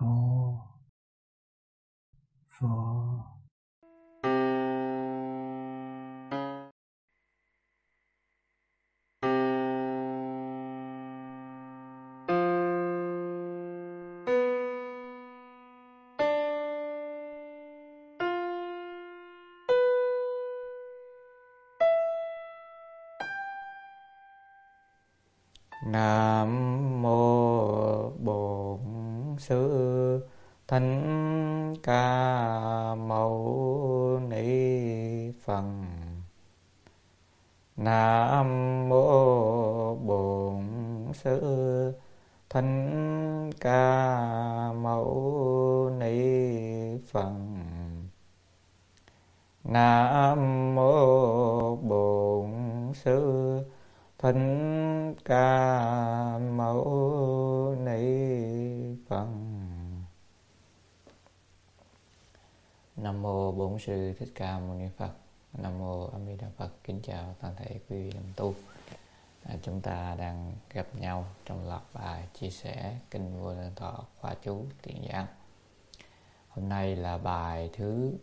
Hô, phô. Nam mô Bổn Sư Thích Ca Mâu Ni Phật. Nam mô Bổn Sư Thích Ca Mâu Ni Phật. Nam mô Bổn Sư Thích Ca Mâu Ni Phật. Nam mô Bổn Sư Thích Ca Mâu Ni Phật. Nam mô A Di Đà Phật. Kính chào toàn thể quý vị đồng tu. Chúng ta đang gặp nhau trong loạt bài chia sẻ kinh Vô Lượng Thọ khóa chú tiền giảng. Hôm nay là bài thứ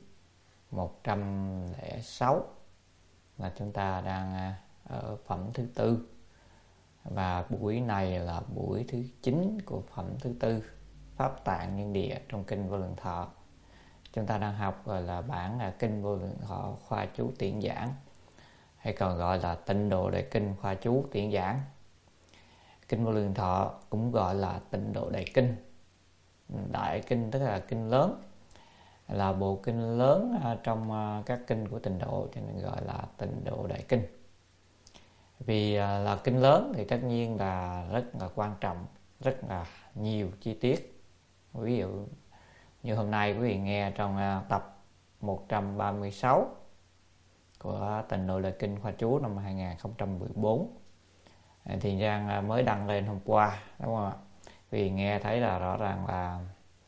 106, là chúng ta đang ở phẩm thứ tư, và buổi này là buổi thứ 9 của phẩm thứ tư, Pháp Tạng Nhân Địa trong kinh Vô Lượng Thọ. Chúng ta đang học gọi là bản kinh Vô Lượng Thọ khoa chú tiễn giảng, hay còn gọi là Tịnh Độ Đại Kinh khoa chú tiễn giảng. Kinh Vô Lượng Thọ cũng gọi là Tịnh Độ Đại Kinh. Đại kinh tức là kinh lớn, là bộ kinh lớn trong các kinh của Tịnh Độ, cho nên gọi là Tịnh Độ Đại Kinh. Vì là kinh lớn thì tất nhiên là rất là quan trọng, rất là nhiều chi tiết. Ví dụ như hôm nay quý vị nghe trong tập 136 của Tịnh Độ Đại Kinh khoa chú năm 2014, thì Giang mới đăng lên hôm qua, đúng không ạ? Vì nghe thấy là rõ ràng là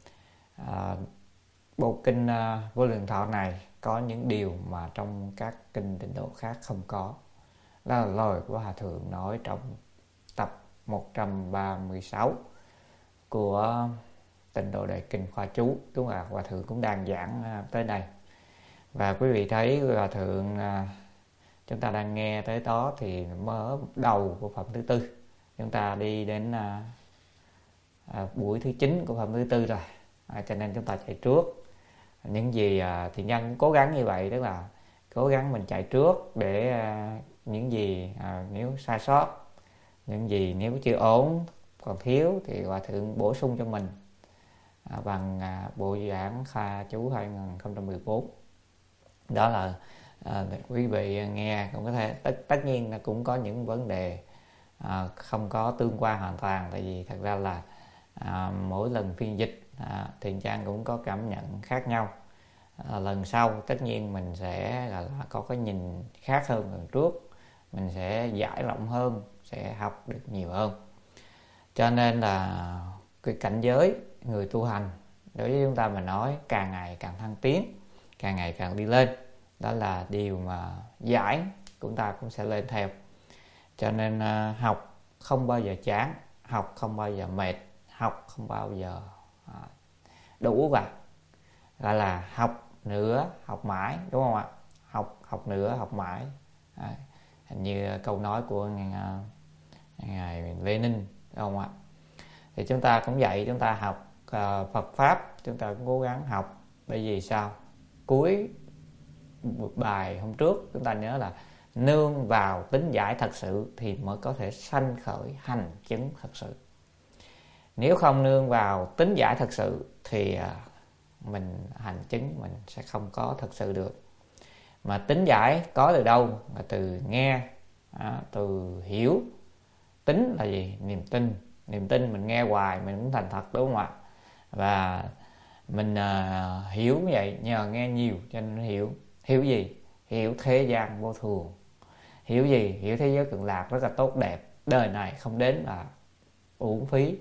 bộ kinh Vô Lượng Thọ này có những điều mà trong các kinh Tịnh Độ khác không có. Đó là lời của Hòa Thượng nói trong tập 136 của Tịnh Độ Đại Kinh khoa chú. Đúng là Hòa Thượng cũng đang giảng tới đây. Và quý vị thấy Hòa Thượng chúng ta đang nghe tới đó thì mở đầu của phẩm thứ tư. Chúng ta đi đến buổi thứ 9 của phẩm thứ tư rồi. Cho nên chúng ta chạy trước. Những gì thì nhân cũng cố gắng như vậy, tức là cố gắng mình chạy trước để những gì nếu sai sót, những gì nếu chưa ổn, còn thiếu thì Hòa Thượng bổ sung cho mình bằng bộ giảng khoa chú 2014. Đó là quý vị nghe cũng có thể tất nhiên là cũng có những vấn đề không có tương quan hoàn toàn, tại vì thật ra là mỗi lần phiên dịch Thiện Trang cũng có cảm nhận khác nhau. Lần sau tất nhiên mình sẽ là có cái nhìn khác hơn lần trước, mình sẽ giải rộng hơn, sẽ học được nhiều hơn. Cho nên là cái cảnh giới người tu hành đối với chúng ta mà nói càng ngày càng thăng tiến, càng ngày càng đi lên. Đó là điều mà giải chúng ta cũng sẽ lên theo. Cho nên học không bao giờ chán, học không bao giờ mệt, học không bao giờ đủ vào. Gọi là học nữa học mãi, đúng không ạ? Học nữa học mãi. Hình như câu nói của ngài Lenin, đúng không ạ? Thì chúng ta cũng vậy, chúng ta học Phật Pháp, chúng ta cũng cố gắng học. Bởi vì sao? Cuối bài hôm trước chúng ta nhớ là nương vào tính giải thật sự thì mới có thể sanh khởi hành chứng thật sự. Nếu không nương vào tính giải thật sự thì mình hành chứng mình sẽ không có thật sự được. Mà tính giải có từ đâu? Là từ nghe, từ hiểu. Tính là gì? Niềm tin. Niềm tin mình nghe hoài mình cũng thành thật, đúng không ạ? Và mình hiểu như vậy, nhờ nghe nhiều cho nên hiểu. Hiểu gì? Hiểu thế gian vô thường. Hiểu gì? Hiểu thế giới cực lạc rất là tốt đẹp, đời này không đến là uổng phí.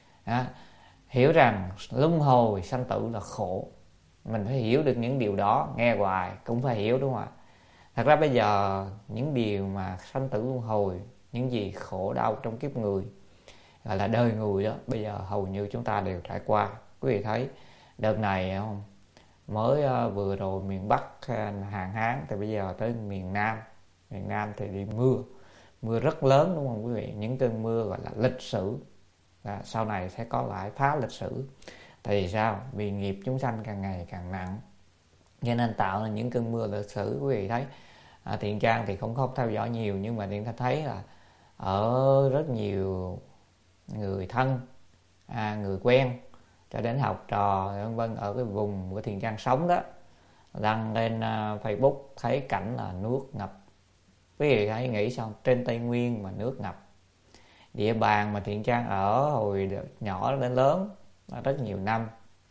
Hiểu rằng luân hồi sanh tử là khổ. Mình phải hiểu được những điều đó, nghe hoài cũng phải hiểu, đúng không ạ? Thật ra bây giờ những điều mà sanh tử luân hồi, những gì khổ đau trong kiếp người, gọi là đời người đó, bây giờ hầu như chúng ta đều trải qua. Quý vị thấy đợt này không, mới vừa rồi miền Bắc hạn hán, thì bây giờ tới miền Nam thì đi mưa rất lớn, đúng không quý vị? Những cơn mưa gọi là lịch sử, sau này sẽ có lại phá lịch sử. Tại vì sao? Vì nghiệp chúng sanh càng ngày càng nặng, cho nên tạo nên những cơn mưa lịch sử. Quý vị thấy Thiện Trang thì không theo dõi nhiều, nhưng mà Thiện thấy là ở rất nhiều người thân, người quen, cho đến học trò vân vân ở cái vùng của Thiện Trang sống đó, đăng lên Facebook thấy cảnh là nước ngập. Quý vị hãy nghĩ sao, trên Tây Nguyên mà nước ngập. Địa bàn mà Thiện Trang ở hồi nhỏ đến lớn rất nhiều năm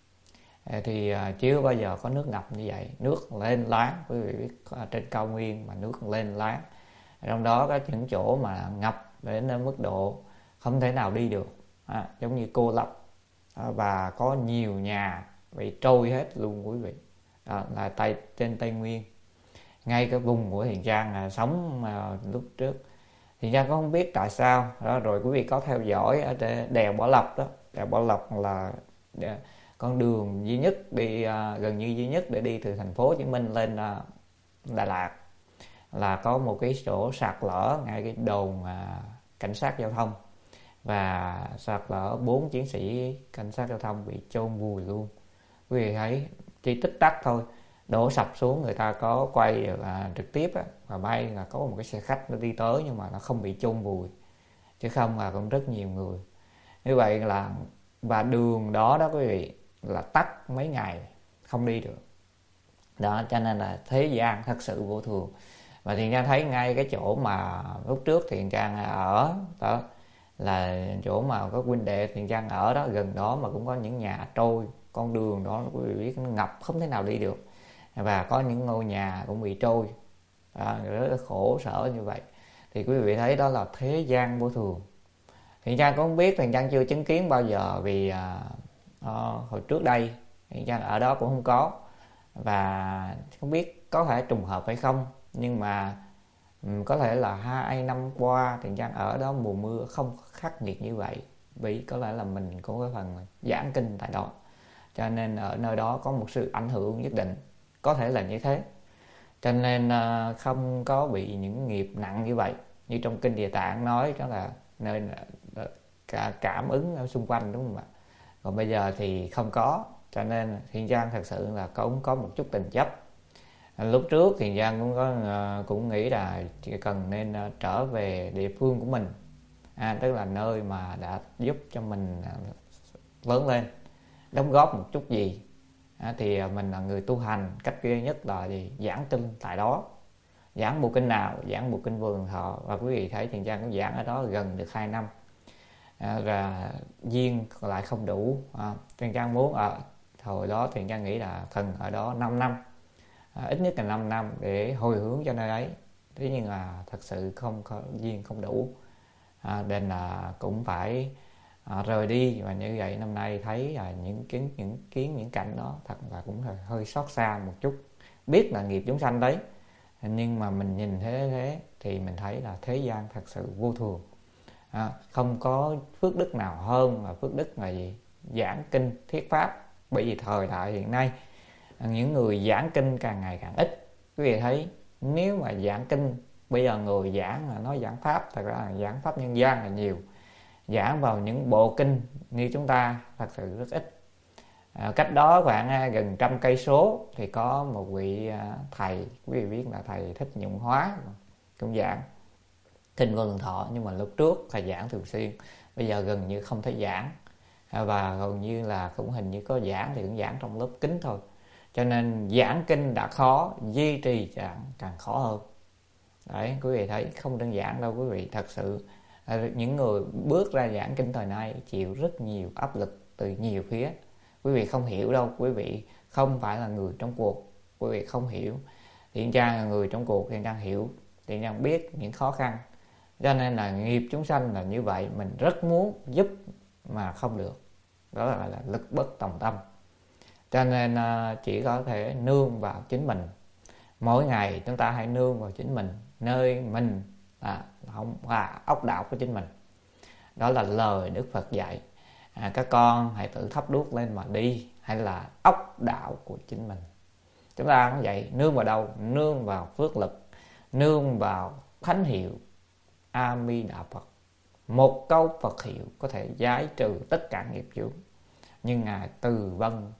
thì chưa bao giờ có nước ngập như vậy. Nước lên láng, quý vị biết trên cao nguyên mà nước lên láng. Trong đó có những chỗ mà ngập đến mức độ không thể nào đi được, giống như cô lập, và có nhiều nhà bị trôi hết luôn quý vị. Đó là trên Tây Nguyên, ngay cái vùng của Thiện Trang sống lúc trước. Thiện Trang cũng không biết tại sao đó. Rồi quý vị có theo dõi ở đèo Bảo Lộc đó. Đèo Bảo Lộc là con đường duy nhất đi, gần như duy nhất để đi từ thành phố Hồ Chí Minh lên Đà Lạt, là có một cái chỗ sạt lở ngay cái đồn cảnh sát giao thông, và sạt lở 4 chiến sĩ cảnh sát giao thông bị chôn vùi luôn. Quý vị thấy chỉ tích tắc thôi, đổ sập xuống, người ta có quay được trực tiếp và bay là có một cái xe khách nó đi tới, nhưng mà nó không bị chôn vùi, chứ không là cũng rất nhiều người. Như vậy là, và đường đó đó quý vị là tắc mấy ngày không đi được đó. Cho nên là thế gian thật sự vô thường. Và Thiện Trang thấy ngay cái chỗ mà lúc trước Thiện Trang ở đó, là chỗ mà có huynh đệ Thiện Trang ở đó, gần đó mà cũng có những nhà trôi, con đường đó quý vị biết nó ngập không thể nào đi được, và có những ngôi nhà cũng bị trôi, rất là khổ sở như vậy. Thì quý vị thấy đó là thế gian vô thường. Thiện Trang cũng không biết, Thiện Trang chưa chứng kiến bao giờ, vì hồi trước đây Thiện Trang ở đó cũng không có, và không biết có thể trùng hợp hay không, nhưng mà có thể là 2 năm qua Thiện Trang ở đó mùa mưa không khắc nghiệt như vậy, vì có lẽ là mình cũng có phần giảng kinh tại đó, cho nên ở nơi đó có một sự ảnh hưởng nhất định, có thể là như thế. Cho nên không có bị những nghiệp nặng như vậy. Như trong kinh Địa Tạng nói, đó là nơi cảm ứng ở xung quanh, đúng không ạ? Còn bây giờ thì không có, cho nên Thiện Trang thật sự là cũng có một chút tình chấp. Lúc trước Thiện Trang cũng nghĩ là chỉ cần nên trở về địa phương của mình, tức là nơi mà đã giúp cho mình lớn lên, đóng góp một chút gì, thì mình là người tu hành, cách duy nhất là gì? Giảng kinh tại đó. Giảng bộ kinh nào? Giảng bộ kinh Vô Lượng Thọ. Và quý vị thấy Thiện Trang cũng giảng ở đó gần được 2 năm, và duyên lại không đủ. Thiện Trang muốn hồi đó Thiện Trang nghĩ là cần ở đó 5 năm, ít nhất là 5 năm để hồi hướng cho nơi ấy. Thế nhưng mà thật sự không có duyên, không đủ, nên là cũng phải rời đi. Và như vậy năm nay thấy những cảnh đó thật là cũng hơi xót xa một chút. Biết là nghiệp chúng sanh đấy, nhưng mà mình nhìn thế thì mình thấy là thế gian thật sự vô thường. Không có phước đức nào hơn là phước đức là gì? Giảng kinh thuyết pháp. Bởi vì thời đại hiện nay những người giảng kinh càng ngày càng ít. Quý vị thấy nếu mà giảng kinh bây giờ người giảng là nói giảng pháp, thật ra là giảng pháp nhân gian là nhiều. Giảng vào những bộ kinh như chúng ta thật sự rất ít. Cách đó khoảng gần 100 cây số thì có một vị thầy, quý vị biết là thầy Thích Nhụng Hóa, cũng giảng kinh Vô Lượng Thọ, nhưng mà lúc trước thầy giảng thường xuyên, bây giờ gần như không thấy giảng, và gần như là cũng hình như có giảng thì cũng giảng trong lớp kính thôi. Cho nên giảng kinh đã khó, duy trì giảng càng khó hơn. Đấy, quý vị thấy không đơn giản đâu quý vị. Thật sự những người bước ra giảng kinh thời nay chịu rất nhiều áp lực từ nhiều phía. Quý vị không hiểu đâu, quý vị không phải là người trong cuộc, quý vị không hiểu. Thiện Trang là người trong cuộc, Thiện Trang hiểu, Thiện Trang biết những khó khăn. Cho nên là nghiệp chúng sanh là như vậy, mình rất muốn giúp mà không được. Đó là lực bất tòng tâm. Cho nên chỉ có thể nương vào chính mình. Mỗi ngày chúng ta hãy nương vào chính mình, nơi mình ốc đạo của chính mình. Đó là lời Đức Phật dạy. Các con hãy tự thắp đuốc lên mà đi, hay là ốc đạo của chính mình. Chúng ta cũng vậy, nương vào đâu? Nương vào phước lực, nương vào thánh hiệu A Di Đà Phật. Một câu Phật hiệu có thể giải trừ tất cả nghiệp chướng. Nhưng Ngài Từ Vân,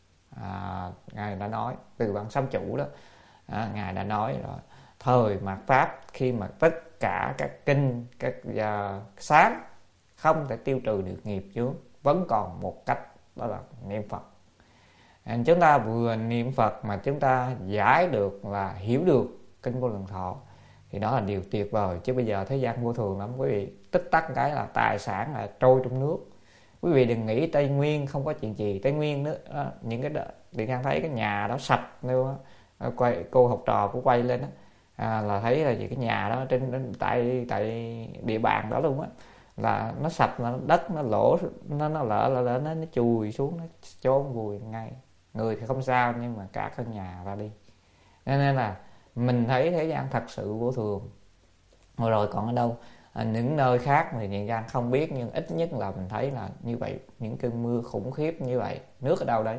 Ngài đã nói, Từ Vân Sám Chủ đó, Ngài đã nói rồi, thời mạt Pháp khi mà tất cả các kinh, các sáng không thể tiêu trừ được nghiệp chướng, vẫn còn một cách, đó là niệm Phật. Chúng ta vừa niệm Phật mà chúng ta giải được là hiểu được kinh Vô Lượng Thọ, thì đó là điều tuyệt vời. Chứ bây giờ thế gian vô thường lắm quý vị, tích tắc cái là tài sản là trôi trong nước. Quý vị đừng nghĩ Tây Nguyên không có chuyện gì. Tây Nguyên nữa, những cái Điện An thấy cái nhà đó sạch luôn á, quay cô học trò của quay lên đó, là thấy là gì, cái nhà đó trên tại địa bàn đó luôn á, là nó sạch, là đất nó lỗ, nó lỡ nó chùi xuống, nó chôn vùi ngay. Người thì không sao, nhưng mà cả căn nhà ra đi. Nên là mình thấy thế gian thật sự vô thường. Rồi còn ở đâu, những nơi khác thì nhân gian không biết, nhưng ít nhất là mình thấy là như vậy. Những cơn mưa khủng khiếp như vậy, nước ở đâu đấy?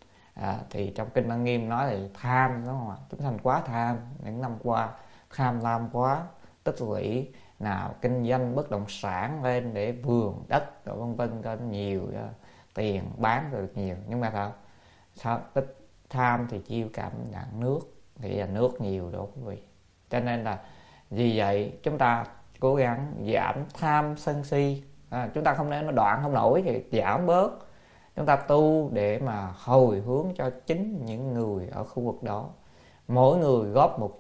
Thì trong kinh Lăng Nghiêm nói là tham, đúng không ạ? Chúng sanh quá tham, những năm qua tham lam quá, tích lũy nào kinh doanh bất động sản lên để vườn đất rồi vân vân, có nhiều tiền bán được nhiều. Nhưng mà sao tích tham thì chiêu cảm nhận nước, thì là nước nhiều đó quý vị. Cho nên là vì vậy chúng ta cố gắng giảm tham sân si. Chúng ta không nên nó đoạn không nổi thì giảm bớt. Chúng ta tu để mà hồi hướng cho chính những người ở khu vực đó. Mỗi người góp một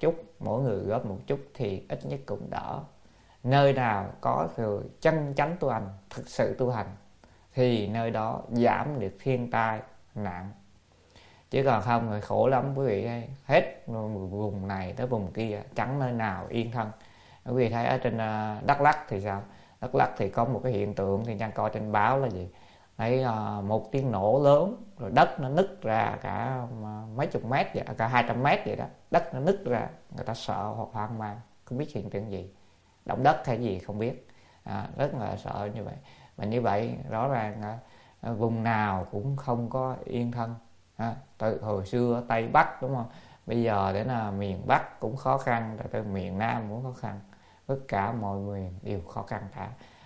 chút thì ít nhất cũng đỡ. Nơi nào có người chân chánh tu hành, thực sự tu hành, thì nơi đó giảm được thiên tai nạn. Chứ còn không người khổ lắm quý vị ơi. Hết vùng này tới vùng kia, chẳng nơi nào yên thân. Quý vị thấy ở trên Đắk Lắk thì sao? Đắk Lắk thì có một cái hiện tượng thì đang coi trên báo là gì? Thấy một tiếng nổ lớn, rồi đất nó nứt ra cả mấy chục mét vậy, cả 200 mét vậy đó. Đất nó nứt ra, người ta sợ hoặc hoang mang, không biết hiện tượng gì, động đất hay gì không biết, rất là sợ như vậy. Mà như vậy rõ ràng vùng nào cũng không có yên thân. Từ hồi xưa ở Tây Bắc, đúng không? Bây giờ đến là miền Bắc cũng khó khăn, rồi tới miền Nam cũng khó khăn. Tất cả mọi miền đều khó khăn cả.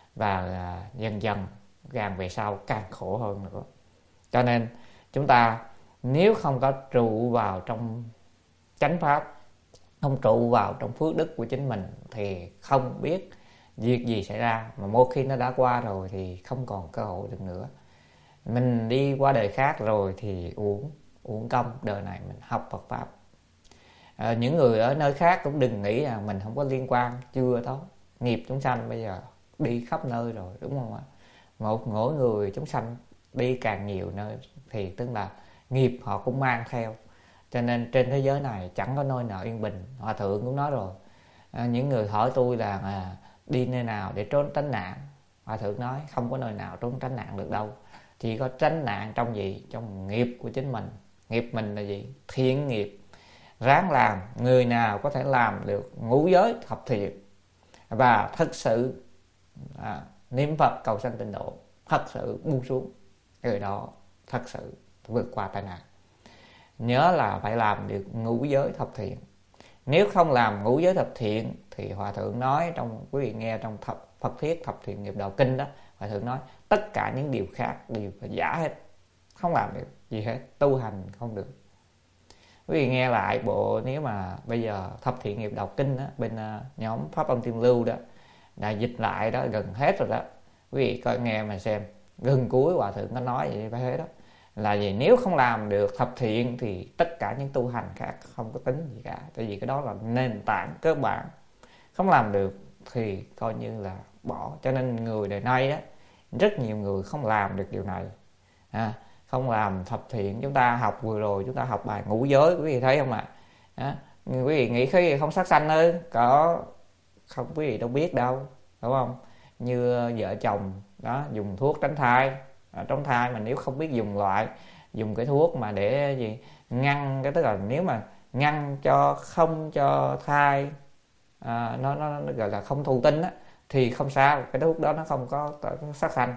Và dần dần càng về sau càng khổ hơn nữa. Cho nên chúng ta nếu không có trụ vào trong chánh pháp, không trụ vào trong phước đức của chính mình, thì không biết việc gì xảy ra. Mà một khi nó đã qua rồi thì không còn cơ hội được nữa. Mình đi qua đời khác rồi thì uổng công đời này mình học Phật pháp. Những người ở nơi khác cũng đừng nghĩ là mình không có liên quan, chưa đó. Nghiệp chúng sanh bây giờ đi khắp nơi rồi, đúng không ạ? Mỗi người chúng sanh đi càng nhiều nơi thì tức là nghiệp họ cũng mang theo. Cho nên trên thế giới này chẳng có nơi nào yên bình. Hòa thượng cũng nói rồi, những người hỏi tôi là đi nơi nào để trốn tránh nạn. Hòa thượng nói không có nơi nào trốn tránh nạn được đâu. Chỉ có tránh nạn trong gì? Trong nghiệp của chính mình. Nghiệp mình là gì? Thiện nghiệp. Ráng làm. Người nào có thể làm được ngũ giới thập thiện và thật sự niệm Phật cầu sanh tịnh độ, thật sự buông xuống, người đó thật sự vượt qua tai nạn. Nhớ là phải làm được ngũ giới thập thiện. Nếu không làm ngũ giới thập thiện thì Hòa thượng nói, trong quý vị nghe trong Phật Thiết Thập Thiện Nghiệp Đạo Kinh đó, Hòa thượng nói tất cả những điều khác đều phải giả hết, không làm được gì hết, tu hành không được. Quý vị nghe lại bộ, nếu mà bây giờ Thập Thiện Nghiệp Đạo Kinh đó, bên nhóm Pháp Âm Tiên Lưu đó đã dịch lại đó, gần hết rồi đó. Quý vị coi nghe mà xem, gần cuối Hòa thượng có nói vậy phải thế đó, là gì? Nếu không làm được thập thiện thì tất cả những tu hành khác không có tính gì cả. Tại vì cái đó là nền tảng cơ bản. Không làm được thì coi như là bỏ. Cho nên người đời nay đó, rất nhiều người không làm được điều này. Không làm thập thiện. Chúng ta học vừa rồi, chúng ta học bài ngũ giới, quý vị thấy không ạ? Quý vị nghĩ khi không sát sanh ơi, có không? Quý vị đâu biết đâu, đúng không? Như vợ chồng đó dùng thuốc tránh thai, tránh thai mà nếu không biết dùng cái thuốc mà để gì ngăn cái, tức là nếu mà ngăn cho không cho thai nó gọi là không thụ tinh á, thì không sao, cái thuốc đó nó không có sát sanh.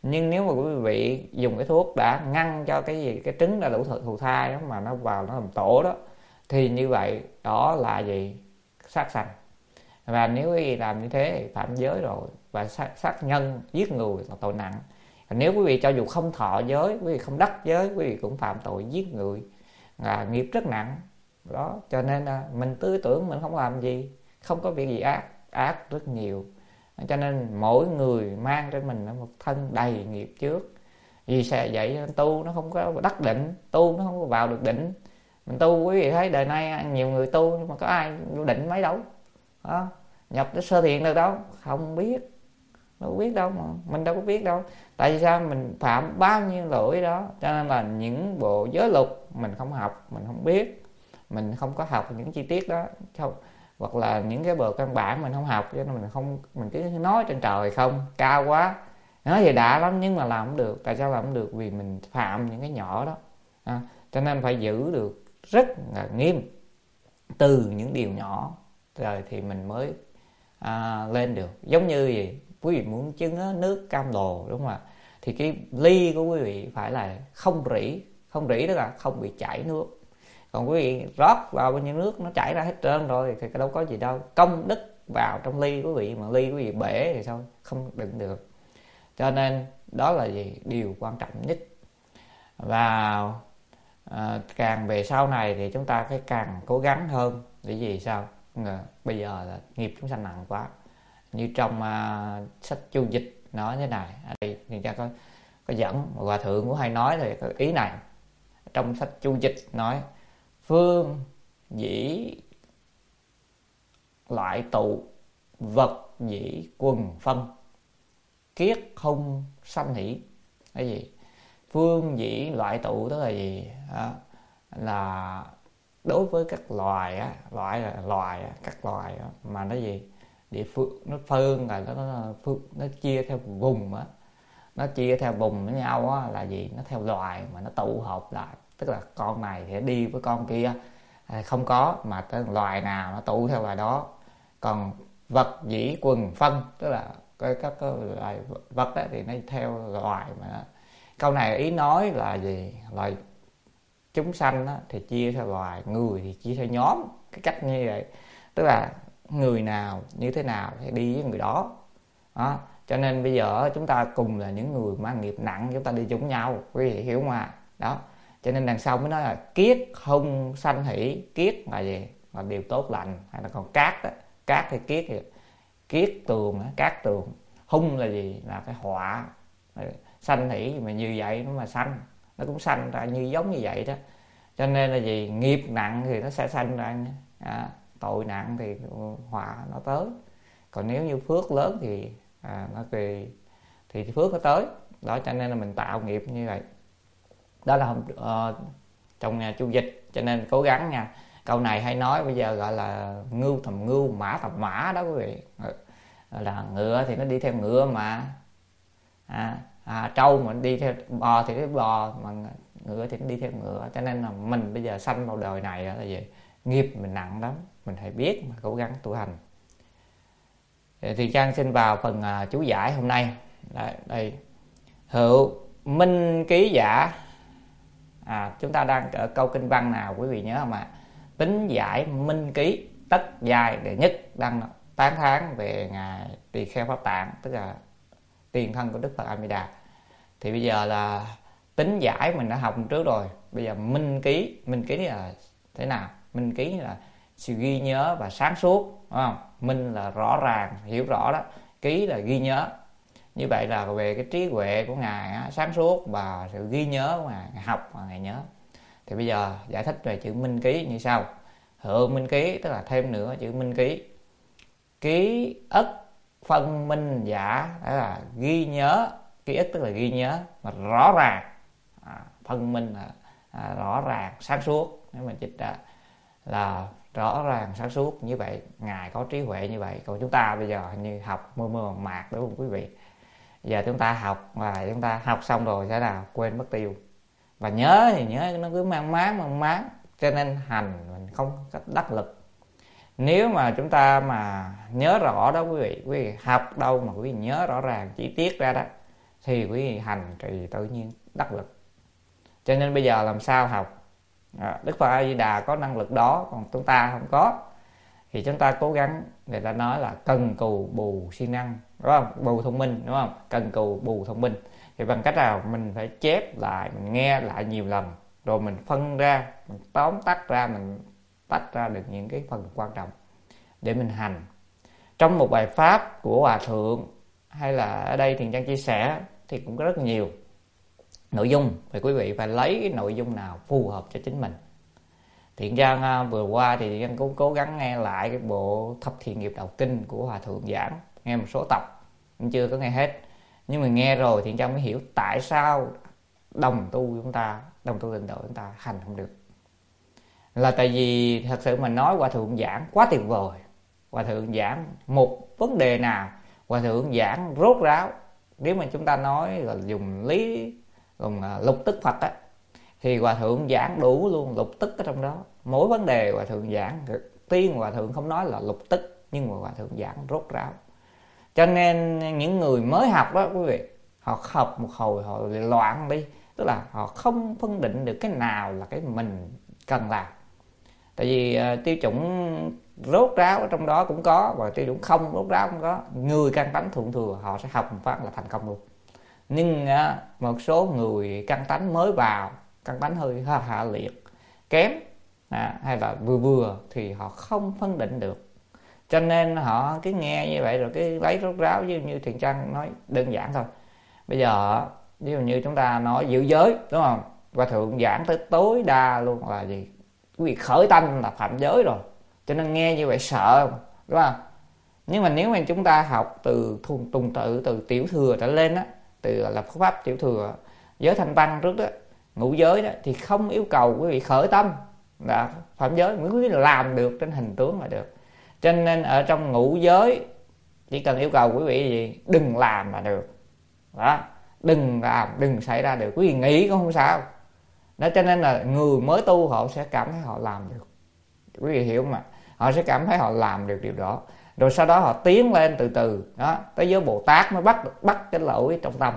Nhưng nếu mà quý vị dùng cái thuốc đã ngăn cho cái trứng đã đủ thụ thai đó mà nó vào nó làm tổ đó, thì như vậy đó là gì? Sát sanh. Và nếu quý vị làm như thế thì phạm giới rồi, và sát nhân giết người là tội nặng. Nếu quý vị cho dù không thọ giới, quý vị không đắc giới, quý vị cũng phạm tội giết người, là nghiệp rất nặng đó. Cho nên là mình tư tưởng mình không làm gì, không có việc gì ác rất nhiều. Cho nên mỗi người mang trên mình một thân đầy nghiệp trước. Vì sao vậy? Tu nó không có đắc định, tu nó không có vào được định. Mình tu, quý vị thấy đời nay nhiều người tu nhưng mà có ai định mấy đâu đó. Nhập tới sơ thiện được đâu, không biết, đâu biết đâu, mà mình đâu có biết đâu. Tại vì sao? Mình phạm bao nhiêu lỗi đó. Cho nên là những bộ giới luật mình không học, mình không biết, mình không có học những chi tiết đó, hoặc là những cái bờ căn bản mình không học, cho nên mình cứ nói trên trời không, cao quá, nói thì đã lắm nhưng mà làm không được. Tại sao làm không được? Vì mình phạm những cái nhỏ đó. Cho nên phải giữ được rất là nghiêm từ những điều nhỏ rồi thì mình mới lên được. Giống như gì? Quý vị muốn chứng nước cam lồ, đúng không ạ? Thì cái ly của quý vị phải là không rỉ tức là không bị chảy nước. Còn quý vị rót vào bao nhiêu nước nó chảy ra hết trơn rồi thì đâu có gì đâu. Công đức vào trong ly quý vị, mà ly quý vị bể thì sao không đựng được. Cho nên đó là gì? Điều quan trọng nhất. Và càng về sau này thì chúng ta phải càng cố gắng hơn. Để gì sao? Bây giờ là nghiệp chúng sanh nặng quá. Như trong sách Chu Dịch nói thế này, ở đây thì cha có dẫn hòa thượng cũng hay nói là cái ý này. Trong sách Chu Dịch nói: phương dĩ loại tụ, vật dĩ quần phân, kiết không sanh hỷ. Cái gì? Phương dĩ loại tụ tức là gì? Là đối với các loài á, các loài á, mà nó gì? Địa phương nó phân là nó chia theo vùng á, nó chia theo vùng với nhau á, là gì? Nó theo loài mà nó tụ họp lại, tức là con này sẽ đi với con kia, không có, mà tới loài nào nó tụ theo loài đó. Còn vật dĩ quần phân tức là các loài vật đó thì nó theo loài mà. Câu này ý nói là gì? Loài chúng sanh đó, thì chia theo loài, người thì chia theo nhóm, cái cách như vậy. Tức là người nào như thế nào thì đi với người đó. Cho nên bây giờ chúng ta cùng là những người mang nghiệp nặng, chúng ta đi chung nhau, quý vị hiểu không ạ? Đó. Cho nên đằng sau mới nói là kiết không sanh hỷ. Kiết là gì? Là điều tốt lành. Hay là còn cát đó. Cát thì kiết thì kiết tường, cát tường. Hung là gì? Là cái họa. Sanh hỷ mà như vậy nó mà sanh, nó cũng sanh ra như giống như vậy đó. Cho nên là gì? Nghiệp nặng thì nó sẽ sanh ra tội nặng thì họa nó tới. Còn nếu như phước lớn thì nó thì phước nó tới đó. Cho nên là mình tạo nghiệp như vậy. Đó là trong Chu Dịch. Cho nên cố gắng nha. Câu này hay nói bây giờ gọi là ngưu thầm ngưu, mã thầm mã đó quý vị. Là ngựa thì nó đi theo ngựa mà, trâu mà đi theo bò thì cái bò, mà ngựa thì nó đi theo ngựa. Cho nên là mình bây giờ sanh vào đời này là gì? Nghiệp mình nặng lắm, mình phải biết mà cố gắng tu hành. Thì Trang xin vào phần chú giải hôm nay. Đây. Hữu minh ký giả. Chúng ta đang ở câu kinh văn nào quý vị nhớ không ạ? Tính giải minh ký, tất giai đệ nhất, đang tán thán về ngài Tỳ Kheo Pháp Tạng, tức là tiền thân của Đức Phật A Di Đà. Thì bây giờ là tính giải mình đã học trước rồi. Bây giờ minh ký là thế nào? Minh ký là sự ghi nhớ và sáng suốt, đúng không? Minh là rõ ràng, hiểu rõ đó. Ký là ghi nhớ. Như vậy là về cái trí huệ của ngài sáng suốt và sự ghi nhớ của ngài học và ngài nhớ. Thì bây giờ giải thích về chữ minh ký như sau. Hữu minh ký tức là thêm nữa chữ minh ký. Ký ức phân minh giả, đó là ghi nhớ. Ký ức tức là ghi nhớ mà rõ ràng. Phân minh là rõ ràng, sáng suốt. Nếu mà dịch là rõ ràng, sáng suốt. Như vậy ngài có trí huệ như vậy. Còn chúng ta bây giờ hình như học mơ mơ mạc, đúng không quý vị? Giờ chúng ta học và chúng ta học xong rồi sẽ là quên mất tiêu. Và nhớ thì nhớ nó cứ mang máng. Cho nên hành mình không có đắc lực. Nếu mà chúng ta mà nhớ rõ đó quý vị học đâu mà quý vị nhớ rõ ràng chi tiết ra đó, thì quý vị hành thì tự nhiên đắc lực. Cho nên bây giờ làm sao học? Đức Phật A Di Đà có năng lực đó, còn chúng ta không có. Thì chúng ta cố gắng, người ta nói là cần cù bù siêng năng, đúng không? Bù thông minh, đúng không? Cần cù bù thông minh. Thì bằng cách nào? Mình phải chép lại, mình nghe lại nhiều lần, rồi mình phân ra, mình tóm tắt ra, mình tách ra được những cái phần quan trọng để mình hành. Trong một bài pháp của Hòa Thượng hay là ở đây Thiền Trang chia sẻ thì cũng có rất nhiều nội dung, thì quý vị phải lấy cái nội dung nào phù hợp cho chính mình. Thiện Trang vừa qua thì Thiện Trang cũng cố gắng nghe lại cái bộ Thập Thiện Nghiệp Đạo Kinh của Hòa Thượng giảng, nghe một số tập, cũng chưa có nghe hết. Nhưng mà nghe rồi Thiện Trang mới hiểu tại sao đồng tu tịnh độ chúng ta hành không được. Là tại vì thật sự mà nói Hòa Thượng giảng quá tuyệt vời. Hòa Thượng giảng một vấn đề nào, Hòa Thượng giảng rốt ráo. Nếu mà chúng ta nói là dùng lục tức Phật á, thì Hòa Thượng giảng đủ luôn lục tức ở trong đó. Mỗi vấn đề Hòa Thượng giảng, tiên Hòa Thượng không nói là lục tức, nhưng mà Hòa Thượng giảng rốt ráo. Cho nên những người mới học đó quý vị, họ học một hồi họ loạn đi. Tức là họ không phân định được cái nào là cái mình cần làm. Tại vì tiêu chuẩn rốt ráo ở trong đó cũng có, và tiêu chuẩn không rốt ráo cũng có. Người căn tánh thượng thừa họ sẽ học một phát là thành công luôn. Nhưng một số người căn tánh mới vào, căn tánh hơi hạ liệt, kém hay là vừa vừa thì họ không phân định được. Cho nên họ cứ nghe như vậy rồi cái lấy rốt ráo, như Thiện Trang nói đơn giản thôi. Bây giờ ví dụ như chúng ta nói giữ giới, đúng không? Hòa Thượng giảng tới tối đa luôn là gì? Quý vị khởi tâm là phạm giới rồi. Cho nên nghe như vậy sợ, đúng không? Nhưng mà nếu mà chúng ta học từ tuần tự, từ tiểu thừa trở lên á, từ lập pháp tiểu thừa, giới thanh văn trước đó, ngũ giới đó, thì không yêu cầu quý vị khởi tâm là phạm giới, quý vị làm được trên hình tướng là được. Cho nên ở trong ngũ giới chỉ cần yêu cầu quý vị gì? Đừng làm là được. Đó, đừng làm, đừng xảy ra được. Quý vị nghĩ cũng không sao. Đó, cho nên là người mới tu họ sẽ cảm thấy họ làm được. Quý vị hiểu mà. Họ sẽ cảm thấy họ làm được điều đó. Rồi sau đó họ tiến lên từ từ. Đó, tới giới Bồ Tát mới bắt cái lỗi trong tâm.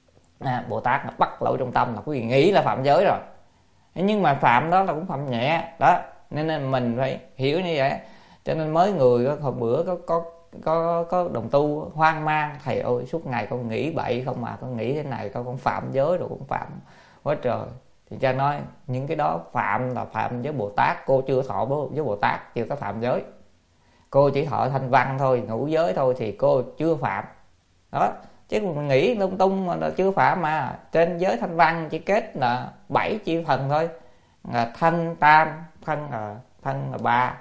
Bồ Tát mà bắt lỗi trong tâm là quý vị nghĩ là phạm giới rồi. Nhưng mà phạm đó là cũng phạm nhẹ. Đó, nên mình phải hiểu như vậy. Cho nên mới người hồi bữa có đồng tu hoang mang, thầy ơi suốt ngày con nghĩ bậy không mà, con nghĩ thế này con phạm giới rồi cũng phạm quá trời. Thì cha nói những cái đó phạm là phạm với Bồ Tát, cô chưa thọ với Bồ Tát, chưa có phạm giới. Cô chỉ thọ thanh văn thôi, ngũ giới thôi thì cô chưa phạm. Đó, chứ mình nghĩ lung tung mà là chưa phạm mà. Trên giới thanh văn chỉ kết là 7 chi phần thôi. Là thân tam, thân là 3.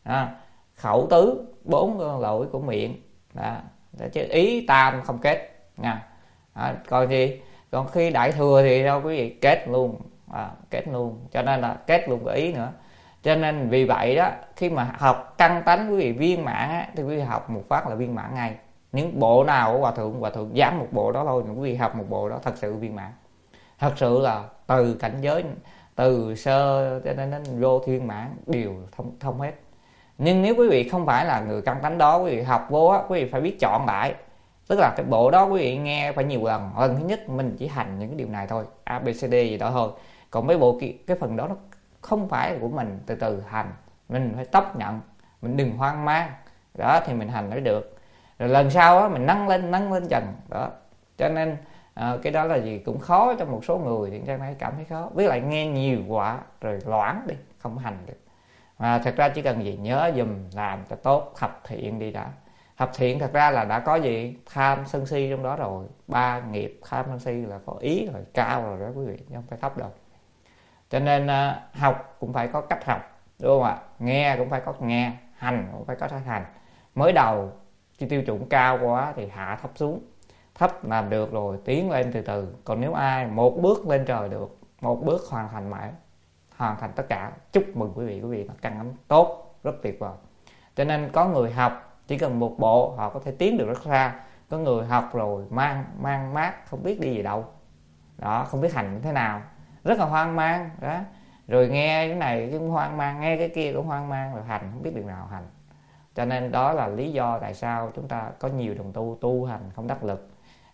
Khẩu tứ 4 lỗi của miệng. Đó, chứ ý tam không kết nha. Còn gì? Còn khi đại thừa thì đâu quý vị kết luôn, kết luôn. Cho nên là kết luôn cái ý nữa. Cho nên vì vậy đó, khi mà học căn tánh quý vị viên mãn á, thì quý vị học một phát là viên mãn ngay. Những bộ nào của Hòa Thượng giảng một bộ đó thôi, quý vị học một bộ đó thật sự viên mãn. Thật sự là từ cảnh giới, từ sơ cho nên đến vô thiên mãn đều thông hết. Nhưng nếu quý vị không phải là người căn tánh đó, quý vị học vô á, quý vị phải biết chọn lại. Tức là cái bộ đó quý vị nghe phải nhiều lần. Lần thứ nhất mình chỉ hành những cái điều này thôi, A, B, C, D gì đó thôi. Còn mấy bộ kia, cái phần đó nó không phải là của mình, từ từ hành. Mình phải chấp nhận, mình đừng hoang mang. Đó thì mình hành mới được. Rồi lần sau á, mình nâng lên dần. Đó. Cho nên cái đó là gì cũng khó cho một số người thì Trang thấy cảm thấy khó. Với lại nghe nhiều quá rồi loãng đi, không hành được. Mà thật ra chỉ cần gì nhớ dùm làm cho tốt, thập thiện đi đã. Thập thiện thật ra là đã có gì tham sân si trong đó rồi. 3 nghiệp tham sân si là có ý rồi, cao rồi đó quý vị, không phải thấp đâu. Cho nên học cũng phải có cách học, đúng không ạ? Nghe cũng phải có nghe, hành cũng phải có cách hành. Mới đầu cái tiêu chuẩn cao quá thì hạ thấp xuống. Thấp làm được rồi tiến lên từ từ. Còn nếu ai một bước lên trời được, một bước hoàn thành mãi, hoàn thành tất cả, chúc mừng quý vị là căn tánh tốt, rất tuyệt vời. Cho nên có người học chỉ cần một bộ họ có thể tiến được rất xa. Có người học rồi mang mát không biết đi về đâu, đó, không biết hành thế nào, rất là hoang mang đó. Rồi nghe cái này cũng hoang mang, nghe cái kia cũng hoang mang, rồi hành không biết điều nào hành. Cho nên đó là lý do tại sao chúng ta có nhiều đồng tu hành không đắc lực.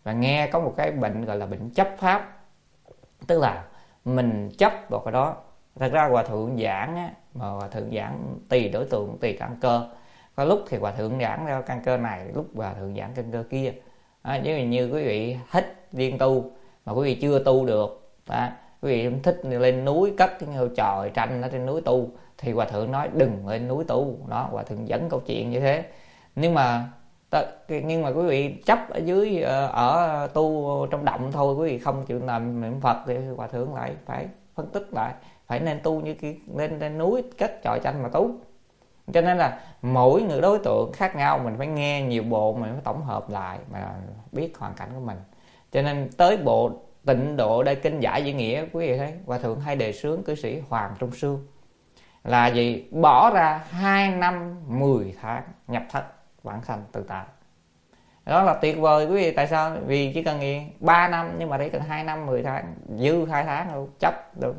và nghe có một cái bệnh gọi là bệnh chấp pháp, tức là mình chấp vào cái đó. Thật ra hòa thượng giảng á, mà hòa thượng giảng tùy đối tượng, tùy căn cơ. Có lúc thì hòa thượng giảng theo căn cơ này, lúc hòa thượng giảng căn cơ kia. Như quý vị thích viên tu mà quý vị chưa tu được, quý vị thích lên núi cất cái ngôi chòi tranh ở trên núi tu, thì hòa thượng nói đừng lên núi tu. Đó, hòa thượng dẫn câu chuyện như thế. Nhưng mà quý vị chấp ở dưới, ở tu trong động thôi, quý vị không chịu làm niệm Phật, thì hòa thượng lại phải phân tích lại, phải nên tu như kia, lên núi cất chòi tranh mà tu. Cho nên là mỗi người đối tượng khác nhau, mình phải nghe nhiều bộ, mình phải tổng hợp lại mà biết hoàn cảnh của mình. Cho nên tới bộ Tịnh Độ Đại Kinh Giải Diễn Nghĩa, quý vị thấy hòa thượng hay đề xướng cư sĩ Hoàng Trung Sương là gì? Bỏ ra 2 năm 10 tháng nhập thất vãng sanh tự tại. Đó là tuyệt vời quý vị. Tại sao? Vì chỉ cần 3 năm, nhưng mà đây cần 2 năm 10 tháng, dư 2 tháng luôn, chấp luôn,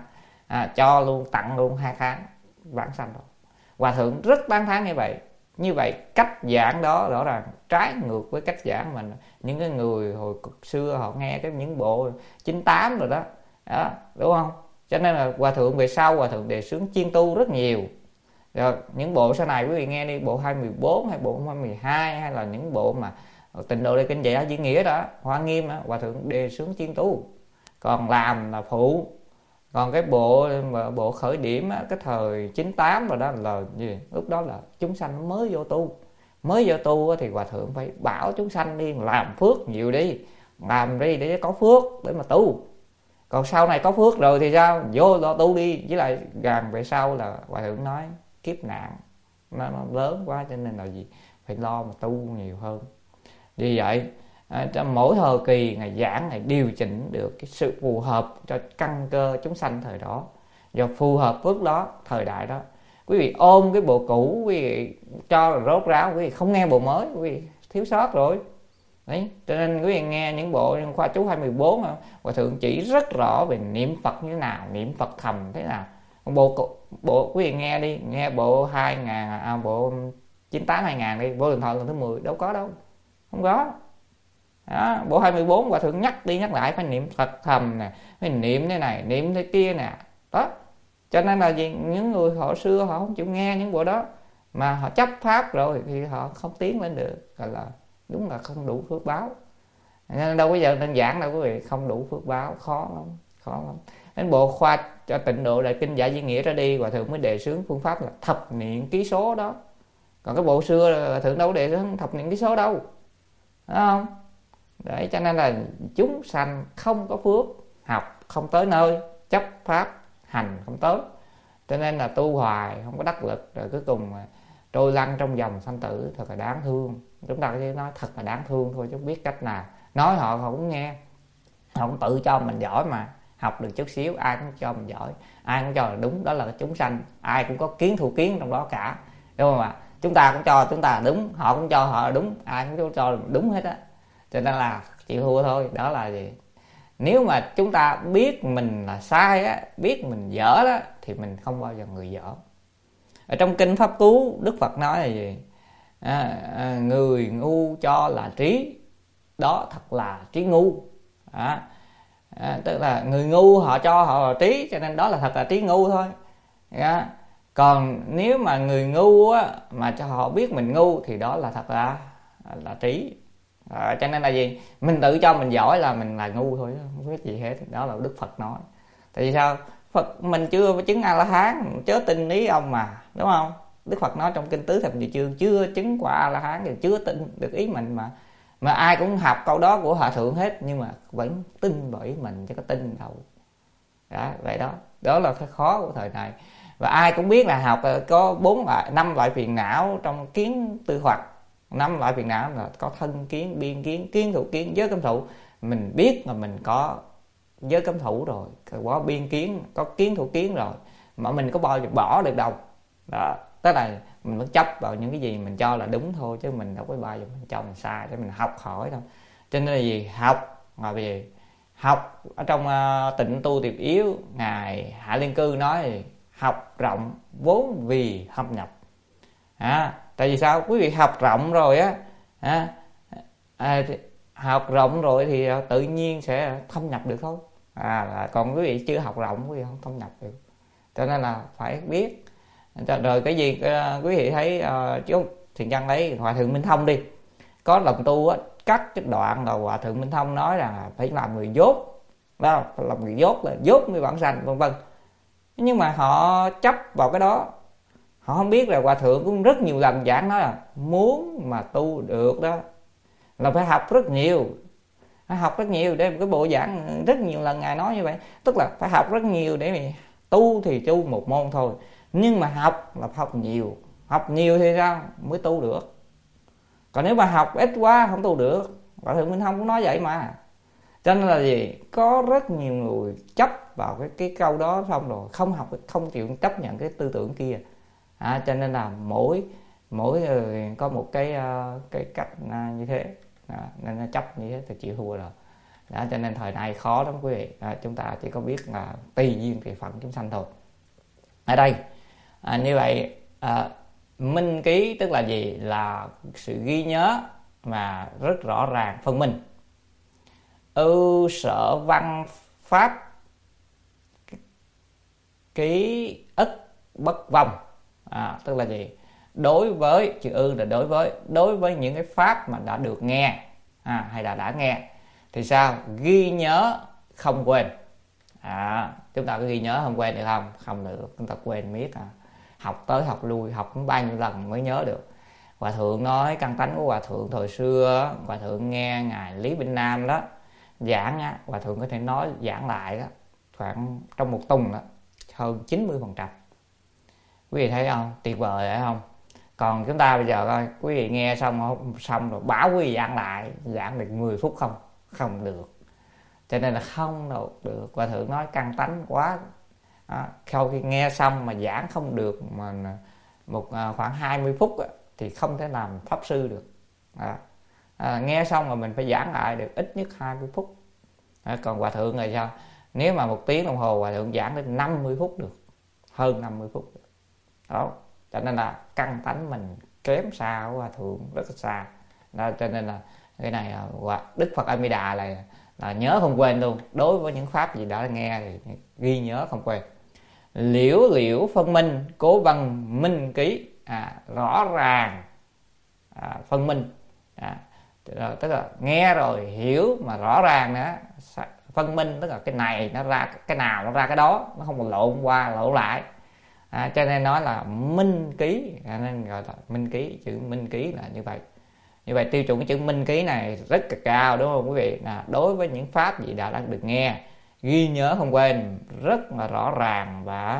cho luôn, tặng luôn 2 tháng vãng sanh rồi. Hòa thượng rất tán thán như vậy. Như vậy cách giảng đó rõ ràng trái ngược với cách giảng mình những cái người hồi xưa họ nghe những bộ 98 rồi đó, đúng không? Cho nên là hòa thượng về sau hòa thượng đề xướng chuyên tu rất nhiều. Rồi những bộ sau này quý vị nghe đi, bộ 214 hay bộ 212, hay là những bộ mà Tịnh Độ Đại Kinh Giải Diễn Nghĩa đó, Hoa Nghiêm đó, hòa thượng đề xướng chuyên tu, còn làm là phụ. Còn cái bộ khởi điểm á, cái thời 98 rồi đó là gì? Lúc đó là chúng sanh mới vô tu. Mới vô tu á, thì hòa thượng phải bảo chúng sanh đi làm phước nhiều đi, làm đi để có phước để mà tu. Còn sau này có phước rồi thì sao? Vô lo tu đi. Với lại gần về sau là hòa thượng nói kiếp nạn nó lớn quá, cho nên là gì? Phải lo mà tu nhiều hơn. Vì vậy trong mỗi thời kỳ ngài giảng, ngài điều chỉnh được cái sự phù hợp cho căn cơ chúng sanh thời đó, và phù hợp với đó, thời đại đó. Quý vị ôm cái bộ cũ, quý vị cho là rốt ráo, quý vị không nghe bộ mới, quý vị thiếu sót rồi. Đấy, cho nên quý vị nghe những bộ khoa chú 214 hòa thượng chỉ rất rõ về niệm Phật như thế nào, niệm Phật thầm thế nào. Bộ quý vị nghe đi, nghe bộ 2000, bộ 98 2000 đi, Vô Lượng Thọ lần thứ 10 đâu có đâu, không có. Đó, bộ 24 hòa thượng nhắc đi nhắc lại phải niệm Phật thầm nè, phải niệm thế này, niệm thế kia nè. Đó. Cho nên là gì? Những người họ xưa họ không chịu nghe những bộ đó, mà họ chấp pháp rồi thì họ không tiến lên được, gọi là đúng là không đủ phước báo. Nên đâu bây giờ nên giảng đâu quý vị, không đủ phước báo, khó lắm. Đến bộ khoa cho Tịnh Độ Đại Kinh Giải Diễn Nghĩa ra đi, hòa thượng mới đề xướng phương pháp là thập niệm ký số đó. Còn cái bộ xưa hòa thượng đâu đề xướng thập niệm ký số đâu, đúng không? Đấy, cho nên là chúng sanh không có phước, học không tới nơi, chấp pháp hành không tới, cho nên là tu hoài không có đắc lực, rồi cuối cùng trôi lăn trong dòng sanh tử, thật là đáng thương. Chúng ta chỉ nói thật là đáng thương thôi, chứ không biết cách nào. Nói họ cũng nghe, họ cũng tự cho mình giỏi mà, học được chút xíu ai cũng cho mình giỏi, ai cũng cho là đúng, đó là chúng sanh, ai cũng có kiến thủ kiến trong đó cả, đúng không ạ? Chúng ta cũng cho chúng ta là đúng, họ cũng cho họ là đúng, ai cũng cho là đúng hết á. Cho nên là chịu thua thôi. Đó là gì? Nếu mà chúng ta biết mình là sai á, biết mình dở đó, thì mình không bao giờ người dở. Ở trong kinh Pháp Cú, Đức Phật nói là gì? Người ngu cho là trí, đó thật là trí ngu. Tức là người ngu họ cho họ là trí, cho nên đó là thật là trí ngu thôi. Còn nếu mà người ngu á, mà cho họ biết mình ngu, thì đó là thật là trí. Cho nên là gì? Mình tự cho mình giỏi là mình là ngu thôi, không biết gì hết. Đó là Đức Phật nói. Tại vì sao? Phật mình chưa chứng A-la-hán, chớ tin ý ông mà, đúng không? Đức Phật nói trong kinh Tứ Thập Nhị Chương chưa chứng quả A-la-hán thì chưa tin được ý mình mà. Mà ai cũng học câu đó của hòa thượng hết, nhưng mà vẫn tin vào ý mình chứ có tin đâu. Đó, vậy đó. Đó là cái khó của thời này. Và ai cũng biết là học có 5 loại phiền não trong kiến tư hoặc. 5 loại phiền não là có thân kiến, biên kiến, kiến thủ kiến, giới cấm thủ. Mình biết là mình có giới cấm thủ rồi, có biên kiến, có kiến thủ kiến rồi, mà mình có bao giờ bỏ được đâu. Đó, tức là mình vẫn chấp vào những cái gì mình cho là đúng thôi, chứ mình đâu có bao giờ mình cho mình sai, để mình học hỏi đâu. Cho nên là gì? Học là vì học ở trong Tịnh Tu Tiệp Yếu, ngài Hạ Liên Cư nói thì học rộng vốn vì thâm nhập. Tại vì sao? Quý vị học rộng rồi á, học rộng rồi thì tự nhiên sẽ thâm nhập được thôi. Còn quý vị chưa học rộng quý vị không thâm nhập được, cho nên là phải biết. Rồi cái gì quý vị thấy chứ Thiện Nhân lấy Hòa Thượng Minh Thông đi, có lòng tu á, cắt cái đoạn là Hòa Thượng Minh Thông nói là phải làm người dốt, đó, phải làm người dốt, là dốt với bản sanh vân vân. Nhưng mà họ chấp vào cái đó, họ không biết là Hòa Thượng cũng rất nhiều lần giảng nói là muốn mà tu được đó là phải học rất nhiều, phải học rất nhiều. Để cái bộ giảng rất nhiều lần Ngài nói như vậy, tức là phải học rất nhiều để mà tu thì tu một môn thôi, nhưng mà học là phải học nhiều thì sao mới tu được. Còn nếu mà học ít quá không tu được. Hòa Thượng Minh Thông cũng nói vậy mà. Cho nên là gì, có rất nhiều người chấp vào cái câu đó, xong rồi không học, không chịu chấp nhận cái tư tưởng kia. Cho nên là mỗi người có một cái cách như thế, nên nó chấp như thế thì chịu thua rồi. Cho nên thời nay khó lắm quý vị. Chúng ta chỉ có biết là tùy duyên tùy phận chúng sanh thôi. Ở đây như vậy, minh ký tức là gì, là sự ghi nhớ mà rất rõ ràng phân minh. Ưu sở văn pháp ký ức bất vong, tức là gì, đối với chữ ư là đối với những cái pháp mà đã được nghe hay là đã nghe thì sao, ghi nhớ không quên. Chúng ta có ghi nhớ không quên được không? Không được, chúng ta quên miết. Học tới học lui, học bao nhiêu lần mới nhớ được. Hòa Thượng nói căn tánh của Hòa Thượng thời xưa, Hòa Thượng nghe Ngài Lý Binh Nam đó giảng á, Hòa Thượng có thể nói giảng lại đó, khoảng trong một tuần đó, hơn 90%. Quý vị thấy không? Tuyệt vời phải không? Còn chúng ta bây giờ coi, quý vị nghe xong rồi bảo quý vị giảng lại, giảng được 10 phút không? Không được. Cho nên là không được. Hòa Thượng nói căn tánh quá. Sau khi nghe xong mà giảng không được mà khoảng 20 phút thì không thể làm pháp sư được. Nghe xong mà mình phải giảng lại được ít nhất 20 phút. Còn Hòa Thượng là sao? Nếu mà 1 tiếng đồng hồ Hòa Thượng giảng đến 50 phút được, hơn 50 phút được. Đó. Cho nên là căn tánh mình kém xa của Hòa Thượng rất là xa. Đó, cho nên là cái này Đức Phật A Di Đà là nhớ không quên luôn. Đối với những pháp gì đã nghe thì ghi nhớ không quên. Liễu phân minh, cố văn minh ký, rõ ràng phân minh. Tức là nghe rồi hiểu mà rõ ràng nữa. Phân minh tức là cái này nó ra cái nào nó ra cái đó, nó không còn lộn qua lộn lại. Cho nên nói là minh ký, nên gọi là minh ký. Chữ minh ký là như vậy. Như vậy tiêu chuẩn cái chữ minh ký này rất là cao, đúng không quý vị? Đối với những pháp gì đã được nghe, ghi nhớ không quên, rất là rõ ràng và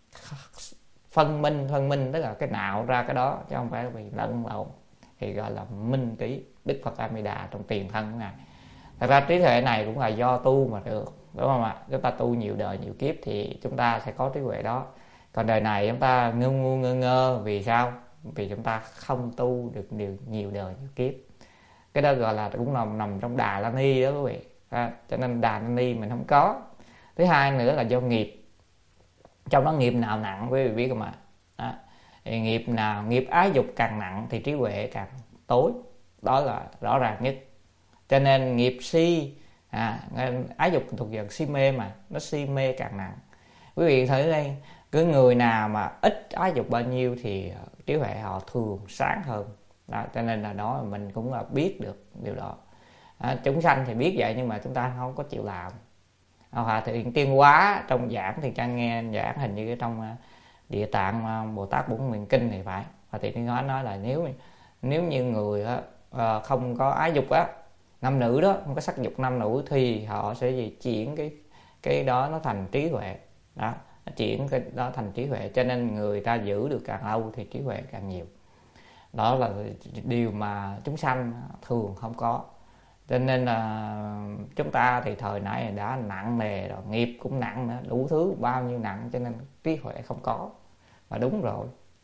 phân minh tức là cái nào ra cái đó, chứ không phải bị lẫn lộn, thì gọi là minh ký. Đức Phật A Di Đà trong tiền thân của Ngài. Thật ra trí tuệ này cũng là do tu mà được, đúng không ạ? Chúng ta tu nhiều đời nhiều kiếp thì chúng ta sẽ có trí tuệ đó. Còn đời này chúng ta ngơ ngơ vì sao? Vì chúng ta không tu được nhiều đời nhiều kiếp. Cái đó gọi là cũng nằm trong Đà La Ni đó quý vị. Cho nên Đà La Ni mình không có. Thứ hai nữa là do nghiệp. Trong đó nghiệp nào nặng quý vị biết không ạ? Thì nghiệp nào, nghiệp ái dục càng nặng thì trí huệ càng tối. Đó là rõ ràng nhất. Cho nên nghiệp si, ái dục thuộc dạng si mê mà, nó si mê càng nặng. Quý vị thấy đây, cái người nào mà ít ái dục bao nhiêu thì trí huệ họ thường sáng hơn. Đó, cho nên là đó mình cũng là biết được điều đó. Chúng sanh thì biết vậy nhưng mà chúng ta không có chịu làm. Hòa Thượng Tiên Hóa trong giảng thì Trang nghe giảng hình như trong Địa Tạng Bồ Tát Bổn Nguyện Kinh thì phải. Hòa Thượng Tiên Hóa nói là nếu như người không có ái dục nam nữ đó, không có sắc dục nam nữ thì họ sẽ chuyển cái đó nó thành trí huệ. Đó, chuyển cái đó thành trí huệ, cho nên người ta giữ được càng lâu thì trí huệ càng nhiều. Đó là điều mà chúng sanh thường không có. Cho nên là chúng ta thì thời nay đã nặng nề rồi, nghiệp cũng nặng nữa, đủ thứ bao nhiêu nặng, cho nên trí huệ không có. Mà đúng rồi.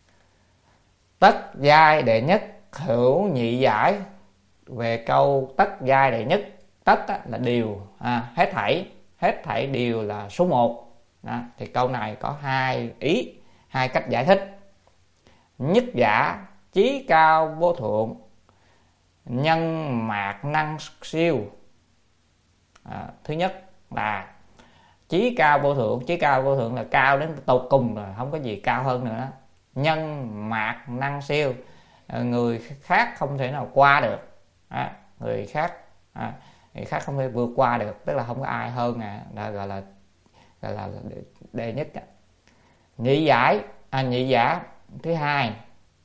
Tất giai đệ nhất, hữu nhị giải. Về câu tất giai đệ nhất, tất là điều, hết thảy điều là số 1. Thì câu này có 2 ý, 2 cách giải thích. Nhất giả chí cao vô thượng, nhân mạc năng siêu. Thứ nhất là chí cao vô thượng. Chí cao vô thượng là cao đến tột cùng rồi, không có gì cao hơn nữa. Nhân mạc năng siêu, người khác không thể nào qua được. Người khác không thể vượt qua được, tức là không có ai hơn. Đó gọi là đệ nhất. Nhị giải, nhị giả thứ hai,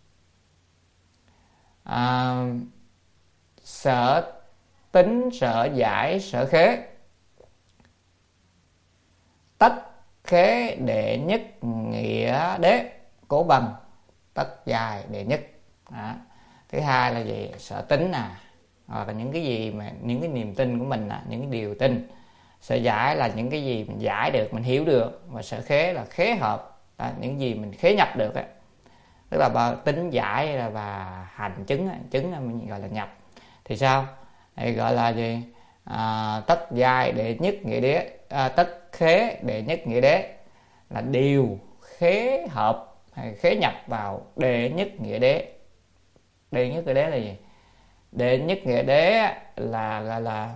sở tính, sở giải, sở khế. Tất khế đệ nhất nghĩa đế, cố bằng tất dài đệ nhất. Thứ hai là gì? Sở tính hoặc là những cái gì mà những cái niềm tin của mình, những cái điều tin. Sở giải là những cái gì mình giải được, mình hiểu được. Và sở khế là khế hợp, những gì mình khế nhập được. Tức là tính giải và hành chứng là mình gọi là nhập. Thì sao? Thì gọi là gì? Tất giai đệ nhất nghĩa đế, tất khế đệ nhất nghĩa đế là điều khế hợp hay khế nhập vào đệ nhất nghĩa đế. Đệ nhất nghĩa đế là gì? Đệ nhất nghĩa đế là gọi là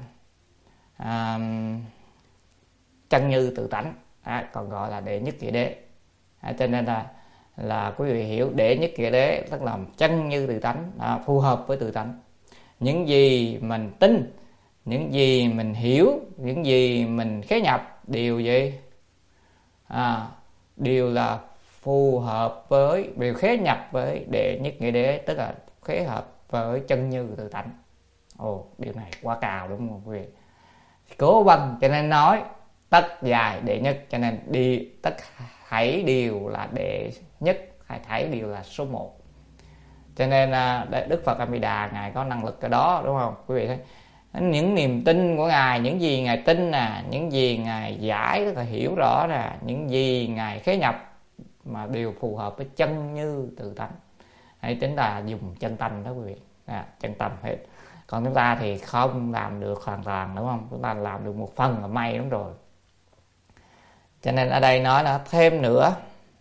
chân như tự tánh, còn gọi là đệ nhất nghĩa đế. Cho nên là quý vị hiểu đệ nhất nghĩa đế tức là chân như tự tánh, phù hợp với tự tánh. Những gì mình tin, những gì mình hiểu, những gì mình khế nhập đều gì? Đều là phù hợp với, đều khế nhập với đệ nhất nghĩa đế, tức là khế hợp với chân như tự tánh. Điều này quá cao đúng không quý vị? Cố bằng cho nên nói tất dài đệ nhất, cho nên tất thảy đều là đệ nhất, thảy đều là số 1. Cho nên Đức Phật A Di Đà ngài có năng lực cái đó, đúng không quý vị thấy? Những niềm tin của ngài, những gì ngài tin những gì ngài giải tức là hiểu rõ những gì ngài khế nhập mà đều phù hợp với chân như tự tánh. Hãy tính là dùng chân tâm đó quý vị, chân tâm hết. Còn chúng ta thì không làm được hoàn toàn, đúng không? Chúng ta làm được một phần là may lắm rồi. Cho nên ở đây nói là thêm nữa,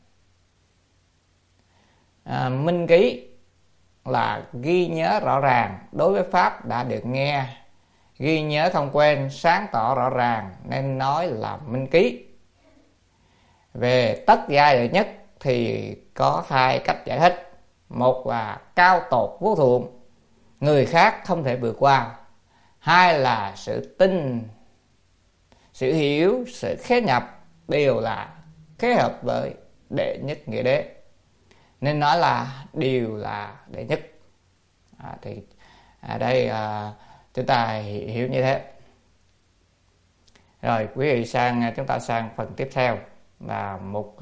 minh ký là ghi nhớ rõ ràng đối với pháp đã được nghe, ghi nhớ không quên, sáng tỏ rõ ràng, nên nói là minh ký. Về tất giai đệ nhất thì có hai cách giải thích. Một là cao tột vô thượng, người khác không thể vượt qua. Hai là sự tin, sự hiểu, sự khế nhập đều là khế hợp với đệ nhất nghĩa đế, nên nói là đều là đệ nhất. Thì ở đây chúng ta hiểu như thế. Rồi quý vị chúng ta sang phần tiếp theo là một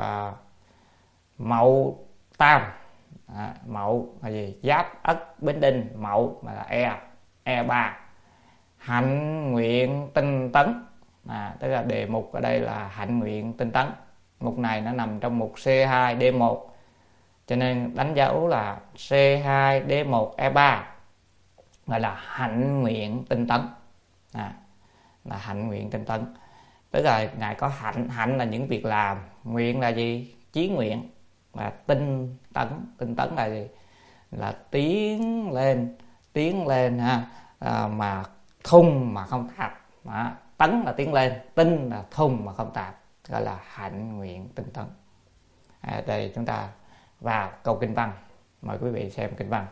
Mậu Tam. Mậu là gì? Giáp, Ất, Bính, Đinh, Mậu mà là E3. Hạnh nguyện tinh tấn, tức là đề mục ở đây là hạnh nguyện tinh tấn. Mục này nó nằm trong mục C2D1, cho nên đánh dấu là C2D1E3, gọi là hạnh nguyện tinh tấn. Là hạnh nguyện tinh tấn, tức là ngài có hạnh là những việc làm, nguyện là gì? Chí nguyện. Và tinh tấn là gì? Là tiến lên mà thung mà không tạp. Tấn là tiến lên, tinh là thung mà không tạp, gọi là hạnh nguyện tinh tấn. Đây chúng ta vào câu kinh văn, mời quý vị xem kinh văn.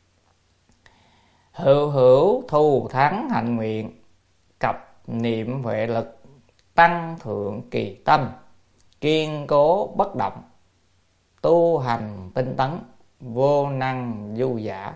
Hữu hữu thù thắng hạnh nguyện, cập niệm huệ lực, tăng thượng kỳ tâm, kiên cố bất động, tu hành tinh tấn, vô năng du giả.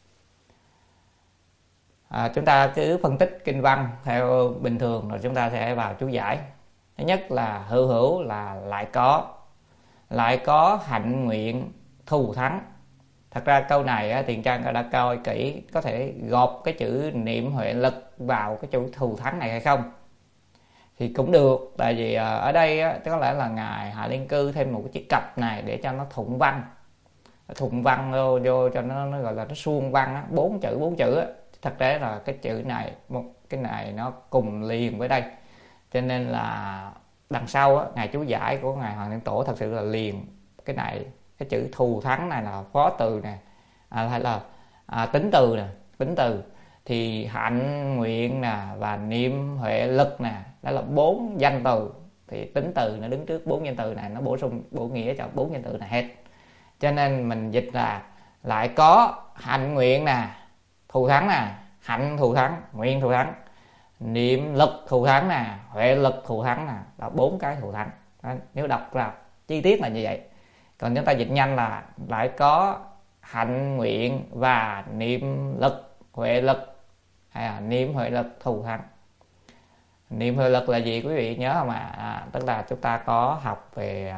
Chúng ta cứ phân tích kinh văn theo bình thường rồi chúng ta sẽ vào chú giải. Thứ nhất là hữu hữu là lại có hạnh nguyện thù thắng. Thật ra câu này Tiền Trang đã coi kỹ, có thể gộp cái chữ niệm huệ lực vào cái chữ thù thắng này hay không thì cũng được. Tại vì ở đây có lẽ là ngài Hạ Liên Cư thêm một cái chữ cặp này để cho nó thuận văn vô cho nó gọi là nó suông văn, 4 chữ. Thật ra là cái chữ này, cái này nó cùng liền với đây, cho nên là đằng sau ngài chú giải của ngài Hoàng Thiên Tổ thật sự là liền cái này. Cái chữ thù thắng này là phó từ nè, hay là tính từ nè, tính từ. Thì hạnh, nguyện nè và niệm, huệ, lực nè, đó là 4 danh từ. Thì tính từ nó đứng trước 4 danh từ này, nó bổ sung bổ nghĩa cho 4 danh từ này hết. Cho nên mình dịch là lại có hạnh nguyện nè, thù thắng nè, hạnh thù thắng, nguyện thù thắng, niệm lực thù thắng nè, huệ lực thù thắng nè, là 4 cái thù thắng. Đó, nếu đọc ra chi tiết là như vậy. Còn chúng ta dịch nhanh là lại có hạnh nguyện và niệm lực huệ lực, hay là niệm huệ lực thù thắng. Niệm huệ lực là gì quý vị nhớ không ạ? Tức là chúng ta có học về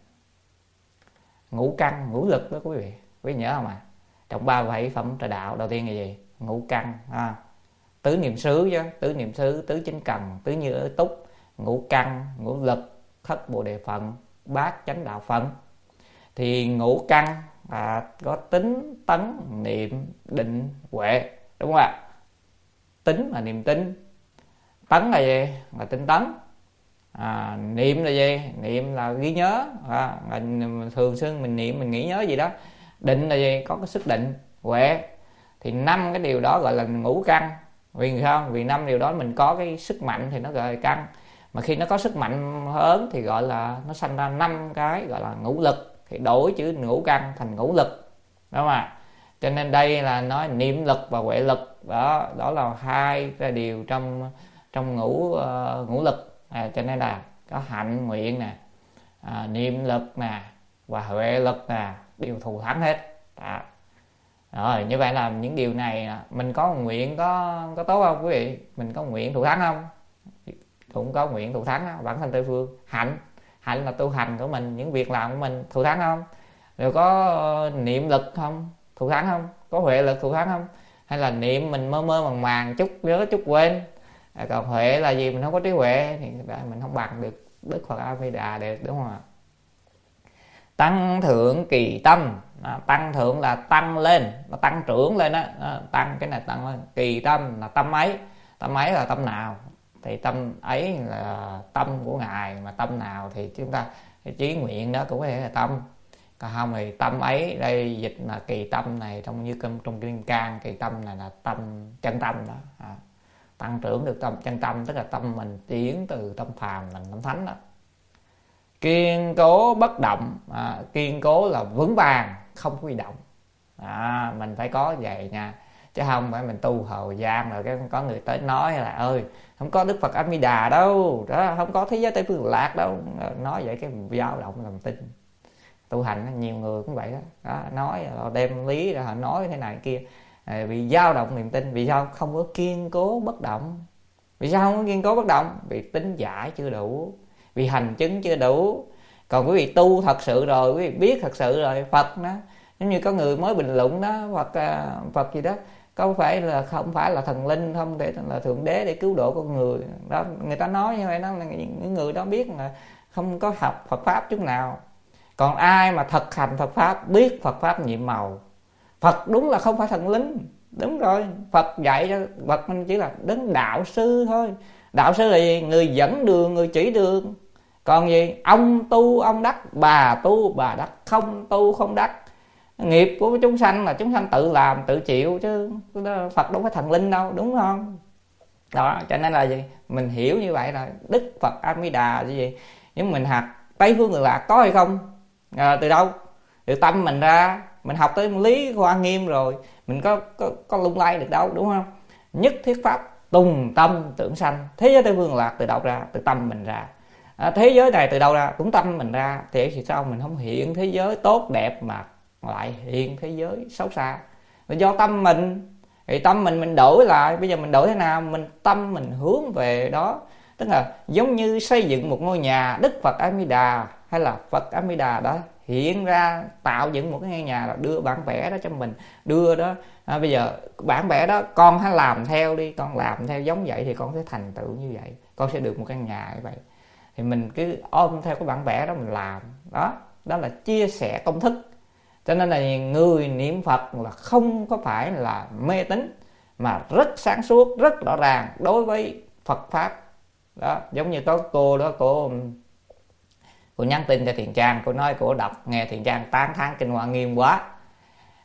ngũ căn ngũ lực đó quý vị nhớ không ạ? Trong 37 phẩm trợ đạo đầu tiên là gì? Ngũ căn, tứ niệm xứ chứ, tứ niệm xứ, tứ chính cần, tứ như ới túc, ngũ căn, ngũ lực, thất bồ đề phận, bát chánh đạo phận. Thì ngũ căn có tính, tấn, niệm, định, huệ, đúng không ạ? Tính là niềm tin, tấn là gì? Là tinh tấn. Niệm là gì? Niệm là ghi nhớ, thường xuyên mình niệm mình nghĩ nhớ gì đó. Định là gì? Có cái sức định. Huệ thì 5 cái điều đó gọi là ngũ căn. Vì sao? Vì 5 điều đó mình có cái sức mạnh thì nó gọi là căn. Mà khi nó có sức mạnh lớn thì gọi là nó sanh ra 5 cái gọi là ngũ lực. Thì đổi chữ ngũ căn thành ngũ lực, đúng không ạ? Cho nên đây là nói niệm lực và huệ lực. Đó là 2 cái điều trong ngũ lực. Cho nên là có hạnh nguyện nè, niệm lực nè và huệ lực nè, đều thù thắng hết. Rồi như vậy là những điều này mình có nguyện có tốt không quý vị? Mình có nguyện thù thắng không? Cũng có nguyện thù thắng đó, bản thân Tây Phương. Hạnh là tu hành của mình, những việc làm của mình thù thắng không? Rồi có niệm lực không? Thù thắng không? Có huệ lực thù thắng không? Hay là niệm mình mơ mơ màng màng, chút nhớ chút quên? Còn huệ là gì? Mình không có trí huệ thì mình không bằng được Đức Phật A Di Đà được, đúng không ạ? Tăng thượng kỳ tâm. Tăng thượng là tăng lên, nó tăng trưởng lên đó. Tăng cái này tăng lên. Kỳ tâm là tâm ấy. Tâm ấy là tâm nào? Thì tâm ấy là tâm của Ngài. Mà tâm nào thì chúng ta chí nguyện đó cũng có thể là tâm. Còn không thì tâm ấy, đây dịch là kỳ tâm này trong Kim Cang, kỳ tâm này là tâm, chân tâm đó. Tăng trưởng được tâm chân tâm, tức là tâm mình tiến từ tâm phàm thành tâm thánh đó. Kiên cố bất động. Kiên cố là vững vàng, không có bị động. Mình phải có vậy nha, chứ không phải mình tu Hầu Gian rồi cái có người tới nói là ơi không có Đức Phật A Di Đà đâu đó, không có thế giới Tây Phương Lạc đâu. Nói vậy cái dao động lòng tin. Tu hành nhiều người cũng vậy đó, nói đem lý ra họ nói thế này kia, bị dao động niềm tin. Vì sao không có kiên cố bất động? Vì sao không có kiên cố bất động? Vì tính giải chưa đủ, vì hành chứng chưa đủ. Còn quý vị tu thật sự rồi, quý vị biết thật sự rồi, Phật đó, giống như có người mới bình luận đó, Phật gì đó không phải là thần linh, không thể là thượng đế để cứu độ con người đó. Người ta nói như vậy đó là những người đó biết là không có học Phật pháp chút nào. Còn ai mà thực hành Phật pháp, biết Phật pháp nhiệm màu, Phật đúng là không phải thần linh. Đúng rồi, Phật dạy cho Phật mình chỉ là đấng đạo sư thôi. Đạo sư là gì? Người dẫn đường, người chỉ đường. Còn gì? Ông tu ông đắc, bà tu bà đắc, không tu không đắc. Nghiệp của chúng sanh là chúng sanh tự làm tự chịu, chứ Phật đâu phải thần linh đâu, đúng không? Đó, cho nên là gì? Mình hiểu như vậy là Đức Phật A Di Đà như vậy. Nhưng mình học Tây Phương Cực Lạc có hay không? Từ đâu? Từ tâm mình ra. Mình học tới lý Hoa Nghiêm rồi, mình có lung lay được đâu, đúng không? Nhất thiết pháp tùng tâm tưởng sanh. Thế giới Tây Phương Lạc từ đâu ra? Từ tâm mình ra. Thế giới này từ đâu ra? Cũng tâm mình ra. Thì sao mình không hiện thế giới tốt đẹp mà lại hiện thế giới xấu xa? Là do tâm mình. Thì tâm mình đổi lại. Bây giờ mình đổi thế nào? Tâm mình hướng về đó. Tức là giống như xây dựng một ngôi nhà, Đức Phật A Di Đà hay là Phật A Di Đà đó hiện ra tạo dựng một cái ngôi nhà, là đưa bản vẽ đó cho mình, đưa đó. Bây giờ bản vẽ đó con hãy làm theo đi, con làm theo giống vậy thì con sẽ thành tựu như vậy, con sẽ được một căn nhà như vậy. Thì mình cứ ôm theo cái bản vẽ đó mình làm đó. Đó là chia sẻ công thức. Cho nên là người niệm Phật là không có phải là mê tín, mà rất sáng suốt, rất rõ ràng đối với Phật pháp đó. Giống như có cô đó, cô nhắn tin cho Thiện Trang, cô nói cô đọc nghe Thiện Trang tán thán kinh Hoa Nghiêm quá.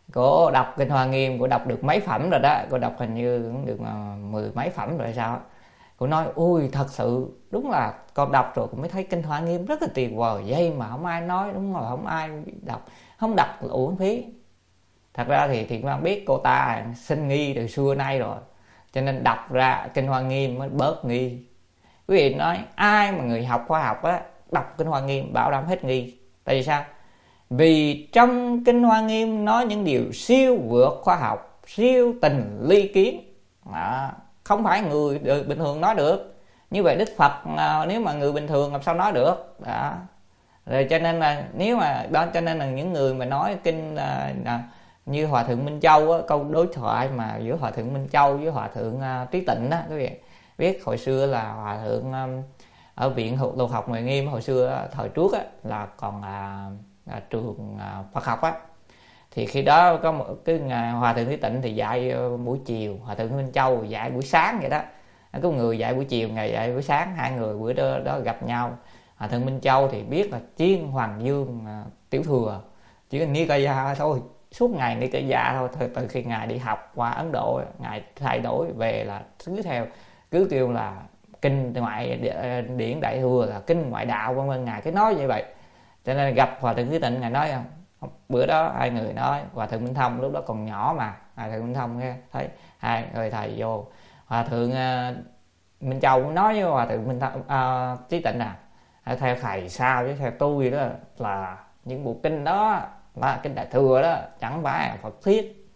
Cô đọc kinh Hoa Nghiêm, cô đọc được mấy phẩm rồi đó, cô đọc hình như cũng được 10 mấy phẩm rồi sao. Cô nói ui thật sự đúng là con đọc rồi cũng mới thấy kinh Hoa Nghiêm rất là tuyệt vời, vậy mà không ai nói, đúng rồi, không ai đọc, không đọc là uổng phí. Thật ra thì Thiện Văn biết cô ta sinh nghi từ xưa nay rồi, cho nên đọc ra kinh Hoa Nghiêm mới bớt nghi. Quý vị nói ai mà người học khoa học á, đọc kinh Hoa Nghiêm bảo đảm hết nghi. Tại vì sao? Vì trong kinh Hoa Nghiêm nói những điều siêu vượt khoa học, siêu tình ly kiến, không phải người bình thường nói được. Như vậy Đức Phật nếu mà người bình thường làm sao nói được đó. Rồi cho nên là nếu mà đó, cho nên là những người mà nói kinh như Hòa Thượng Minh Châu á, câu đối thoại mà giữa Hòa Thượng Minh Châu với Hòa Thượng Trí Tịnh đó, quý vị biết hồi xưa là Hòa Thượng ở viện Lục học Người Nghiêm hồi xưa thời trước á, là còn trường Phật học á, thì khi đó có một cái Hòa Thượng Trí Tịnh thì dạy buổi chiều, Hòa Thượng Minh Châu dạy buổi sáng vậy đó. Có người dạy buổi chiều, ngày dạy buổi sáng, hai người bữa đó gặp nhau. Hòa Thượng Minh Châu thì biết là chuyên Hoàng Dương tiểu thừa, chỉ là Nikaya thôi, suốt ngày Nikaya thôi. Từ khi ngài đi học qua Ấn Độ, ngài thay đổi về là cứ kêu là kinh ngoại điển đại thừa là kinh ngoại đạo, vân vân, ngài cứ nói như vậy. Cho nên gặp Hòa Thượng Trí Tịnh, ngài nói bữa đó hai người nói, Hòa Thượng Minh Thông lúc đó còn nhỏ mà, Hòa Thượng Minh Thông nghe thấy hai người thầy vô, Hòa Thượng Minh Châu nói với Hòa Thượng Minh Thông Trí Tịnh theo thầy sao chứ theo tôi đó là những bộ kinh đó là kinh đại thừa đó, chẳng phải là Phật thuyết.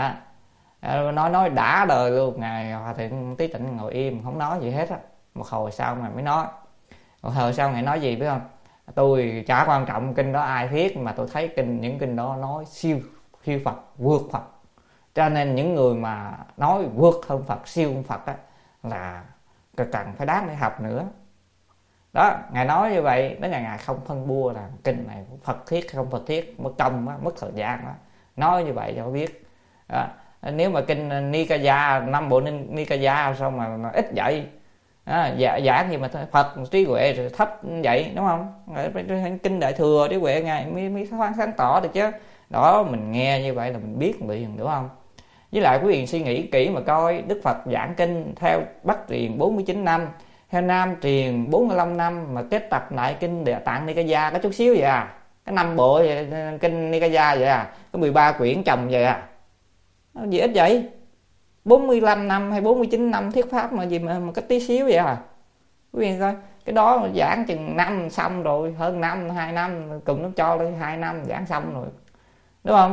Nói đã đời luôn. Ngài Hòa Thượng Trí Tịnh ngồi im không nói gì hết á. Một hồi sau ngài mới nói, một hồi sau ngài nói gì biết không? Tôi chả quan trọng kinh đó ai viết, mà tôi thấy những kinh đó nói siêu Phật, vượt Phật, cho nên những người mà nói vượt hơn Phật, siêu hơn Phật á, là cần phải đáng để học nữa đó. Ngài nói như vậy đó, ngài không phân bua là kinh này Phật thiết không Phật thiết, mất công á, mất thời gian đó. Nói như vậy cho biết đó. Nếu mà kinh Nikaya, 5 bộ Nikaya sao mà ít vậy giảng gì mà Phật trí huệ rồi thấp vậy, đúng không? Kinh đại thừa trí huệ ngài mới sáng tỏ được chứ đó. Mình nghe như vậy là mình biết liền, đúng không? Với lại quý vị suy nghĩ kỹ mà coi, Đức Phật giảng kinh theo Bắc truyền 49 năm, theo Nam truyền 45 năm, mà kết tập lại kinh Địa Tạng Nikaya có chút xíu vậy à. Cái 5 bộ kinh Nikaya vậy à, có 13 quyển chồng vậy à. Gì ít vậy? 45 năm hay 49 năm thuyết pháp mà gì mà có tí xíu vậy à. Quý vị coi, cái đó giảng chừng năm xong rồi, hơn năm, 2 năm, cùng nó cho lên 2 năm giảng xong rồi, đúng không?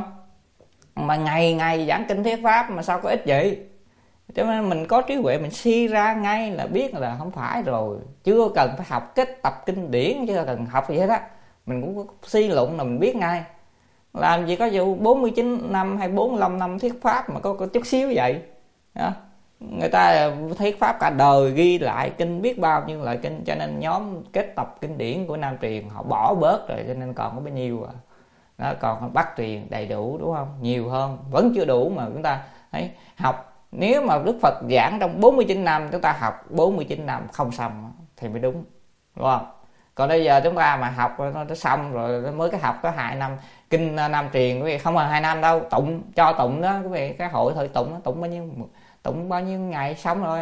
Mà ngày giảng kinh thuyết pháp mà sao có ít vậy? Cho nên mình có trí huệ mình suy ra ngay là biết là không phải rồi. Chưa cần phải học kết tập kinh điển, chưa cần học gì hết á, mình cũng có suy luận là mình biết ngay. Làm gì có vụ 49 năm hay 45 năm thuyết pháp mà có chút xíu vậy đó. Người ta thuyết pháp cả đời, ghi lại kinh biết bao nhiêu loại kinh, cho nên nhóm kết tập kinh điển của Nam truyền họ bỏ bớt rồi, cho nên còn có bao nhiêu đó, còn Bắc truyền đầy đủ, đúng không? Nhiều hơn, vẫn chưa đủ mà chúng ta thấy học. Nếu mà Đức Phật giảng trong 49 năm, chúng ta học 49 năm không xong thì mới đúng, đúng không? Còn bây giờ chúng ta mà học nó xong rồi mới cái học có 2 năm kinh Nam truyền, quý vị, không là 2 năm đâu, tụng cho tụng đó quý vị, cái hội thời tụng bao nhiêu ngày xong rồi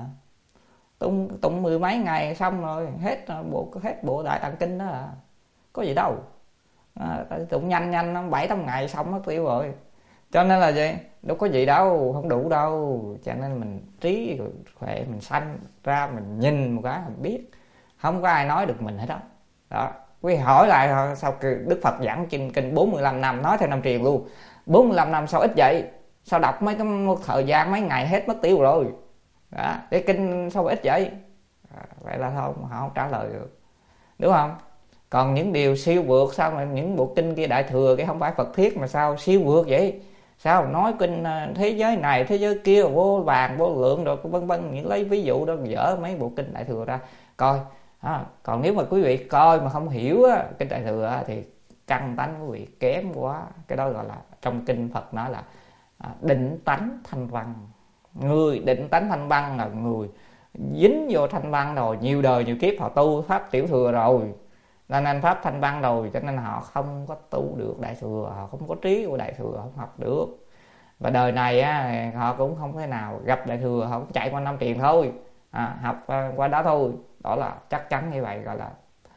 tụng 10 mấy ngày xong rồi, hết bộ Đại Tạng Kinh đó có gì đâu. Tụng nhanh 7-8 ngày xong mất tiêu rồi. Cho nên là gì, đâu có gì đâu, không đủ đâu. Cho nên mình trí huệ mình sanh ra, mình nhìn một cái mình biết, không có ai nói được mình hết đó. Quý vị hỏi lại sao Đức Phật giảng kinh 45 năm, nói theo Nam truyền luôn, 45 năm sao ít vậy? Sao đọc mấy cái thời gian mấy ngày hết mất tiêu rồi đó, cái kinh sao ít vậy? Vậy là thôi, họ không trả lời được, đúng không? Còn những điều siêu vượt, sao mà những bộ kinh kia đại thừa cái không phải Phật thiết mà sao siêu vượt vậy? Sao nói kinh thế giới này thế giới kia vô vàng vô lượng rồi vân vân, những lấy ví dụ đó dở mấy bộ kinh đại thừa ra coi. Còn nếu mà quý vị coi mà không hiểu kinh đại thừa thì căn tánh quý vị kém quá. Cái đó gọi là trong kinh Phật nói là định tánh thanh văn. Người định tánh thanh văn là người dính vô thanh văn rồi, nhiều đời nhiều kiếp họ tu pháp tiểu thừa rồi nên pháp thanh văn rồi, cho nên họ không có tu được đại thừa, họ không có trí của đại thừa, không học được. Và đời này á, họ cũng không thể nào gặp đại thừa, họ cũng chạy qua năm truyền thôi, học qua đó thôi. Đó là chắc chắn như vậy, gọi là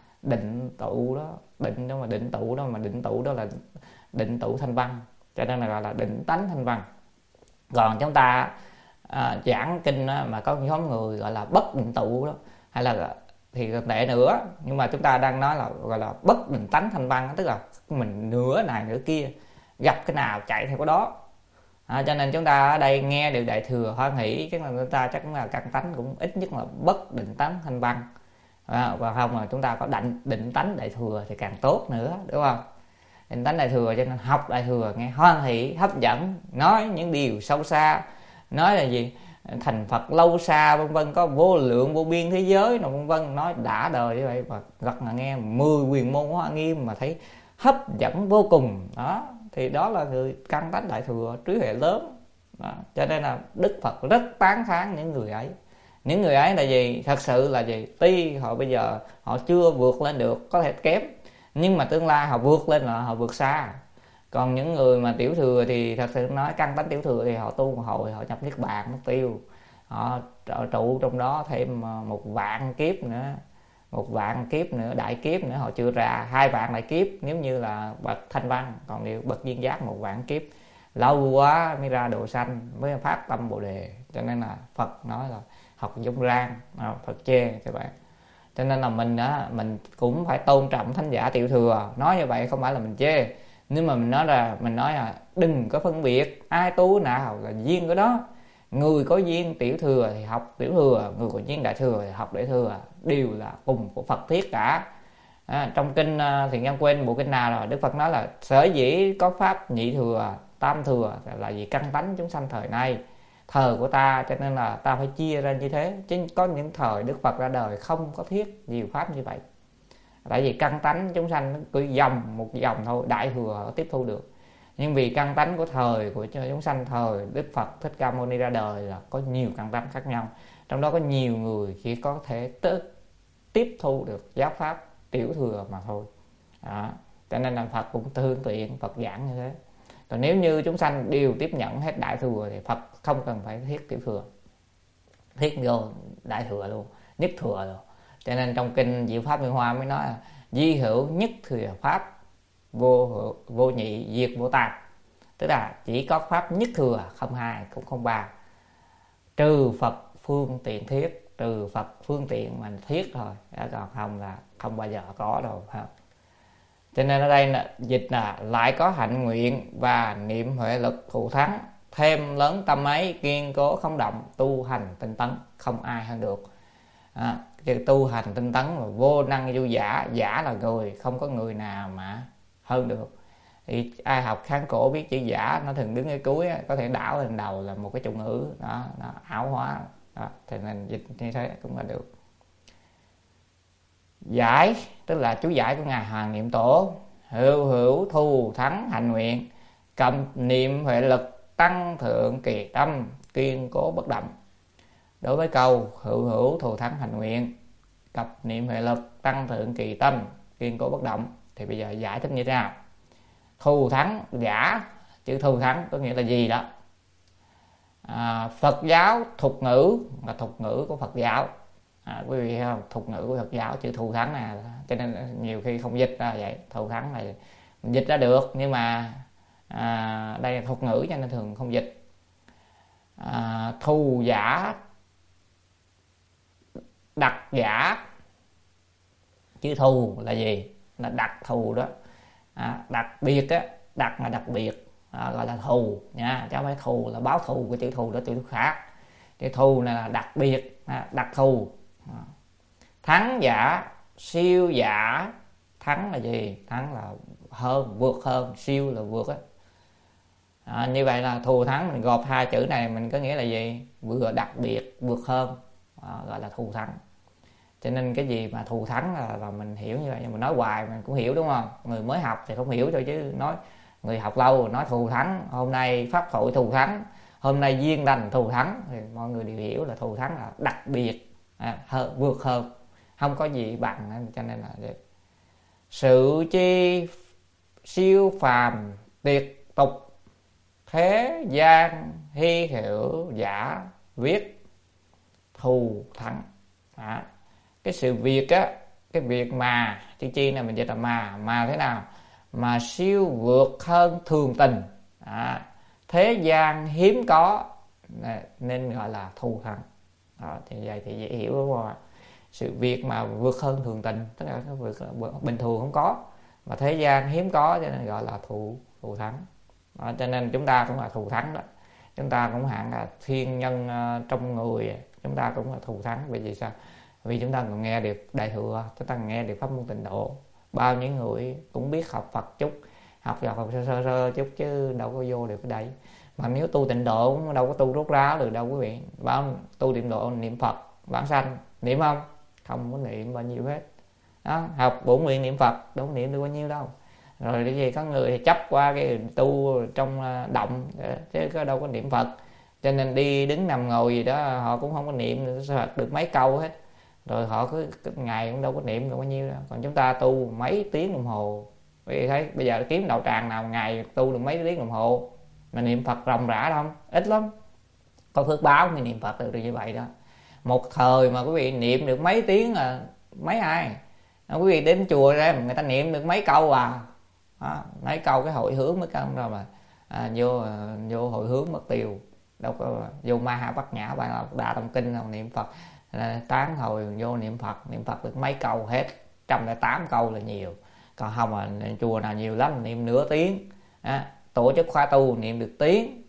định tụ đó. Định đó mà định tụ đó, mà định tụ đó là định tụ thanh văn, cho nên là gọi là định tánh thanh văn. Còn chúng ta giảng kinh đó, mà có nhóm người gọi là bất định tụ đó, hay là thì tệ nữa, nhưng mà chúng ta đang nói là gọi là bất định tánh thanh văn, tức là mình nửa này nửa kia, gặp cái nào chạy theo cái đó. Cho nên chúng ta ở đây nghe được đại thừa hoan hỷ, chứ là chúng ta chắc là căn tánh cũng ít nhất là bất định tánh thanh văn, và không là chúng ta có định tánh đại thừa thì càng tốt nữa, đúng không? Định tánh đại thừa, cho nên học đại thừa nghe hoan hỷ, hấp dẫn, nói những điều sâu xa, nói là gì thành Phật lâu xa vân vân, có vô lượng vô biên thế giới nào vân vân, nói đã đời như vậy, và rất là nghe 10 quyền môn Hoa Nghiêm mà thấy hấp dẫn vô cùng đó, thì đó là người căn tánh đại thừa, trí huệ lớn đó. Cho nên là Đức Phật rất tán thán những người ấy. Những người ấy là gì? Thật sự là gì? Tuy họ bây giờ họ chưa vượt lên được, có thể kém, nhưng mà tương lai họ vượt lên là họ vượt xa. Còn những người mà tiểu thừa thì thật sự nói căn tánh tiểu thừa thì họ tu một hồi, họ nhập niết bàn mất tiêu, họ trụ trong đó thêm 1.000 kiếp nữa, 1.000 kiếp nữa, đại kiếp nữa họ chưa ra, 2.000 đại kiếp nếu như là bậc thanh văn. Còn nếu bậc duyên giác 1.000 kiếp, lâu quá mới ra độ sanh, mới phát tâm bồ đề. Cho nên là Phật nói là học dung rang, Phật chê các bạn. Cho nên là mình cũng phải tôn trọng thánh giả tiểu thừa. Nói như vậy không phải là mình chê, nhưng mà mình nói là đừng có phân biệt ai tu nào là duyên của đó. Người có duyên tiểu thừa thì học tiểu thừa, người có duyên đại thừa thì học đại thừa, đều là cùng của Phật thiết cả. Trong kinh Thiện Nhân Quên, bộ kinh nào rồi Đức Phật nói là sở dĩ có pháp nhị thừa, tam thừa là vì căn tánh chúng sanh thời nay, thời của ta, cho nên là ta phải chia ra như thế. Chứ có những thời Đức Phật ra đời không có thiết nhiều pháp như vậy, tại vì căn tánh chúng sanh cứ một dòng thôi, đại thừa tiếp thu được. Nhưng vì căn tánh của thời của chúng sanh thời Đức Phật Thích Ca Mâu Ni ra đời là có nhiều căn tánh khác nhau, trong đó có nhiều người chỉ có thể tiếp thu được giáo pháp tiểu thừa mà thôi. Cho nên là Phật cũng thương tiện Phật giảng như thế. Còn nếu như chúng sanh đều tiếp nhận hết đại thừa thì Phật không cần phải thiết tiểu thừa, thiết vô đại thừa luôn, nhất thừa luôn. Cho nên trong kinh Diệu Pháp Nguyên Hoa mới nói là di hữu nhất thừa pháp, vô nhị diệt vô tam, tức là chỉ có pháp nhất thừa, không hai cũng không ba, trừ Phật phương tiện thiết, trừ Phật phương tiện mình thiết thôi, còn không là không bao giờ có đâu. Cho nên ở đây là dịch là lại có hạnh nguyện và niệm huệ lực thù thắng, thêm lớn tâm ấy kiên cố không động, tu hành tinh tấn không ai hơn được. Chứ tu hành tinh tấn là vô năng vô giả, giả là người, không có người nào mà hơn được. Thì ai học Hán cổ biết chữ giả nó thường đứng ở cuối, có thể đảo lên đầu là một cái chủ ngữ đó, nó ảo hóa đó, thì nên dịch như thế cũng là được. Giải tức là chú giải của ngài Hoàng Niệm Tổ, hữu thù thắng hạnh nguyện, cầm niệm huệ lực tăng thượng kỳ tâm, kiên cố bất động. Đối với câu hữu thù thắng hạnh nguyện, cập niệm huệ lực tăng thượng kỳ tâm, kiên cố bất động, thì bây giờ giải thích như thế nào? Thù thắng giả, chữ thù thắng có nghĩa là gì đó? Phật giáo thục ngữ là thục ngữ của Phật giáo. Quý vị thấy không? Thục ngữ của Phật giáo chữ thù thắng nè, cho nên nhiều khi không dịch ra vậy. Thù thắng này dịch ra được, nhưng mà đây là thục ngữ cho nên thường không dịch. Thù giả, đặc giả, chữ thù là gì? Là đặc thù đó, đặc biệt á, đặc là đặc biệt, gọi là thù nha, chứ không phải thù là báo thù, của chữ thù đó chữ khác. Chữ thù này là đặc biệt, đặc thù. Thắng giả, siêu giả. Thắng là gì? Thắng là hơn, vượt hơn, siêu là vượt á. Như vậy là thù thắng mình gộp hai chữ này mình có nghĩa là gì? Vừa đặc biệt, vượt hơn, gọi là thù thắng. Cho nên cái gì mà thù thắng là mình hiểu như vậy, nhưng mà nói hoài mình cũng hiểu, đúng không? Người mới học thì không hiểu thôi, chứ nói người học lâu nói thù thắng, hôm nay pháp hội thù thắng, hôm nay duyên lành thù thắng, thì mọi người đều hiểu là thù thắng là đặc biệt, vượt hơn, không có gì bằng. Cho nên là sự chi siêu phàm tuyệt tục, thế gian hy hữu giả viết thù thắng. Đó. Cái sự việc á, cái việc mà chữ chi này mình dịch là mà thế nào, mà siêu vượt hơn thường tình. Đó. Thế gian hiếm có nên gọi là thù thắng. Đó, thì vậy thì dễ hiểu đúng không ạ? Sự việc mà vượt hơn thường tình, tức là cái việc bình thường không có, mà thế gian hiếm có, cho nên gọi là thù thắng. Đó, cho nên chúng ta cũng là thù thắng đó. Chúng ta cũng hạng là thiên nhân trong người, chúng ta cũng là thù thắng. Vì sao? Vì chúng ta còn nghe được đại thừa, chúng ta nghe được pháp môn tịnh độ. Bao nhiêu người cũng biết học Phật chút, học sơ chút chứ đâu có vô được cái đấy. Mà nếu tu tịnh độ cũng đâu có tu rốt ráo được đâu quý vị. Bao tu tịnh độ niệm Phật vãng sanh, niệm không? Không có niệm bao nhiêu hết. Đó, học bổn nguyện niệm Phật đâu có niệm được bao nhiêu đâu. Rồi cái gì có người thì chấp qua cái tu trong động chứ có đâu có niệm Phật. Cho nên đi đứng nằm ngồi gì đó họ cũng không có niệm Phật được mấy câu hết. Rồi họ cứ ngày cũng đâu có niệm được bao nhiêu đâu. Còn chúng ta tu mấy tiếng đồng hồ. Quý vị thấy bây giờ kiếm đạo tràng nào ngày tu được mấy tiếng đồng hồ mà niệm Phật ròng rã không? Ít lắm. Có phước báo thì niệm Phật được như vậy đó. Một thời mà quý vị niệm được mấy tiếng là mấy ai. Quý vị đến chùa ra người ta niệm được mấy câu à. Đó, mấy câu cái hội hướng mới cân rồi mà vô hội hướng mất tiêu. Đâu có vô Ma Ha Bát Nhã Ba La Đà Tông Kinh không niệm Phật. Tán hồi vô niệm Phật được mấy câu hết, 108 câu là nhiều. Còn không mà chùa nào nhiều lắm niệm nửa tiếng. Tổ chức khóa tu niệm được tiếng.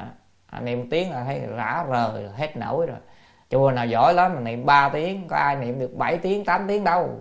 Niệm tiếng là thấy rã rời hết nổi rồi. Chùa nào giỏi lắm mà niệm 3 tiếng, có ai niệm được 7 tiếng 8 tiếng đâu.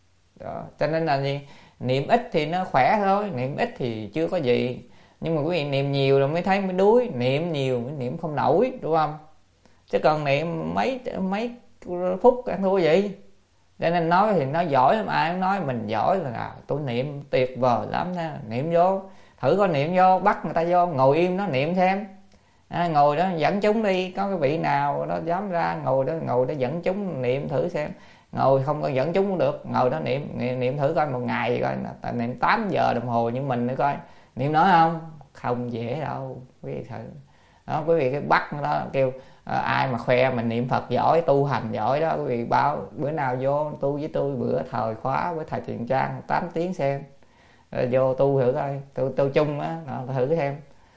Đó. Cho nên là gì? Niệm ít thì nó khỏe thôi, niệm ít thì chưa có gì. Nhưng mà quý vị niệm nhiều rồi mới thấy mới đuối, niệm nhiều mới niệm không nổi, đúng không? Chứ còn niệm mấy phút ăn thua gì. Cho nên nói thì nó giỏi lắm, ai cũng nói mình giỏi là tôi niệm tuyệt vời lắm nha. Niệm vô, thử coi niệm vô, bắt người ta vô ngồi im nó niệm xem. Ngồi đó dẫn chúng đi, có cái vị nào đó dám ra ngồi đó dẫn chúng niệm thử xem. Ngồi không có dẫn chúng cũng được, ngồi đó niệm thử coi một ngày coi, niệm 8 giờ đồng hồ như mình nữa coi niệm nói không? Không dễ đâu quý vị thử. Đó, quý vị cái bắt đó kêu ai mà khoe mình niệm Phật giỏi, tu hành giỏi đó, quý vị báo bữa nào vô tu với tôi bữa thời khóa với thầy Truyền Trang 8 tiếng xem. Rồi vô tu thử coi, tu chung á, thử xem.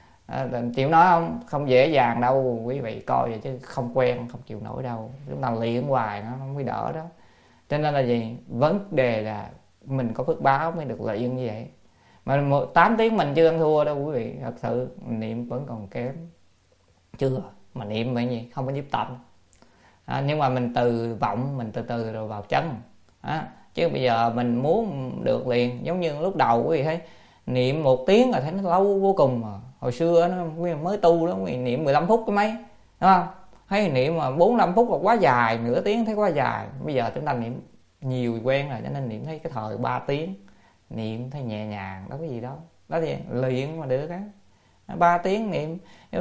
Chịu nói không? Không dễ dàng đâu quý vị coi vậy chứ không quen không chịu nổi đâu. Chúng ta luyện hoài nó không mới đỡ đó. Cho nên là gì? Vấn đề là mình có phước báo mới được luyện như vậy. Mà 8 tiếng mình chưa ăn thua đâu quý vị. Thật sự niệm vẫn còn kém. Chưa. Mà niệm vậy gì? Không có giúp tâm. Nhưng mà mình từ vọng, mình từ từ rồi vào chân. Chứ bây giờ mình muốn được liền. Giống như lúc đầu quý vị thấy niệm 1 tiếng là thấy nó lâu vô cùng mà. Hồi xưa nó mới tu đó, niệm 15 phút cái mấy, đúng không? Thấy niệm mà 45 phút là quá dài, nửa tiếng thấy quá dài. Bây giờ chúng ta niệm nhiều quen rồi cho nên niệm thấy cái thời 3 tiếng niệm thấy nhẹ nhàng, đâu có gì đâu. Đó thì luyện mà được á. 3 tiếng niệm,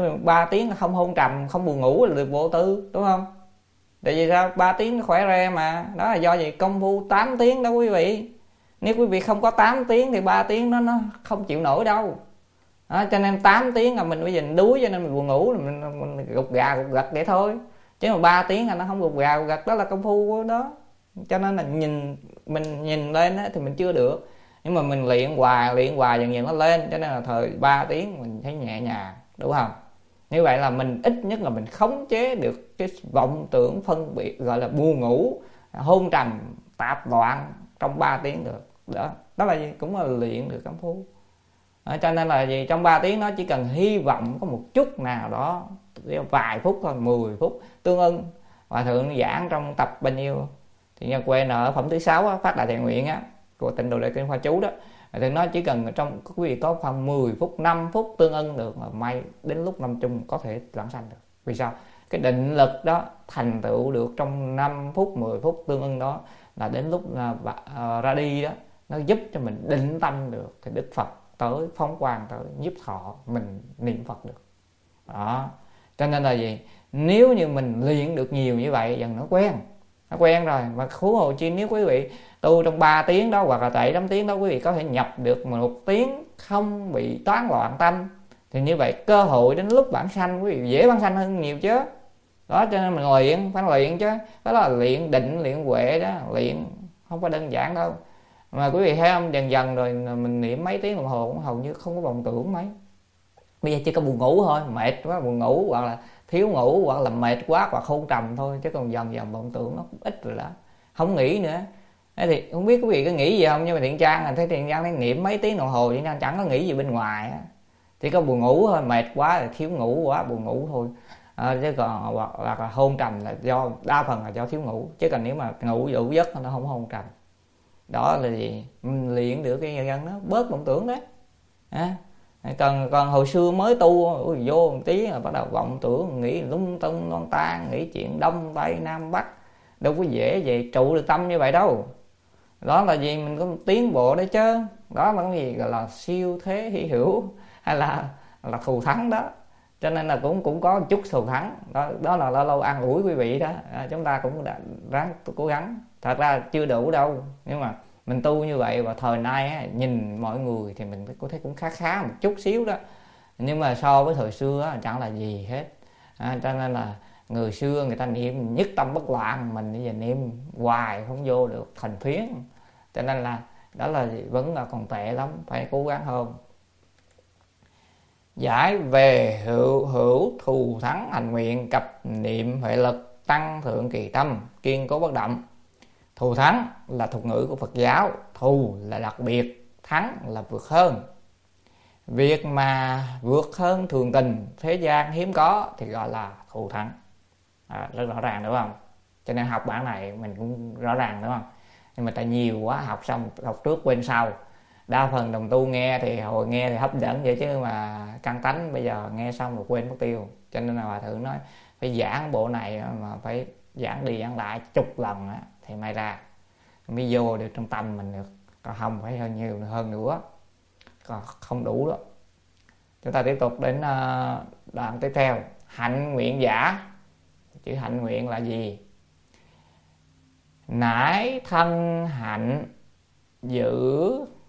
3 tiếng là không hôn trầm, không buồn ngủ là được vô tư, đúng không? Tại vì sao? 3 tiếng nó khỏe re mà. Đó là do gì? Công phu 8 tiếng đó quý vị. Nếu quý vị không có 8 tiếng thì 3 tiếng nó không chịu nổi đâu. Đó, cho nên 8 tiếng là mình bây giờ đuối cho nên mình buồn ngủ, mình gục gà gục gật vậy thôi. Chứ mà 3 tiếng là nó không gục gà gục gật, đó là công phu của đó. Cho nên là mình nhìn lên thì mình chưa được. Nhưng mà mình luyện hoài dần dần nó lên. Cho nên là thời 3 tiếng mình thấy nhẹ nhàng, đúng không? Như vậy là mình ít nhất là mình khống chế được cái vọng tưởng phân biệt, gọi là buồn ngủ, hôn trầm, tạp loạn trong 3 tiếng được. Đó là gì? Cũng là luyện được công phu. Cho nên là gì? Trong 3 tiếng nó chỉ cần hy vọng có một chút nào đó, vài phút thôi, 10 phút tương ưng. Hòa thượng giảng trong tập bao nhiêu thì nhà quê ở phẩm thứ 6 á, phát đại thiện nguyện á của Tịnh Độ Đại Kinh Hoa Chú đó, thì nó chỉ cần trong quý vị có khoảng 10 phút 5 phút tương ưng được mà may đến lúc năm chung có thể vãng sanh được. Vì sao? Cái định lực đó thành tựu được trong 5 phút 10 phút tương ưng đó là đến lúc ra đi đó, nó giúp cho mình định tâm được thì Đức Phật tới, phóng quang tới, nhiếp thọ mình niệm Phật được. Đó. Cho nên là gì? Nếu như mình luyện được nhiều như vậy dần nó quen. nó quen rồi. Mà huống hồ chi nếu quý vị tu trong 3 tiếng đó hoặc là 7-8 tiếng đó, quý vị có thể nhập được 1 tiếng không bị toán loạn tâm, thì như vậy cơ hội đến lúc bản sanh quý vị dễ bản sanh hơn nhiều chứ. Đó, cho nên mình luyện, phải luyện chứ. Đó là luyện định, luyện huệ đó, luyện không có đơn giản đâu. Mà quý vị thấy không, dần dần rồi mình niệm mấy tiếng đồng hồ cũng hầu như không có vọng tưởng mấy. Bây giờ chỉ có buồn ngủ thôi, mệt quá buồn ngủ, hoặc là thiếu ngủ, hoặc là mệt quá, hoặc hôn trầm thôi, chứ còn dần dần vọng tưởng nó cũng ít rồi đó, không nghĩ nữa. Thế thì không biết quý vị có nghĩ gì không, nhưng mà Thiện Trang là thấy Thiện Trang thấy niệm mấy tiếng đồng hồ Thiện Trang chẳng có nghĩ gì bên ngoài á, chỉ có buồn ngủ thôi, mệt quá là thiếu ngủ quá buồn ngủ thôi. Chứ còn hoặc là hôn trầm là do đa phần là do thiếu ngủ, chứ còn nếu mà ngủ đủ giấc nó không hôn trầm. Đó là gì, mình luyện được cái nhân nó bớt vọng tưởng đấy. Còn hồi xưa mới tu vô một tí là bắt đầu vọng tưởng, nghĩ lung tung non tan, nghĩ chuyện đông tây nam bắc, đâu có dễ vậy trụ được tâm như vậy đâu. Đó là gì, mình có tiến bộ đấy chứ. Đó là cái gì gọi là siêu thế hy hữu, hay là thù thắng đó. Cho nên là cũng có một chút thù thắng đó là lâu lâu an ủi quý vị đó. Chúng ta cũng đã ráng cố gắng, thật ra chưa đủ đâu, nhưng mà mình tu như vậy và thời nay á, nhìn mọi người thì mình có thấy cũng khá khá một chút xíu đó, nhưng mà so với thời xưa á, chẳng là gì hết. Cho nên là người xưa người ta niệm nhất tâm bất loạn, mình bây giờ niệm hoài không vô được, thành phiến. Cho nên là đó là vẫn là còn tệ lắm, phải cố gắng hơn. Giải về hữu thù thắng hành nguyện, cập niệm huệ lực, tăng thượng kỳ tâm, kiên cố bất động. Thù thắng là thuật ngữ của Phật giáo, thù là đặc biệt, thắng là vượt hơn. Việc mà vượt hơn thường tình thế gian hiếm có thì gọi là thù thắng. Rất rõ ràng đúng không? Cho nên học bản này mình cũng rõ ràng đúng không? Nhưng mà tại nhiều quá, học xong học trước quên sau. Đa phần đồng tu nghe thì hồi nghe thì hấp dẫn vậy, chứ mà căn tánh bây giờ nghe xong rồi quên mất tiêu. Cho nên là Hòa Thượng nói phải giảng bộ này mà phải giảng đi giảng lại chục lần á, thì may ra mới vô được trong tâm mình được. Còn không phải hơn nhiều hơn nữa, còn không đủ đó. Chúng ta tiếp tục đến đoạn tiếp theo. Hạnh nguyện giả. Chữ hạnh nguyện là gì? Nải thân hạnh giữ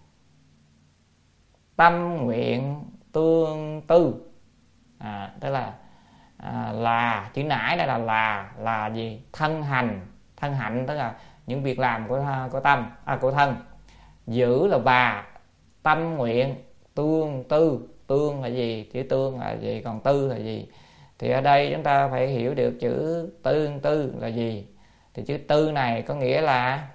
tâm nguyện tương tư. Tức là chữ nải đây là gì? Thân hành, thân hạnh tức là những việc làm của tâm, của thân. Giữ là và, tâm nguyện, tương tư. Tương là gì? Chữ tương là gì? Còn tư là gì? Thì ở đây chúng ta phải hiểu được chữ tương tư là gì. Thì chữ tư này có nghĩa là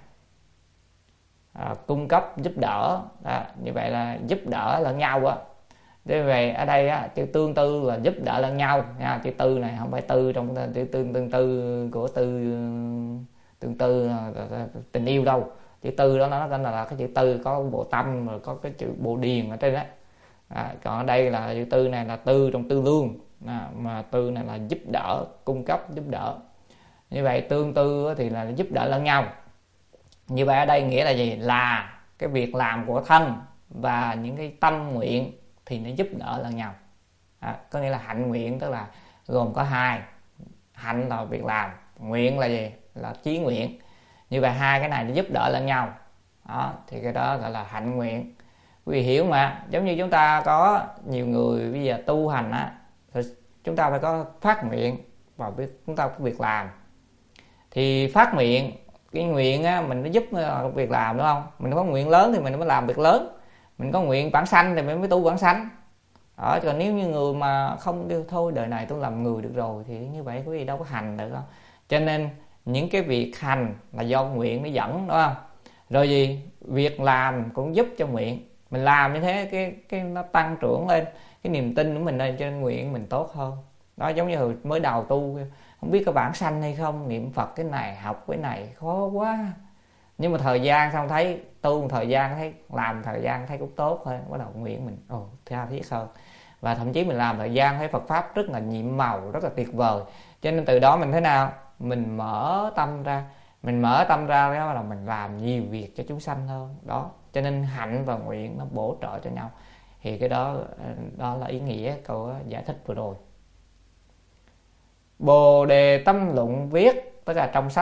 cung cấp, giúp đỡ. Như vậy là giúp đỡ lẫn nhau á. Thế vậy ở đây á, chữ tương tư là giúp đỡ lẫn nhau nha. Chữ tư này không phải tư trong chữ tương tư của tương tư tình yêu đâu. Chữ tư đó nó là cái chữ tư có bộ tâm, rồi có cái chữ bộ điền ở trên đó. Còn ở đây là chữ tư này là tư trong tư lương, mà tư này là giúp đỡ, cung cấp, giúp đỡ. Như vậy tương tư thì là giúp đỡ lẫn nhau. Như vậy ở đây nghĩa là gì? Là cái việc làm của thân và những cái tâm nguyện thì nó giúp đỡ lẫn nhau. Có nghĩa là hạnh nguyện tức là gồm có hai. Hạnh là việc làm, nguyện là gì? Là chí nguyện. Như vậy hai cái này nó giúp đỡ lẫn nhau. Thì cái đó gọi là hạnh nguyện. Quý vị hiểu mà, giống như chúng ta có nhiều người bây giờ tu hành á, thì chúng ta phải có phát nguyện và chúng ta có việc làm. Thì phát nguyện, cái nguyện á, mình nó giúp việc làm đúng không? Mình có nguyện lớn thì mình mới làm việc lớn. Mình có nguyện vãng sanh thì mình mới tu vãng sanh. Còn nếu như người mà không đưa thôi đời này tôi làm người được rồi thì như vậy quý vị đâu có hành được đâu. Cho nên những cái việc hành là do nguyện nó dẫn đúng không? Rồi gì? Việc làm cũng giúp cho nguyện. Mình làm như thế cái nó tăng trưởng lên cái niềm tin của mình lên, cho nên nguyện mình tốt hơn. Đó, giống như hồi mới đầu tu không biết có vãng sanh hay không, niệm Phật cái này, học cái này khó quá. Nhưng mà thời gian xong thấy tu một thời gian thấy làm thời gian thấy cũng tốt hơn, bắt đầu nguyện mình tha thiết hơn. Và thậm chí mình làm thời gian thấy Phật pháp rất là nhiệm màu, rất là tuyệt vời. Cho nên từ đó mình thế nào? Mình mở tâm ra, đó là mình làm nhiều việc cho chúng sanh hơn. Đó, cho nên hạnh và nguyện nó bổ trợ cho nhau. Thì cái đó là ý nghĩa câu giải thích vừa rồi. Bồ Đề Tâm Luận viết, tức là trong sách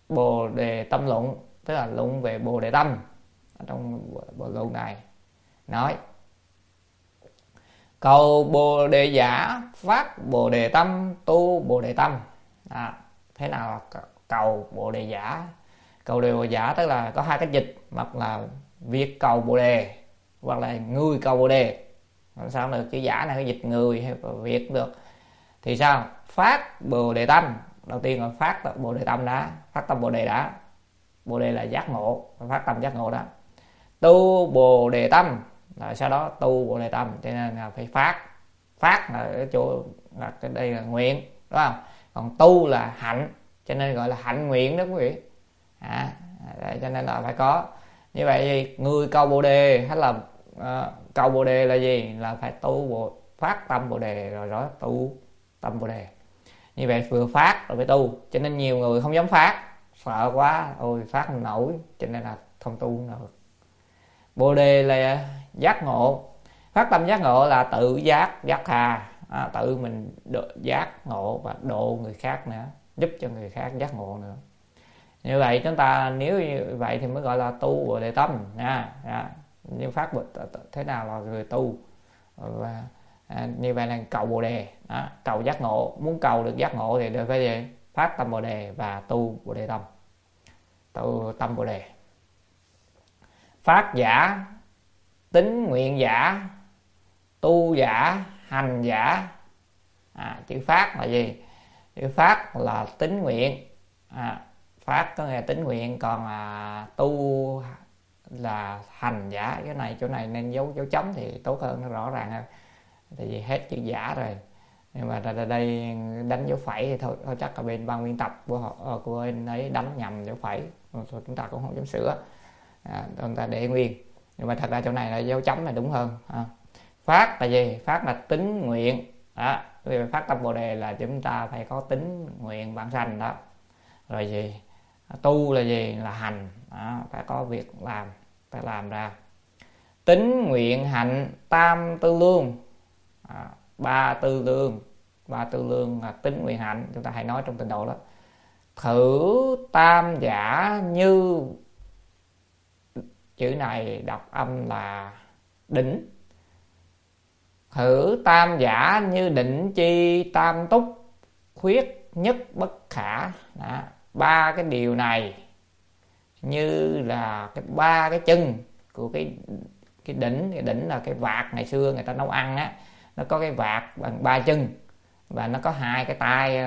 Bồ Đề Tâm Luận, tức là luận về Bồ Đề Tâm. Ở trong bộ luận này nói: cầu Bồ Đề giả, phát Bồ Đề tâm, tu Bồ Đề tâm. Thế nào là cầu Bồ Đề giả? Cầu Bồ Đề giả tức là có hai cách dịch, hoặc là việc cầu Bồ Đề, hoặc là người cầu Bồ Đề. Làm sao được, cái giả này có dịch người hay việc được. Thì sao? Phát Bồ Đề tâm. Đầu tiên là phát Bồ Đề tâm đã, phát tâm Bồ Đề đã. Bồ Đề là giác ngộ, phát tâm giác ngộ đó. Tu Bồ Đề tâm là sau đó tu Bồ Đề tâm, cho nên là phải phát là ở chỗ là cái đây là nguyện, đúng không? Còn tu là hạnh, cho nên gọi là hạnh nguyện đó quý vị. Cho nên là phải có như vậy. Người cầu Bồ Đề hay là cầu Bồ Đề là gì? Là phải tu phát tâm Bồ Đề rồi đó tu tâm Bồ Đề. Như vậy vừa phát rồi phải tu, cho nên nhiều người không dám phát, sợ quá, ôi phát không nổi, cho nên là không tu được. Bồ Đề là giác ngộ, phát tâm giác ngộ là tự giác tha, tự mình giác ngộ và độ người khác nữa, giúp cho người khác giác ngộ nữa. Như vậy chúng ta nếu như vậy thì mới gọi là tu Bồ Đề tâm nha. Nhưng phát thế nào là người tu? Và như vậy là cầu Bồ Đề, cầu giác ngộ. Muốn cầu được giác ngộ thì được phải gì? Phát tâm Bồ Đề và tu Bồ Đề tâm, tu tâm Bồ Đề. Phát giả, tín nguyện giả, tu giả, hành giả. Chữ phát là gì? Chữ phát là tín nguyện, phát có nghĩa là tín nguyện, còn tu là hành giả. Cái này chỗ này nên dấu chấm thì tốt hơn, nó rõ ràng hơn. Tại vì hết chữ giả rồi, nhưng mà đây đánh dấu phẩy thì thôi chắc là bên ban biên tập của anh ấy đánh nhầm dấu phẩy, chúng ta cũng không dám sửa, chúng ta để nguyên. Nhưng mà thật ra chỗ này là dấu chấm là đúng hơn. Phát là gì? Phát là tín nguyện đó. Phát tâm Bồ Đề là chúng ta phải có tín nguyện bản sanh đó. Rồi gì? Tu là gì? Là hành đó, phải có việc làm, phải làm ra. Tín nguyện hạnh tam tư lương, ba tư lương là tín nguyện hạnh. Chúng ta hãy nói trong tịnh độ đó: thử tam giả như, chữ này đọc âm là đỉnh. Thử tam giả như định chi tam túc, khuyết nhất bất khả. Ba cái điều này như là ba cái chân của cái đỉnh. Cái đỉnh là cái vạc ngày xưa người ta nấu ăn á, nó có cái vạc bằng ba chân và nó có hai cái tay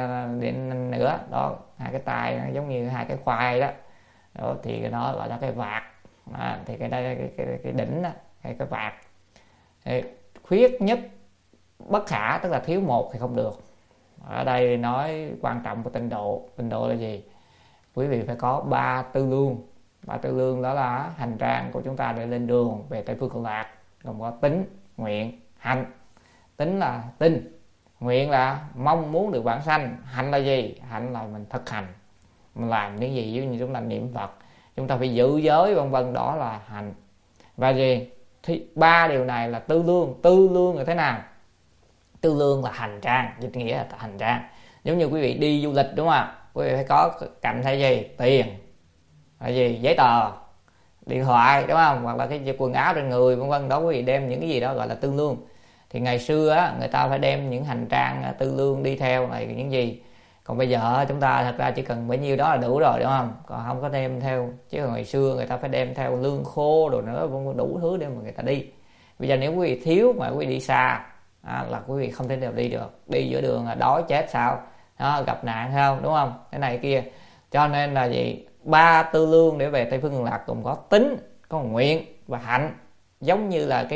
nữa đó, hai cái tay giống như hai cái khoai đó, thì nó gọi là cái vạc. Thì cái đây cái đỉnh đó, cái vạc. Thì khuyết nhất bất khả tức là thiếu một thì không được. Ở đây nói quan trọng của tịnh độ. Tịnh độ là gì? Quý vị phải có ba tư lương. Ba tư lương đó là hành trang của chúng ta để lên đường về Tây Phương Cực Lạc, gồm có tín, nguyện, hành. Tín là tin, nguyện là mong muốn được vãng sanh, hành là gì? Hành là mình thực hành, mình làm những gì, như chúng ta niệm Phật, chúng ta phải giữ giới vân vân, đó là hành. Và gì? Thì ba điều này là tư lương. Tư lương là thế nào? Tư lương là hành trang, dịch nghĩa là hành trang. Giống như quý vị đi du lịch đúng không ạ? Quý vị phải có cầm theo gì? Tiền, là gì? Giấy tờ, điện thoại đúng không? Hoặc là cái quần áo trên người vân vân, đó quý vị đem những cái gì đó gọi là tư lương. Thì ngày xưa á, người ta phải đem những hành trang tư lương đi theo này, những gì. Còn bây giờ chúng ta thật ra chỉ cần bấy nhiêu đó là đủ rồi đúng không? Còn không có đem theo. Chứ hồi xưa người ta phải đem theo lương khô rồi nữa, đủ thứ để mà người ta đi. Bây giờ nếu quý vị thiếu mà quý vị đi xa là quý vị không thể nào đi được. Đi giữa đường là đói chết sao đó, gặp nạn sao đúng không? Cái này kia. Cho nên là gì? Ba tư lương để về Tây Phương Cực Lạc gồm có tín, có nguyện và hạnh. Giống như là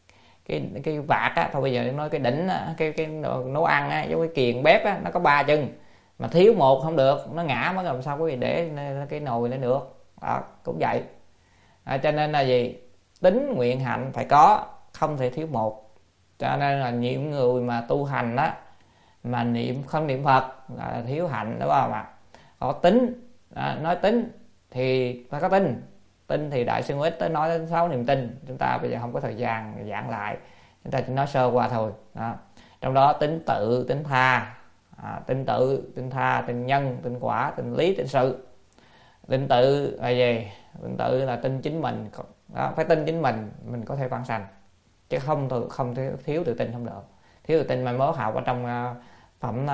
cái vạc á, thôi bây giờ nói cái đỉnh á, cái nấu ăn á, giống cái kiềng bếp á, nó có ba chân mà thiếu một không được, nó ngã mới làm sao quý vị để cái nồi lên được. Cũng vậy. Cho nên là gì? Tín nguyện hạnh phải có, không thể thiếu một. Cho nên là nhiều người mà tu hành á, mà không niệm Phật là thiếu hạnh đúng không ạ? Có tín, nói tín thì phải có tin. Tin thì Đại sư Ít tới nói đến 6 niềm tin. Chúng ta bây giờ không có thời gian giảng lại, chúng ta chỉ nói sơ qua thôi. Trong đó tín tự, tín tha, tín tự, tín tha, tín nhân, tín quả, tín lý, tín sự. Tin tự là gì? Tin tự là tin chính mình đó, phải tin chính mình có thể vãng sanh, chứ không thiếu tự tin không được. Thiếu tự tin mình mới học ở trong phẩm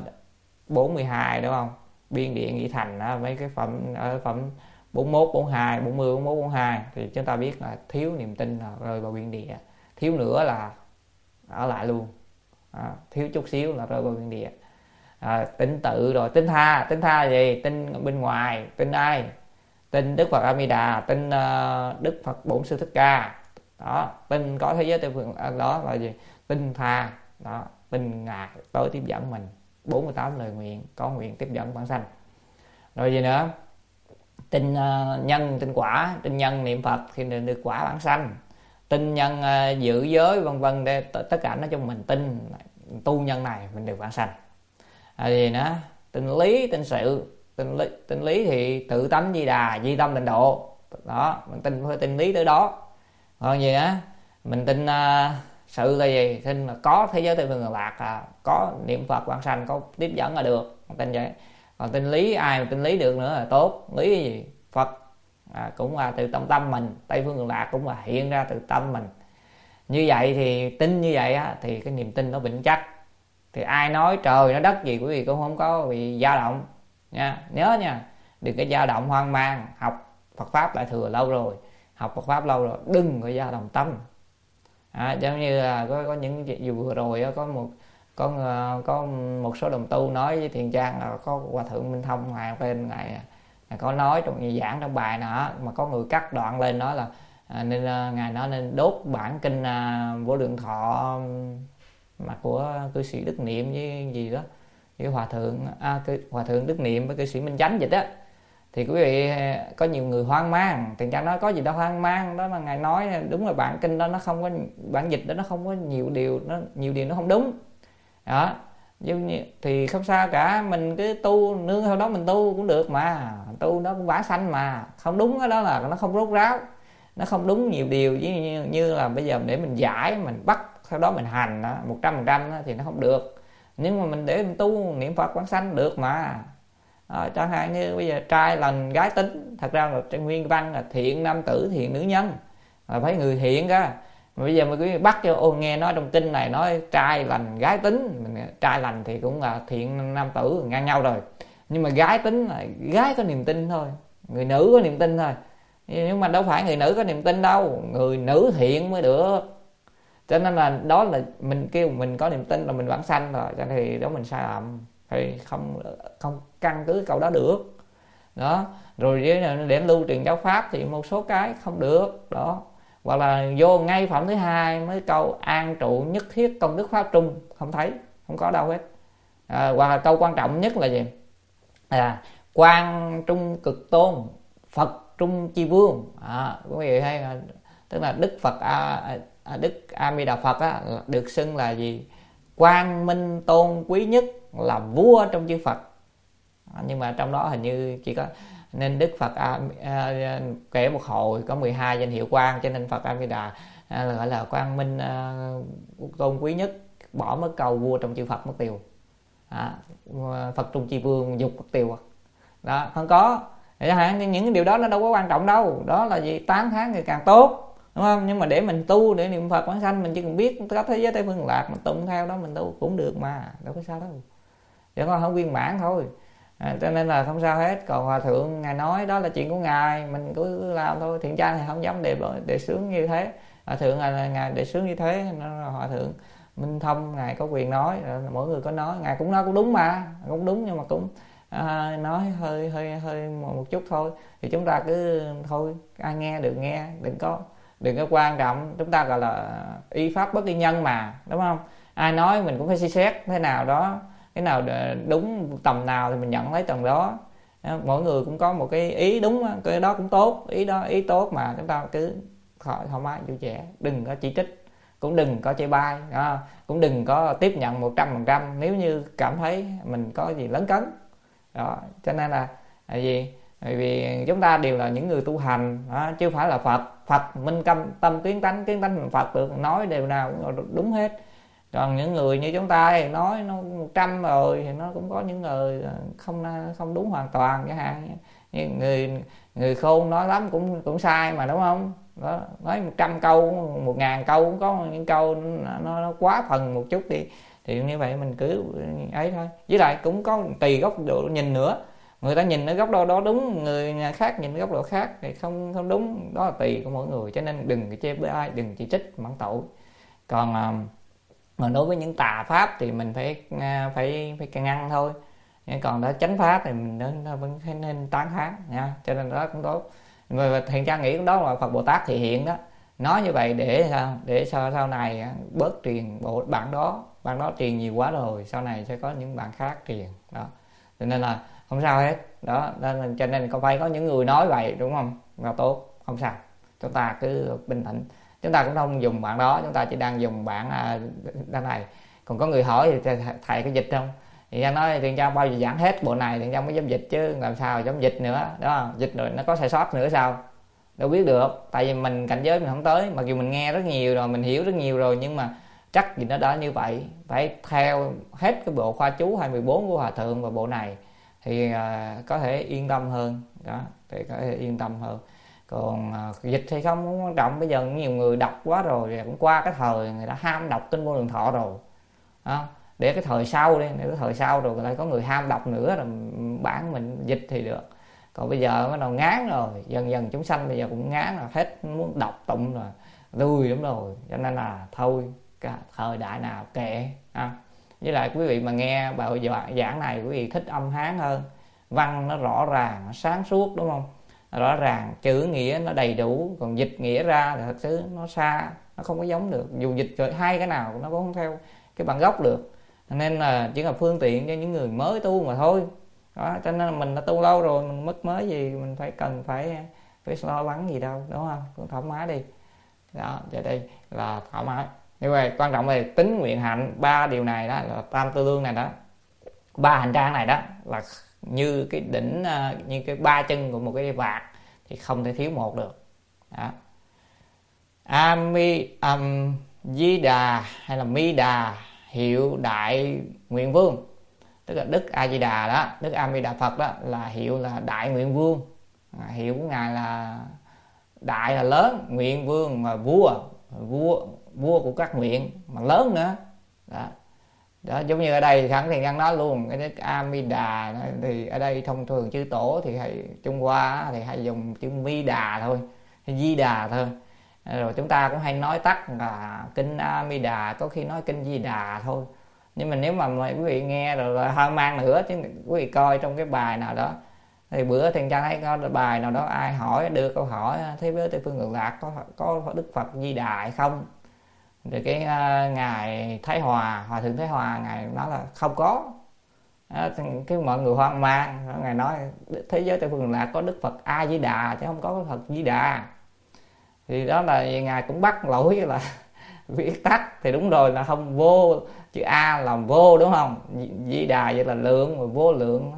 42 đúng không, biên điện nhị thành đó, mấy cái phẩm ở phẩm 41 42 40 41 42 thì chúng ta biết là thiếu niềm tin là rơi vào biên địa, thiếu nữa là ở lại luôn, thiếu chút xíu là rơi vào biên địa. Tin tự rồi tin tha là gì? Tin bên ngoài, tin ai? Tin Đức Phật A Di Đà, tin Đức Phật Bổn Sư Thích Ca đó, tin có thế giới tây phương đó là gì? Tin tha đó, tin ngài tới tiếp dẫn mình 48 lời nguyện, có nguyện tiếp dẫn vãng sanh. Rồi gì nữa? Tin nhân, tin quả. Tin nhân niệm Phật thì được quả vãng sanh, tin nhân giữ giới vân vân, tất cả nói chung mình tin tu nhân này mình được vãng sanh. Gì nữa? Tin lý, tin sự. Tin lý thì tự tánh di đà, di tâm tịnh độ đó, mình tin lý tới đó. Còn gì nữa? Mình tin sự là gì? Tin là có thế giới tây phương cực lạc, có niệm Phật vãng sanh, có tiếp dẫn là được, tin vậy. Còn tin lý, ai mà tin lý được nữa là tốt. Lý cái gì? Phật cũng là từ tâm mình, tây phương cực lạc cũng là hiện ra từ tâm mình. Như vậy thì tin như vậy thì cái niềm tin nó vững chắc. Thì ai nói trời nó đất gì quý vị cũng không có bị dao động nha, nhớ nha, đừng có dao động hoang mang. Học Phật pháp Đại Thừa lâu rồi, học Phật pháp lâu rồi, đừng có dao động tâm. Giống như là có những vụ vừa rồi có một số đồng tu nói với Thiền Trang là có Hòa Thượng Minh Thông ngài lên ngài có nói trong giảng trong bài nào mà có người cắt đoạn lên nói là nên ngài nói nên đốt bản kinh Vô Lượng Thọ mà của cư sĩ Đức Niệm với gì đó, với hòa thượng Đức Niệm với cư sĩ Minh Chánh dịch á. Thì quý vị có nhiều người hoang mang, Thiền Trang nói có gì đâu hoang mang, đó là ngài nói đúng là bản kinh đó nó không có, bản dịch đó nó không có nhiều điều nó không đúng đó. Thì không sao cả, mình cứ tu nương theo đó, mình tu cũng được mà, tu nó cũng vãng sanh mà. Không đúng đó là nó không rốt ráo, nó không đúng nhiều điều, như là bây giờ để mình giải, mình bắt sau đó mình hành 100% thì nó không được. Nhưng mà mình để mình tu niệm Phật vãng sanh được mà. Chẳng hạn như bây giờ trai lành gái tính, thật ra là trên nguyên văn là thiện nam tử thiện nữ nhân, là phải người thiện cơ. Mà bây giờ mà cứ bắt cho nghe nói trong kinh này nói trai lành gái tính, trai lành thì cũng là thiện nam tử ngang nhau rồi, nhưng mà gái tính là gái có niềm tin thôi, người nữ có niềm tin thôi. Nhưng mà đâu phải người nữ có niềm tin đâu, người nữ thiện mới được. Cho nên là đó là mình kêu mình có niềm tin là mình vãng sanh rồi, cho nên thì đó mình sai lầm, thì không căn cứ câu đó được đó. Rồi để lưu truyền giáo pháp thì một số cái không được đó, hoặc là vô ngay phẩm thứ hai mới câu an trụ nhất thiết công đức pháp trung, không thấy, không có đâu hết. Hoặc là câu quan trọng nhất là gì? Quan trung cực tôn, Phật trung chi vương. Quý vị thấy tức là Đức Phật Đức A Di Đà Phật được xưng là gì? Quang minh tôn quý nhất, là vua trong chư Phật. Nhưng mà trong đó hình như chỉ có, nên Đức Phật kể một hồi có 12 danh hiệu quan, cho nên Phật A Di Đà gọi là quang minh tôn quý nhất, bỏ mất câu vua trong chư Phật mất tiêu. Phật trung chi vương dục mất tiêu đó, không có. Những điều đó nó đâu có quan trọng đâu, đó là gì? Tán thán thì càng tốt, đúng không? Nhưng mà để mình tu, để niệm Phật vãng sanh, mình chỉ cần biết có thế giới tây phương lạc, mình tụng theo đó mình tu cũng được mà, đâu có sao đâu, chỉ có không viên mãn thôi. Cho nên là không sao hết. Còn hòa thượng ngài nói đó là chuyện của ngài, mình cứ làm thôi. Thiện Trang thì không dám đề xướng như thế, hòa thượng ngài đề xướng như thế, hòa thượng Minh Thông ngài có quyền nói, mỗi người có nói, ngài cũng nói cũng đúng mà, cũng đúng, nhưng mà cũng nói hơi một chút thôi. Thì chúng ta cứ thôi, ai nghe được nghe, đừng có quan trọng. Chúng ta gọi là y pháp bất y nhân mà, đúng không? Ai nói mình cũng phải suy xét thế nào đó, cái nào đúng tầm nào thì mình nhận lấy tầm đó. Mỗi người cũng có một cái ý đúng, cái đó cũng tốt, ý đó ý tốt mà, chúng ta cứ thoải mái vui vẻ, đừng có chỉ trích, cũng đừng có chê bai, cũng đừng có tiếp nhận 100% nếu như cảm thấy mình có gì lấn cấn đó. Cho nên là gì? Bởi vì chúng ta đều là những người tu hành đó, chứ không phải là Phật minh tâm kiến tánh Phật được nói đều nào cũng đúng hết. Còn những người như chúng ta thì nói nó 100 rồi thì nó cũng có những người không đúng hoàn toàn, chẳng hạn Người khôn nói lắm cũng sai mà, đúng không? Đó, nói 100 câu 1000 câu cũng có những câu nó quá phần một chút đi, thì như vậy mình cứ ấy thôi. Với lại cũng có tùy góc độ nhìn nữa, người ta nhìn ở góc độ đó đúng, người khác nhìn ở góc độ khác thì không đúng, đó là tùy của mỗi người. Cho nên đừng chê bới ai, đừng chỉ trích mắng tội. Còn đối với những tà pháp thì mình phải ngăn thôi. Còn đó chánh pháp thì mình nên tán thán nha. Cho nên đó cũng tốt. Và Thiện Trang nghĩ đó là Phật Bồ Tát thị hiện đó, nói như vậy để sao? Để sau này bớt truyền bộ bạn đó truyền nhiều quá rồi, sau này sẽ có những bạn khác truyền đó. Cho nên là không sao hết đó. Nên cho nên có phải có những người nói vậy, đúng không? Là tốt, không sao. Chúng ta cứ bình tĩnh. Chúng ta cũng không dùng bạn đó, chúng ta chỉ đang dùng bạn này. Còn có người hỏi thì thầy có dịch không? Thì Trang nói Thiện Trang bao giờ giảng hết bộ này Thiện Trang mới dám dịch, chứ làm sao dám dịch nữa đó. Dịch rồi nó có sai sót nữa sao? Đâu biết được. Tại vì mình cảnh giới mình không tới, mặc dù mình nghe rất nhiều rồi, mình hiểu rất nhiều rồi, nhưng mà chắc gì nó đã như vậy. Phải theo hết cái bộ Khoa Chú 214 của Hòa Thượng và bộ này thì có thể yên tâm hơn đó, thì có thể yên tâm hơn. Còn dịch thì không quan trọng. Bây giờ nhiều người đọc quá rồi, cũng qua cái thời người ta ham đọc Kinh Vô Lượng Thọ rồi đó. Để cái thời sau đi, để cái thời sau rồi lại có người ham đọc nữa rồi bán mình dịch thì được. Còn bây giờ bắt đầu ngán rồi, dần dần chúng sanh bây giờ cũng ngán rồi, hết muốn đọc tụng rồi, lười lắm rồi. Cho nên là thôi, cái thời đại nào kệ ha. Với lại quý vị mà nghe bài giảng này, quý vị thích âm Hán hơn, văn nó rõ ràng, nó sáng suốt, đúng không? Rõ ràng, chữ nghĩa nó đầy đủ. Còn dịch nghĩa ra thì thật sự nó xa, nó không có giống được. Dù dịch rồi hai cái nào nó cũng không theo cái bản gốc được. Nên là chỉ là phương tiện cho những người mới tu mà thôi đó. Cho nên là mình đã tu lâu rồi, mình mất mới gì mình phải lo lắng gì đâu, đúng không? Cũng thoải mái đi đó. Vậy đây là thoải mái. Nhưng mà quan trọng là tính nguyện hạnh, ba điều này đó là tam tư lương này đó, ba hành trang này đó là như cái đỉnh, như cái ba chân của một cái vạt thì không thể thiếu một được đó. Di Đà hay là Mi Đà, hiệu Đại Nguyện Vương, tức là Đức A Di Đà đó, Đức A Di Đà Phật đó là hiệu là Đại Nguyện Vương. Hiệu của ngài là đại là lớn, nguyện vương mà vua của các nguyện mà lớn nữa đó. Đó, giống như ở đây Khẳng Thiện Nhân nói luôn, cái Đức A Di Đà thì ở đây thông thường chư tổ thì hay Trung Hoa thì hay dùng chữ Mi Đà thôi, hay Di Đà thôi. Rồi chúng ta cũng hay nói tắt là kinh A Di Đà, có khi nói kinh Di Đà thôi. Nhưng mà nếu mà quý vị nghe rồi là hoang mang nữa, chứ quý vị coi trong cái bài nào đó, thì bữa Thiện Trang thấy có bài nào đó ai hỏi, đưa câu hỏi thế với Tây Phương Cực Lạc có Đức Phật Di Đà hay không, thì cái ngài Thái Hòa, Hòa Thượng Thái Hòa, ngài nói là không có. Cái mọi người hoang mang, ngài nói thế giới Tây Phương Cực Lạc có Đức Phật A Di Đà chứ không có Phật Di Đà. Thì đó là ngài cũng bắt lỗi là viết tắt thì đúng rồi, là không vô, chữ A là vô, đúng không? Di Đà vậy là lượng, rồi vô lượng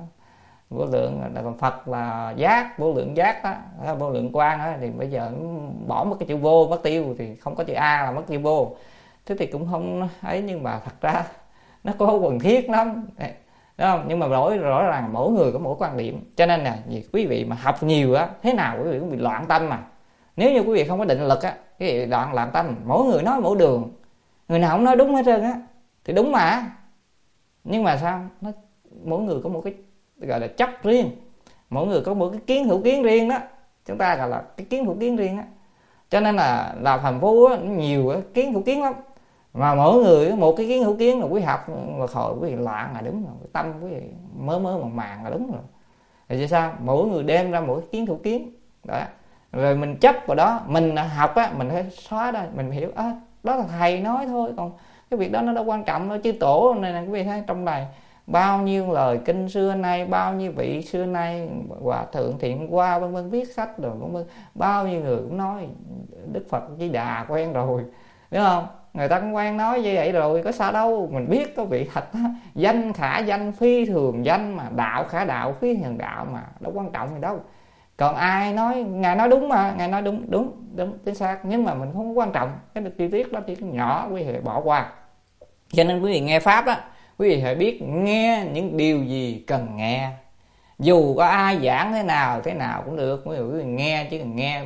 là Phật là giác, vô lượng giác đó, vô lượng quang đó. Thì bây giờ bỏ mất cái chữ vô, mất tiêu thì không có chữ A là mất chữ vô. Thế thì cũng không ấy, nhưng mà thật ra nó có cần thiết lắm, đúng không? Nhưng mà rõ ràng mỗi người có mỗi quan điểm. Cho nên là quý vị mà học nhiều á, thế nào quý vị cũng bị loạn tâm mà. Nếu như quý vị không có định lực á, quý vị loạn tâm, mỗi người nói mỗi đường, người nào không nói đúng hết trơn á, thì đúng mà. Nhưng mà sao mỗi người có một cái gọi là chấp riêng, mỗi người có một cái kiến hữu kiến riêng đó, chúng ta gọi là cái kiến hữu kiến riêng á. Cho nên là phàm phu á, nhiều kiến hữu kiến lắm, mà mỗi người một cái kiến hữu kiến là quý học mà hồi quý vị loạn là đúng rồi, tâm quý vị mơ màng là đúng rồi. Thì sao mỗi người đem ra mỗi cái kiến hữu kiến đó, rồi mình chấp vào đó, mình học á, mình phải xóa ra, mình hiểu đó là thầy nói thôi, còn cái việc đó nó đâu quan trọng đâu. Chư tổ này quý vị thấy trong này bao nhiêu lời kinh xưa nay, bao nhiêu vị xưa nay, Hòa Thượng Thiện Hoa vân vân viết sách rồi vân vân, bao nhiêu người cũng nói Đức Phật Di Đà quen rồi, đúng không? Người ta cũng quen nói như vậy rồi, có sao đâu. Mình biết có vị thật danh khả danh phi thường danh, mà đạo khả đạo phi thường đạo, mà đâu quan trọng gì đâu. Còn ai nói ngài nói đúng, mà ngài nói đúng chính xác, nhưng mà mình không quan trọng cái chi tiết đó, chỉ nhỏ quý vị bỏ qua. Cho nên quý vị nghe pháp á, quý vị phải biết nghe những điều gì cần nghe, Dù có ai giảng thế nào cũng được, quý vị nghe, chứ cần nghe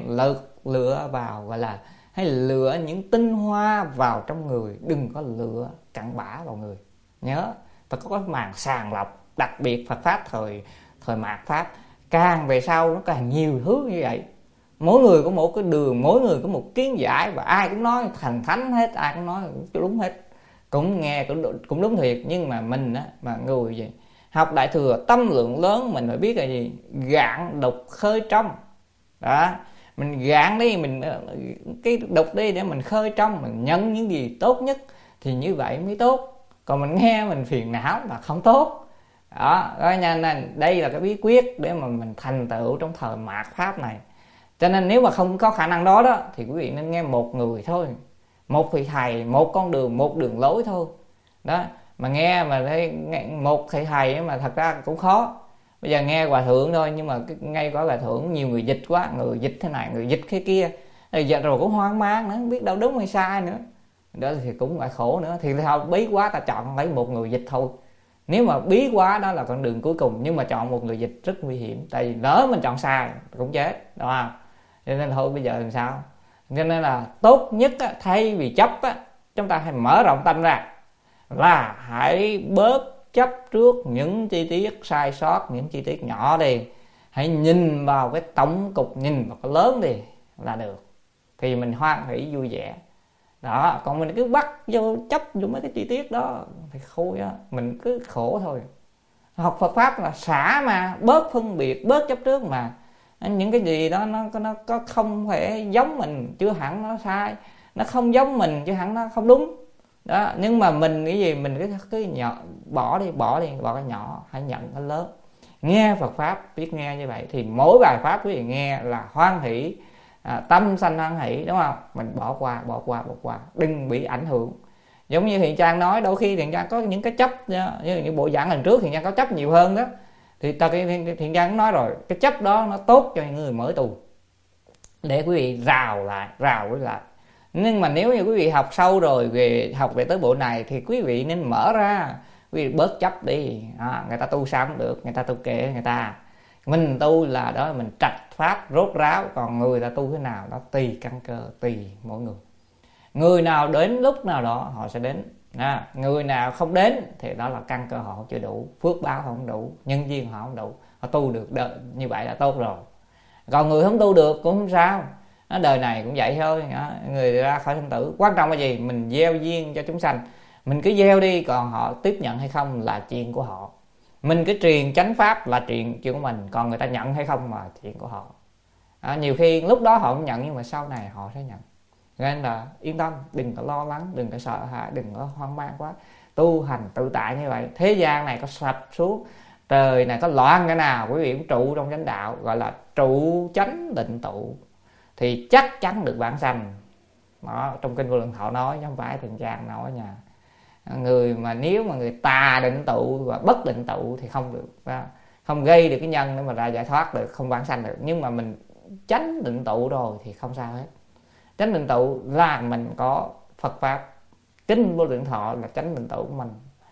lựa vào, gọi là hay lựa những tinh hoa vào trong người, đừng có lựa cặn bã vào người. Nhớ ta có màn sàng lọc, đặc biệt Phật pháp thời mạt pháp càng về sau nó càng nhiều thứ như vậy. Mỗi người có một cái đường, mỗi người có một kiến giải, và ai cũng nói thành thánh hết, ai cũng nói đúng hết, cũng nghe cũng đúng thiệt. Nhưng mà mình á, mà người gì học đại thừa tâm lượng lớn, mình phải biết là gì, gạn đục khơi trong đó. Mình gạn đi, mình cái đục đi để mình khơi trong, mình nhận những gì tốt nhất, thì như vậy mới tốt. Còn mình nghe mình phiền não là không tốt đó. Nên đây là cái bí quyết để mà mình thành tựu trong thời mạt pháp này. Cho nên nếu mà không có khả năng đó thì quý vị nên nghe một người thôi, một vị thầy, một con đường, một đường lối thôi đó. Mà nghe mà thấy một thầy thầy mà thật ra cũng khó. Bây giờ nghe hòa thượng thôi, nhưng mà ngay có hòa thượng nhiều người dịch quá, người dịch thế này, người dịch thế kia, rồi cũng hoang mang nữa, không biết đâu đúng hay sai nữa đó, thì cũng lại khổ nữa. Thì thôi bí quá, ta chọn lấy một người dịch thôi. Nếu mà bí quá đó là con đường cuối cùng, nhưng mà chọn một người dịch rất nguy hiểm, tại vì lỡ mình chọn sai cũng chết, đúng không? Cho nên thôi bây giờ làm sao? Cho nên là tốt nhất á, thay vì chấp á, chúng ta hãy mở rộng tâm ra, là hãy bớt chấp trước những chi tiết sai sót, những chi tiết nhỏ đi. Hãy nhìn vào cái tổng cục, nhìn vào cái lớn đi là được, thì mình hoan hỷ vui vẻ đó. Còn mình cứ bắt vô chấp vô mấy cái chi tiết đó thì khôi á, mình cứ khổ thôi. Học Phật pháp là xả mà, bớt phân biệt, bớt chấp trước mà. Những cái gì đó nó có không thể giống mình, chưa hẳn nó sai, nó không giống mình chứ hẳn nó không đúng đó. Nhưng mà mình cái gì mình cứ nhỏ, bỏ đi cái nhỏ, hãy nhận cái lớn. Nghe Phật pháp biết nghe như vậy thì mỗi bài pháp quý vị nghe là hoan hỷ, tâm sanh hoan hỷ, đúng không? Mình bỏ qua, đừng bị ảnh hưởng. Giống như Thiện Trang nói, đôi khi Thiện Trang có những cái chấp, như những bộ giảng lần trước Thiện Trang có chấp nhiều hơn đó, thì Thiện Trang cũng nói rồi, cái chấp đó nó tốt cho người mới tu, để quý vị rào quý lại. Nhưng mà nếu như quý vị học sâu rồi, học về tới bộ này, thì quý vị nên mở ra, quý vị bớt chấp đi. Người ta tu sao cũng được, người ta tu kệ người ta, mình tu là đó, mình trạch pháp rốt ráo. Còn người ta tu thế nào đó tùy căn cơ, tùy mỗi người. Người nào đến lúc nào đó họ sẽ đến, người nào không đến thì đó là căn cơ họ chưa đủ, phước báo họ không đủ, nhân duyên họ không đủ. Họ tu được như vậy là tốt rồi. Còn người không tu được cũng không sao, đời này cũng vậy thôi. Người ra khỏi sinh tử, quan trọng là gì? Mình gieo duyên cho chúng sanh, mình cứ gieo đi, còn họ tiếp nhận hay không là chuyện của họ. Mình cứ truyền chánh pháp là chuyện của mình, còn người ta nhận hay không là chuyện của họ. Nhiều khi lúc đó họ không nhận, nhưng mà sau này họ sẽ nhận. Nên là yên tâm, đừng có lo lắng, đừng có sợ hãi, đừng có hoang mang quá. Tu hành tự tại như vậy, thế gian này có sập xuống, trời này có loạn cái nào, quý vị cũng trụ trong chánh đạo, gọi là trụ chánh định tụ, thì chắc chắn được vãng sanh đó. Trong kinh Vô Lượng Thọ nói, chứ không phải Thiện Trang nói nha. Người mà nếu mà người tà định tụ và bất định tụ thì không được, không gây được cái nhân để mà ra giải thoát được, không vãng sanh được. Nhưng mà mình chánh định tụ rồi thì không sao hết. Chánh định tụ là mình có Phật pháp, kinh Vô Lượng Thọ là chánh định tụ của mình,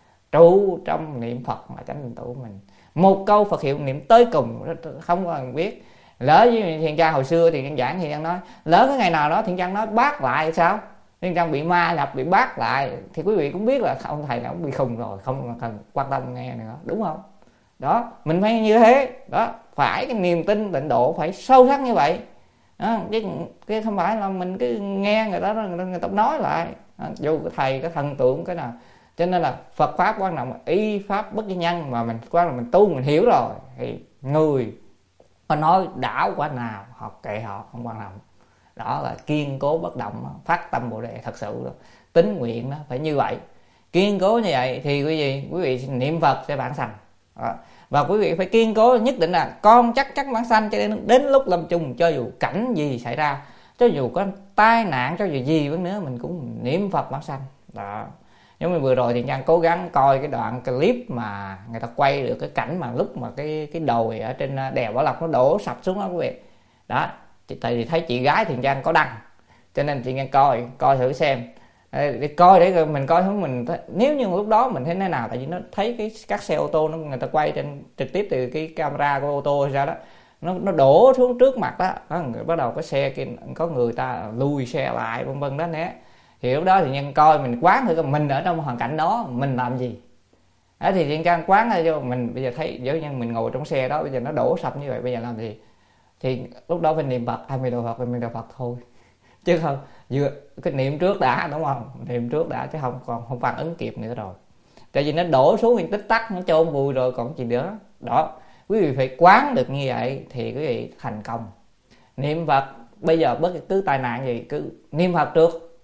trụ trong niệm Phật là chánh định tụ của mình. Một câu Phật hiệu niệm tới cùng, không có cần biết. Lỡ với Thiện Trang hồi xưa thì Thiện giảng, Thiện Trang nói lỡ cái ngày nào đó Thiện Trang nói bác lại sao, Thiện Trang bị ma nhập, bị bác lại, thì quý vị cũng biết là ông thầy nào cũng bị khùng rồi, không cần quan tâm nghe nữa, đúng không? Đó, mình phải như thế đó, phải cái niềm tin tịnh độ phải sâu sắc như vậy đó, chứ không phải là mình cứ nghe người ta nói lại, dù cái thầy cái thần tượng cái nào. Cho nên là Phật pháp quan trọng là y pháp bất kỳ nhân, mà mình quan là mình tu mình hiểu rồi thì người có nói đảo quả nào họ kệ họ, không quan trọng. Đó là kiên cố bất động, phát tâm bồ đề thật sự đó. Tín nguyện đó phải như vậy, kiên cố như vậy thì quý vị niệm Phật sẽ vãng sanh đó. Và quý vị phải kiên cố nhất định là con chắc chắn vãng sanh, cho đến lúc lâm chung, cho dù cảnh gì xảy ra, cho dù có tai nạn, cho dù gì vẫn nữa, mình cũng niệm Phật vãng sanh đó. Giống như vừa rồi thì Trang cố gắng coi cái đoạn clip mà người ta quay được cái cảnh mà lúc mà cái đồi ở trên đèo Bảo Lộc nó đổ sập xuống đó quý vị. Đó, tại vì thấy chị gái thì Trang có đăng, cho nên chị nghe coi thử xem. để coi, để mình coi hướng mình nếu như lúc đó mình thấy thế nào, tại vì nó thấy các xe ô tô người ta quay trên trực tiếp từ cái camera của ô tô hay sao đó, nó đổ xuống trước mặt đó, bắt đầu cái xe kia có người ta lùi xe lại vân vân đó né. Thì lúc đó thì nhân coi mình quán thử mình ở trong hoàn cảnh đó mình làm gì. Đó thì Thiên Trang quán cho mình bây giờ thấy giống như mình ngồi trong xe đó, bây giờ nó đổ sập như vậy, bây giờ làm gì? Thì lúc đó phải niệm Phật, mày đồ Phật, mày đồ Phật thôi, chứ không vừa cái niệm trước đã, đúng không? Niệm trước đã chứ không phản ứng kịp nữa rồi, tại vì nó đổ xuống thì tích tắc nó chôn vùi rồi còn gì nữa. Đó, quý vị phải quán được như vậy thì quý vị thành công. Niệm Phật, bây giờ bất cứ tai nạn gì cứ niệm Phật trước,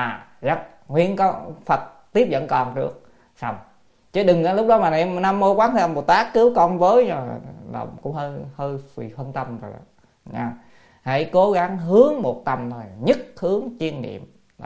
rất nguyện có Phật tiếp dẫn con trước, xong. Chứ đừng lúc đó mà niệm Nam Mô Quán Thế Âm Bồ Tát cứu con với, là cũng hơi vì phân tâm rồi đó nha. Hãy cố gắng hướng một tâm thôi, nhất hướng chuyên niệm,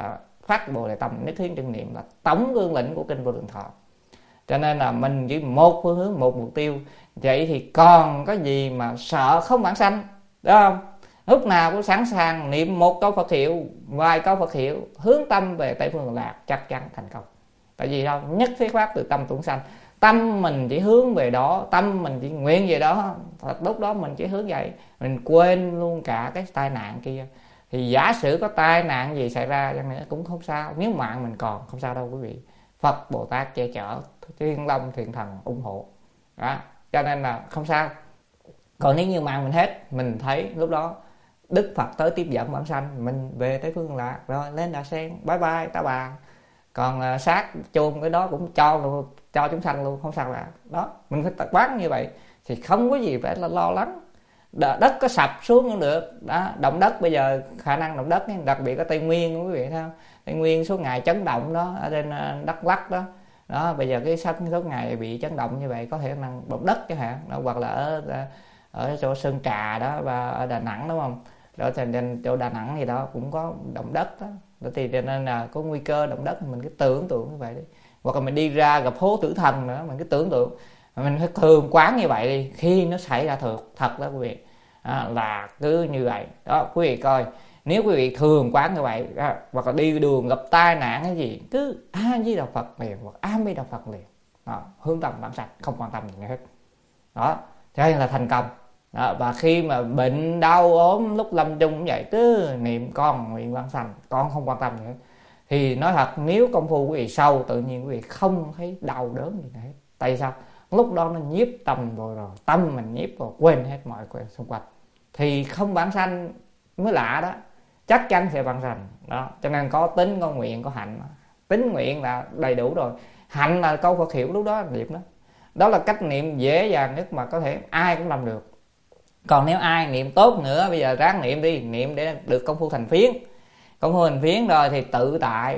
phát Bồ Đề Tâm, nhất hướng chuyên niệm là tổng cương lĩnh của kinh Vô Lượng Thọ. Cho nên là mình chỉ một phương hướng, một mục tiêu, vậy thì còn có gì mà sợ không vãng sanh, đúng không? Lúc nào cũng sẵn sàng niệm một câu Phật hiệu, vài câu Phật hiệu, hướng tâm về Tây Phương Cực Lạc, chắc chắn thành công. Tại vì đâu nhất thiết phát từ tâm tưởng sanh, tâm mình chỉ hướng về đó, tâm mình chỉ nguyện về đó, lúc đó mình chỉ hướng vậy, mình quên luôn cả cái tai nạn kia. Thì giả sử có tai nạn gì xảy ra chăng nữa cũng không sao, nếu mạng mình còn không sao đâu quý vị. Phật Bồ Tát che chở, Thiên Long Thiện Thần ủng hộ đó, cho nên là không sao. Còn nếu như mạng mình hết, mình thấy lúc đó Đức Phật tới tiếp dẫn bản sanh, mình về Tây Phương Lạc rồi lên Đà Sen, bye bye ta bà. Còn xác chôn cái đó cũng cho chúng sanh luôn, không sao. Là đó, mình phải quán như vậy thì không có gì phải là lo lắng. Đất có sập xuống cũng được đó, động đất bây giờ khả năng động đất đặc biệt ở Tây Nguyên quý vị thấy không? Tây Nguyên số ngày chấn động đó ở trên Đắk Lắk đó, đó bây giờ cái số ngày bị chấn động như vậy có thể năng động đất chẳng hạn đó, hoặc là ở chỗ Sơn Trà đó và ở Đà Nẵng, đúng không? Đó trên chỗ Đà Nẵng gì đó cũng có động đất đó. Thì cho nên là có nguy cơ động đất, mình cứ tưởng tượng như vậy đi. Hoặc là mình đi ra gặp hố tử thần nữa, mình cứ tưởng tượng, mình phải thường quán như vậy đi, khi nó xảy ra thật đó quý vị, là cứ như vậy đó. Quý vị coi, nếu quý vị thường quán như vậy hoặc là đi đường gặp tai nạn cái gì cứ A Di Đà Phật liền, hoặc A Di Đà Phật liền đó, hướng tâm bản sạch, không quan tâm gì hết đó, cho nên là thành công đó. Và khi mà bệnh đau ốm lúc lâm chung cũng vậy, cứ niệm con nguyện vãng sanh, con không quan tâm gì hết. Thì nói thật, nếu công phu quý vị sâu, tự nhiên quý vị không thấy đau đớn gì hết. Tại sao? Lúc đó nó nhiếp tâm rồi, tâm mình nhiếp rồi, quên hết mọi chuyện xung quanh, thì không vãng sanh mới lạ đó, chắc chắn sẽ vãng sanh đó. Cho nên có tín, có nguyện, có hạnh. Tín nguyện là đầy đủ rồi, hạnh là câu Phật hiệu lúc đó niệm đó. Đó là cách niệm dễ dàng nhất mà có thể ai cũng làm được. Còn nếu ai niệm tốt nữa, bây giờ ráng niệm đi, niệm để được công phu thành phiến. Công phu thành phiến rồi thì tự tại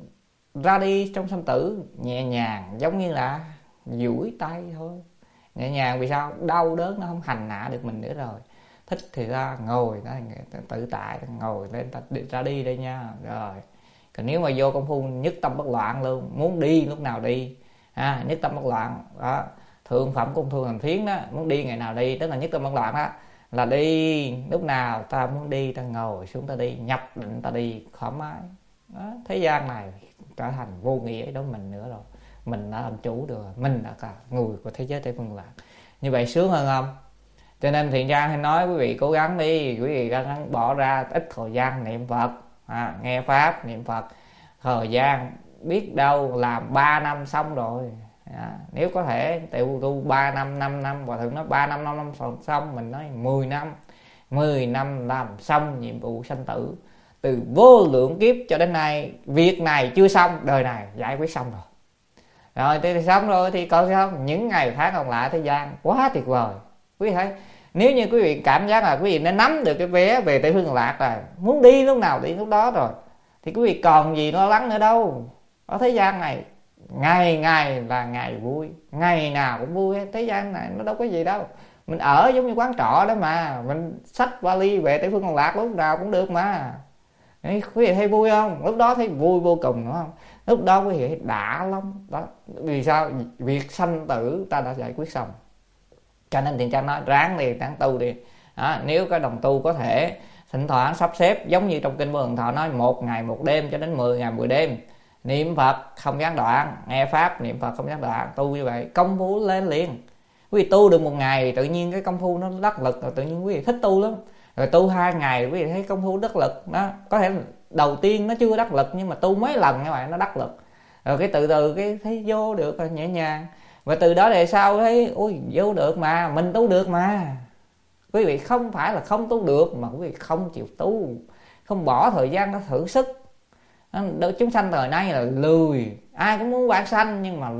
ra đi trong sanh tử, nhẹ nhàng, giống như là duỗi tay thôi, nhẹ nhàng. Vì sao? Đau đớn nó không hành hạ được mình nữa rồi. Thích thì ra ngồi, tự tại ngồi lên, ta ra đi đây nha. Rồi còn nếu mà vô công phu nhất tâm bất loạn luôn, muốn đi lúc nào đi, nhất tâm bất loạn đó, thượng phẩm công phu thành phiến đó, muốn đi ngày nào đi, tức là nhất tâm bất loạn đó, là đi lúc nào ta muốn đi, ta ngồi xuống ta đi, nhập định ta đi thoải mái đó. Thế gian này trở thành vô nghĩa đối mình nữa rồi, mình đã làm chủ được, mình đã là người của thế giới Tây Phương Lạc. Như vậy sướng hơn không? Cho nên Thiện Trang hay nói quý vị cố gắng đi, quý vị cố gắng bỏ ra ít thời gian niệm Phật, nghe pháp niệm Phật. Thời gian biết đâu làm 3 năm xong rồi, nếu có thể tiểu tu 3 năm 5 năm, và thường nói 3 năm 5 năm xong, mình nói 10 năm làm xong nhiệm vụ sanh tử. Từ vô lượng kiếp cho đến nay, việc này chưa xong, đời này giải quyết xong rồi. Rồi thì xong rồi thì còn sao? Những ngày tháng còn lại thế gian quá tuyệt vời. Quý vị thấy, nếu như quý vị cảm giác là quý vị đã nắm được cái vé về Tây Phương Lạc rồi, muốn đi lúc nào đi lúc đó rồi, thì quý vị còn gì lo lắng nữa đâu. Ở thế gian này ngày ngày là ngày vui, ngày nào cũng vui. Thế gian này nó đâu có gì đâu, mình ở giống như quán trọ đó mà, mình xách vali về Tây Phương Lạc lúc nào cũng được mà. Quý vị thấy vui không? Lúc đó thấy vui vô cùng, đúng không? Lúc đó quý vị thấy đã lắm đó. Vì sao? Việc sanh tử ta đã giải quyết xong. Cho nên Thiện Trang nói ráng đi, ráng tu đi đó. Nếu có đồng tu có thể thỉnh thoảng sắp xếp, giống như trong kinh Vô Lượng Thọ nói 1 ngày 1 đêm cho đến 10 ngày 10 đêm, niệm Phật không gián đoạn, nghe pháp niệm Phật không gián đoạn, tu như vậy công phu lên liền. Quý vị tu được 1 ngày tự nhiên cái công phu nó đắc lực, rồi tự nhiên quý vị thích tu lắm. Rồi tu 2 ngày quý vị thấy công phu đắc lực đó, có thể đầu tiên nó chưa đắc lực nhưng mà tu mấy lần như vậy nó đắc lực. Rồi cái từ từ cái thấy vô được rồi nhẹ nhàng, và từ đó về sau thấy ui vô được mà, mình tu được mà. Quý vị không phải là không tu được, mà quý vị không chịu tu, không bỏ thời gian nó thử sức. Chúng sanh thời nay là lười, ai cũng muốn vãng sanh nhưng mà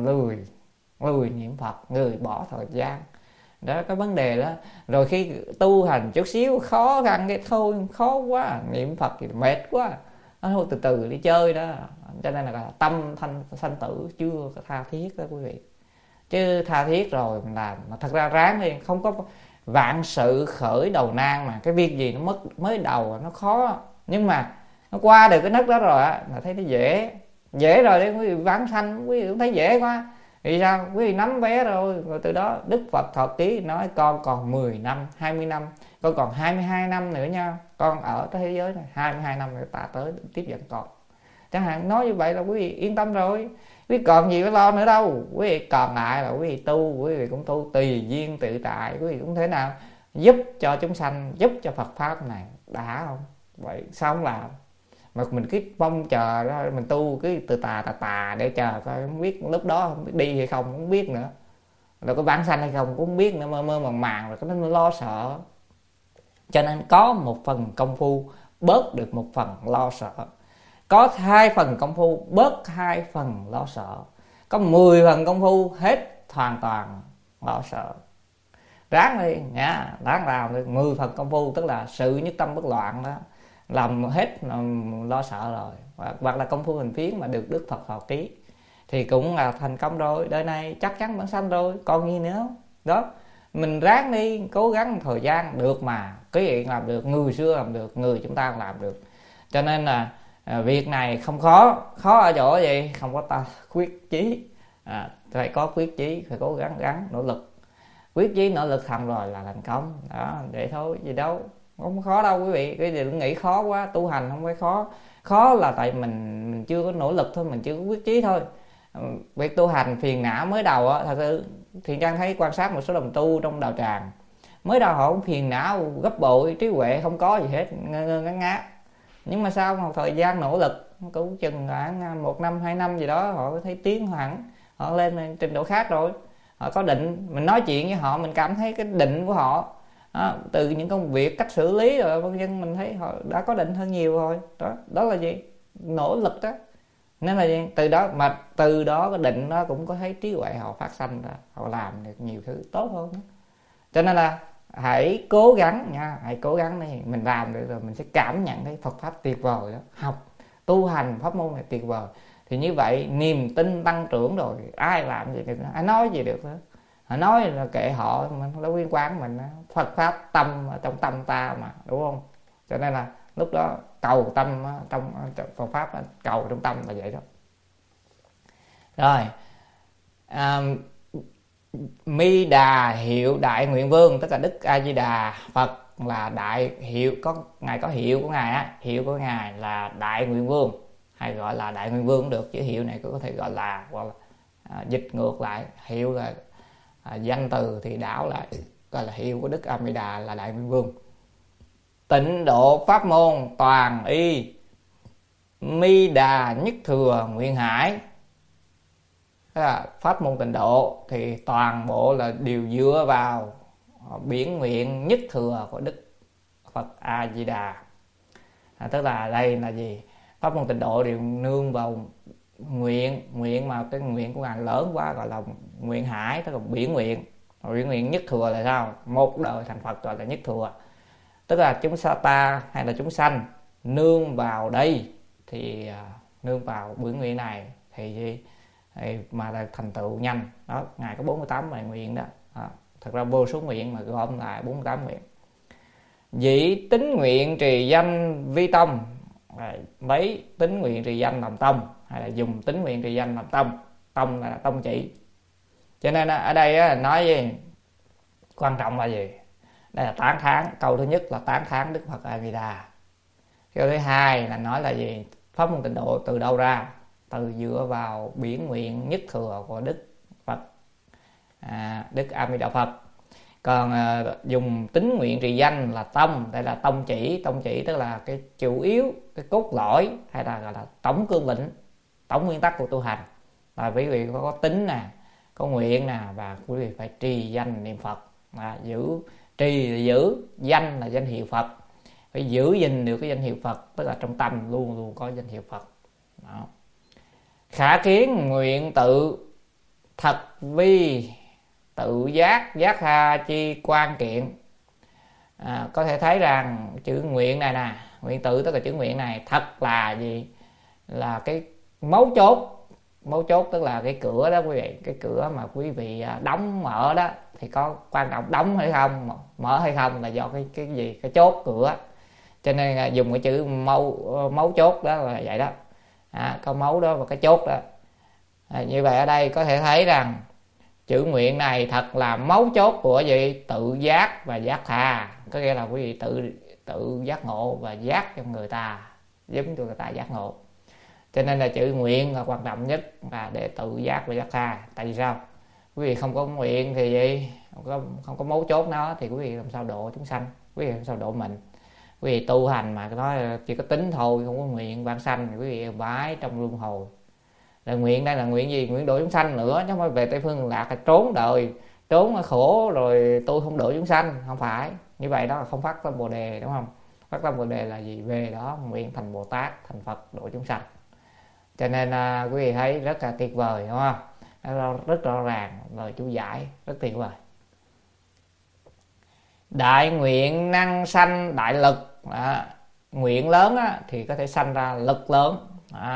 lười niệm Phật, lười bỏ thời gian. Đó cái vấn đề đó. Rồi khi tu hành chút xíu khó khăn cái thôi, khó quá, niệm Phật thì mệt quá, thôi từ từ đi chơi đó. Cho nên là tâm sanh tử chưa tha thiết đó quý vị. Chứ tha thiết rồi mình làm, mà thật ra ráng đi, không có vạn sự khởi đầu nan mà. Cái việc gì nó mất mới đầu nó khó, nhưng mà nó qua được cái nấc đó rồi á là thấy nó dễ rồi đấy quý vị. Vãng sanh quý vị cũng thấy dễ quá thì sao, quý vị nắm vé rồi từ đó Đức Phật Thọ Ký nói con còn 10 năm 20 năm, con còn 22 năm nữa nha, con ở thế giới này 22 năm nữa ta tới tiếp dẫn con, chẳng hạn. Nói như vậy là quý vị yên tâm rồi, quý vị còn gì phải lo nữa đâu. Quý vị còn lại là quý vị tu, quý vị cũng tu tùy duyên tự tại, quý vị cũng thế nào giúp cho chúng sanh, giúp cho Phật pháp này, đã không? Vậy sao không làm? Mà mình cứ mong chờ đó, mình tu cứ từ tà để chờ coi, không biết lúc đó không biết đi hay không, không biết nữa, rồi có vãng sanh hay không cũng không biết nữa, mơ màng rồi nó lo sợ. Cho nên có một phần công phu bớt được một phần lo sợ, có 2 phần công phu bớt 2 phần lo sợ, có 10 phần công phu hết hoàn toàn lo sợ. Ráng đi nha, ráng làm được 10 phần công phu, tức là sự nhất tâm bất loạn đó, làm hết lo sợ rồi. Hoặc là công phu hình phiến mà được Đức Phật Thọ Ký thì cũng là thành công rồi, đời này chắc chắn vãng sanh rồi, còn gì nữa. Đó, mình ráng đi, cố gắng thời gian được mà. Cái chuyện làm được, người xưa làm được, người chúng ta làm được. Cho nên là việc này không khó ở chỗ gì, không có ta quyết chí, phải có quyết chí, phải cố gắng nỗ lực. Quyết chí nỗ lực thành rồi là thành công đó, vậy thôi, gì đâu, không khó đâu quý vị. Cái gì đừng nghĩ khó quá, tu hành không phải khó là tại mình chưa có nỗ lực thôi, mình chưa có quyết chí thôi. Việc tu hành phiền não mới đầu á, thật sự Thiện Trang thấy quan sát một số đồng tu trong đạo tràng, mới đầu họ cũng phiền não gấp bội, trí huệ không có gì hết, ngán ngát. Nhưng mà sau một thời gian nỗ lực, cũng chừng khoảng 1 năm 2 năm gì đó, họ thấy tiến hẳn, họ lên trình độ khác rồi, họ có định. Mình nói chuyện với họ mình cảm thấy cái định của họ từ những công việc, cách xử lý rồi vân vân, mình thấy họ đã có định hơn nhiều rồi. Đó là gì? Nỗ lực đó. Nên là gì? Từ đó cái định đó cũng có thấy trí huệ họ phát sanh ra, họ làm được nhiều thứ tốt hơn đó. Cho nên là hãy cố gắng nha, hãy cố gắng đi, mình làm được rồi mình sẽ cảm nhận thấy Phật pháp tuyệt vời đó. Học tu hành pháp môn này tuyệt vời, thì như vậy niềm tin tăng trưởng rồi, ai làm gì được, ai nói gì được nữa. Họ nói là kệ họ, mình đâu liên quan mình. Phật pháp tâm ở trong tâm ta mà, đúng không? Cho nên là lúc đó cầu tâm trong Phật pháp, cầu trong tâm là vậy đó. Rồi Mi Đà hiệu Đại Nguyện Vương, tức là Đức A Di Đà Phật là đại hiệu, ngài có hiệu của ngài á, hiệu của ngài là Đại Nguyện Vương, hay gọi là Đại Nguyện Vương cũng được, chứ hiệu này có thể gọi là dịch ngược lại, hiệu là danh từ thì đảo lại, gọi là hiệu của Đức A Di Đà là Đại Nguyện Vương. Tịnh độ pháp môn toàn y Mi Đà nhất thừa nguyện hải. Pháp môn tịnh độ thì toàn bộ là đều dựa vào biển nguyện nhất thừa của Đức Phật A Di Đà. Tức là đây là gì? Pháp môn tịnh độ đều nương vào nguyện mà cái nguyện của ngài lớn quá, gọi là nguyện hải, tức là biển nguyện. Biển nguyện nhất thừa là sao? Một đời thành Phật gọi là nhất thừa. Tức là chúng ta hay là chúng sanh nương vào đây, thì nương vào biển nguyện này thì gì? Mà là thành tựu nhanh đó. Ngài có 48 bài nguyện đó. Thật ra vô số nguyện mà gom lại 48 nguyện. Dĩ tín nguyện trì danh vi tông, lấy tín nguyện trì danh làm tông, hay là dùng tín nguyện trì danh làm tông. Tông là tông chỉ. Cho nên ở đây nói gì? Quan trọng là gì? Đây là tán thán. Câu thứ nhất là tán thán Đức Phật A Di Đà. Câu thứ hai là nói là gì? Pháp môn tịnh độ từ đâu ra? Từ dựa vào biển nguyện nhất thừa của Đức Phật, Đức A Di Đà Phật. Còn dùng tín nguyện trì danh là tông. Đây là tông chỉ. Tông chỉ tức là cái chủ yếu, cái cốt lõi, hay là gọi là tổng cương lĩnh, tổng nguyên tắc của tu hành. Là quý vị có tín nè, có nguyện nè, và quý vị phải trì danh niệm Phật. Giữ trì là giữ, danh là danh hiệu Phật, phải giữ gìn được cái danh hiệu Phật, tức là trong tâm luôn luôn có danh hiệu Phật. Đó. Khả kiến nguyện tự thật vi tự giác giác tha chi quan kiện. Có thể thấy rằng chữ nguyện này nè, nguyện tự tức là chữ nguyện này, thật là gì? Là cái mấu chốt. Mấu chốt tức là cái cửa đó quý vị, cái cửa mà quý vị đóng mở đó thì có quan trọng đóng hay không, mở hay không là do cái gì? Cái chốt cửa. Cho nên dùng cái chữ mấu chốt đó là vậy đó. Có mấu đó và cái chốt đó. Như vậy ở đây có thể thấy rằng chữ nguyện này thật là mấu chốt của gì? Tự giác và giác tha. Có nghĩa là quý vị tự giác ngộ và giác cho người ta, giúp cho người ta giác ngộ. Cho nên là chữ nguyện là quan trọng nhất, là để tự giác và giác tha. Tại vì sao? Quý vị không có nguyện thì gì? Không có mấu chốt nó thì quý vị làm sao độ chúng sanh, quý vị làm sao độ mình. Quý vị tu hành mà nói chỉ có tính thôi, không có nguyện vãng sanh thì quý vị vãi trong luân hồi. Là nguyện đây là nguyện gì? Nguyện độ chúng sanh nữa, chứ không phải về Tây Phương Cực Lạc là trốn đời, trốn khổ rồi tôi không độ chúng sanh. Không phải như vậy, đó là không phát tâm Bồ Đề, đúng không? Phát tâm Bồ Đề là gì? Về đó nguyện thành Bồ Tát, thành Phật, độ chúng sanh. Cho nên quý vị thấy rất là tuyệt vời, đúng không? Rất rõ ràng, lời chú giải rất tuyệt vời. Đại nguyện năng sanh đại lực. Nguyện lớn thì có thể sanh ra lực lớn.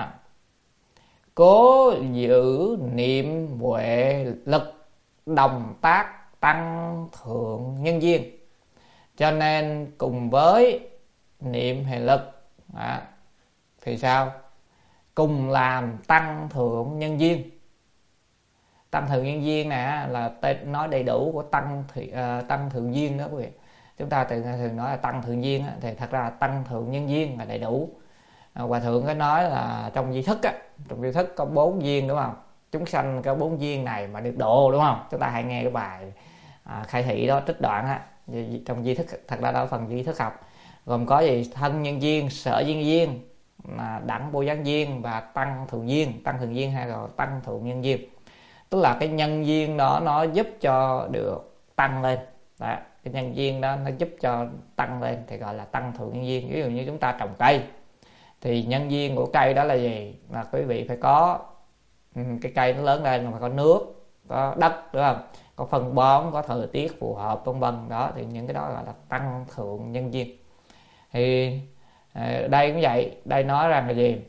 Cố giữ niệm huệ lực đồng tác tăng thượng nhân duyên. Cho nên cùng với niệm hệ lực thì sao? Cùng làm tăng thượng nhân duyên. Tăng thượng nhân duyên này là tên nói đầy đủ của tăng thượng duyên đó quý vị. Chúng ta thường nói là tăng thượng duyên thì thật ra là tăng thượng nhân duyên là đầy đủ. Hòa thượng có nói là trong di thức trong di thức có 4 duyên, đúng không? Chúng sanh có 4 duyên này mà được độ, đúng không? Chúng ta hãy nghe cái bài khai thị đó, trích đoạn trong di thức. Thật ra đó phần di thức học gồm có gì? Thân nhân duyên, sở duyên, đẳng vô gián duyên và tăng thượng duyên. Tăng thượng duyên hay là tăng thượng nhân duyên, tức là cái nhân duyên đó nó giúp cho được tăng lên. Đó, cái nhân duyên đó nó giúp cho tăng lên thì gọi là tăng thượng nhân duyên. Ví dụ như chúng ta trồng cây thì nhân duyên của cây đó là gì? Là quý vị phải có cái cây nó lớn lên, phải có nước, có đất, đúng không? Có phân bón, có thời tiết phù hợp, vân vân. Đó thì những cái đó gọi là tăng thượng nhân duyên. Thì đây cũng vậy, đây nói rằng là gì?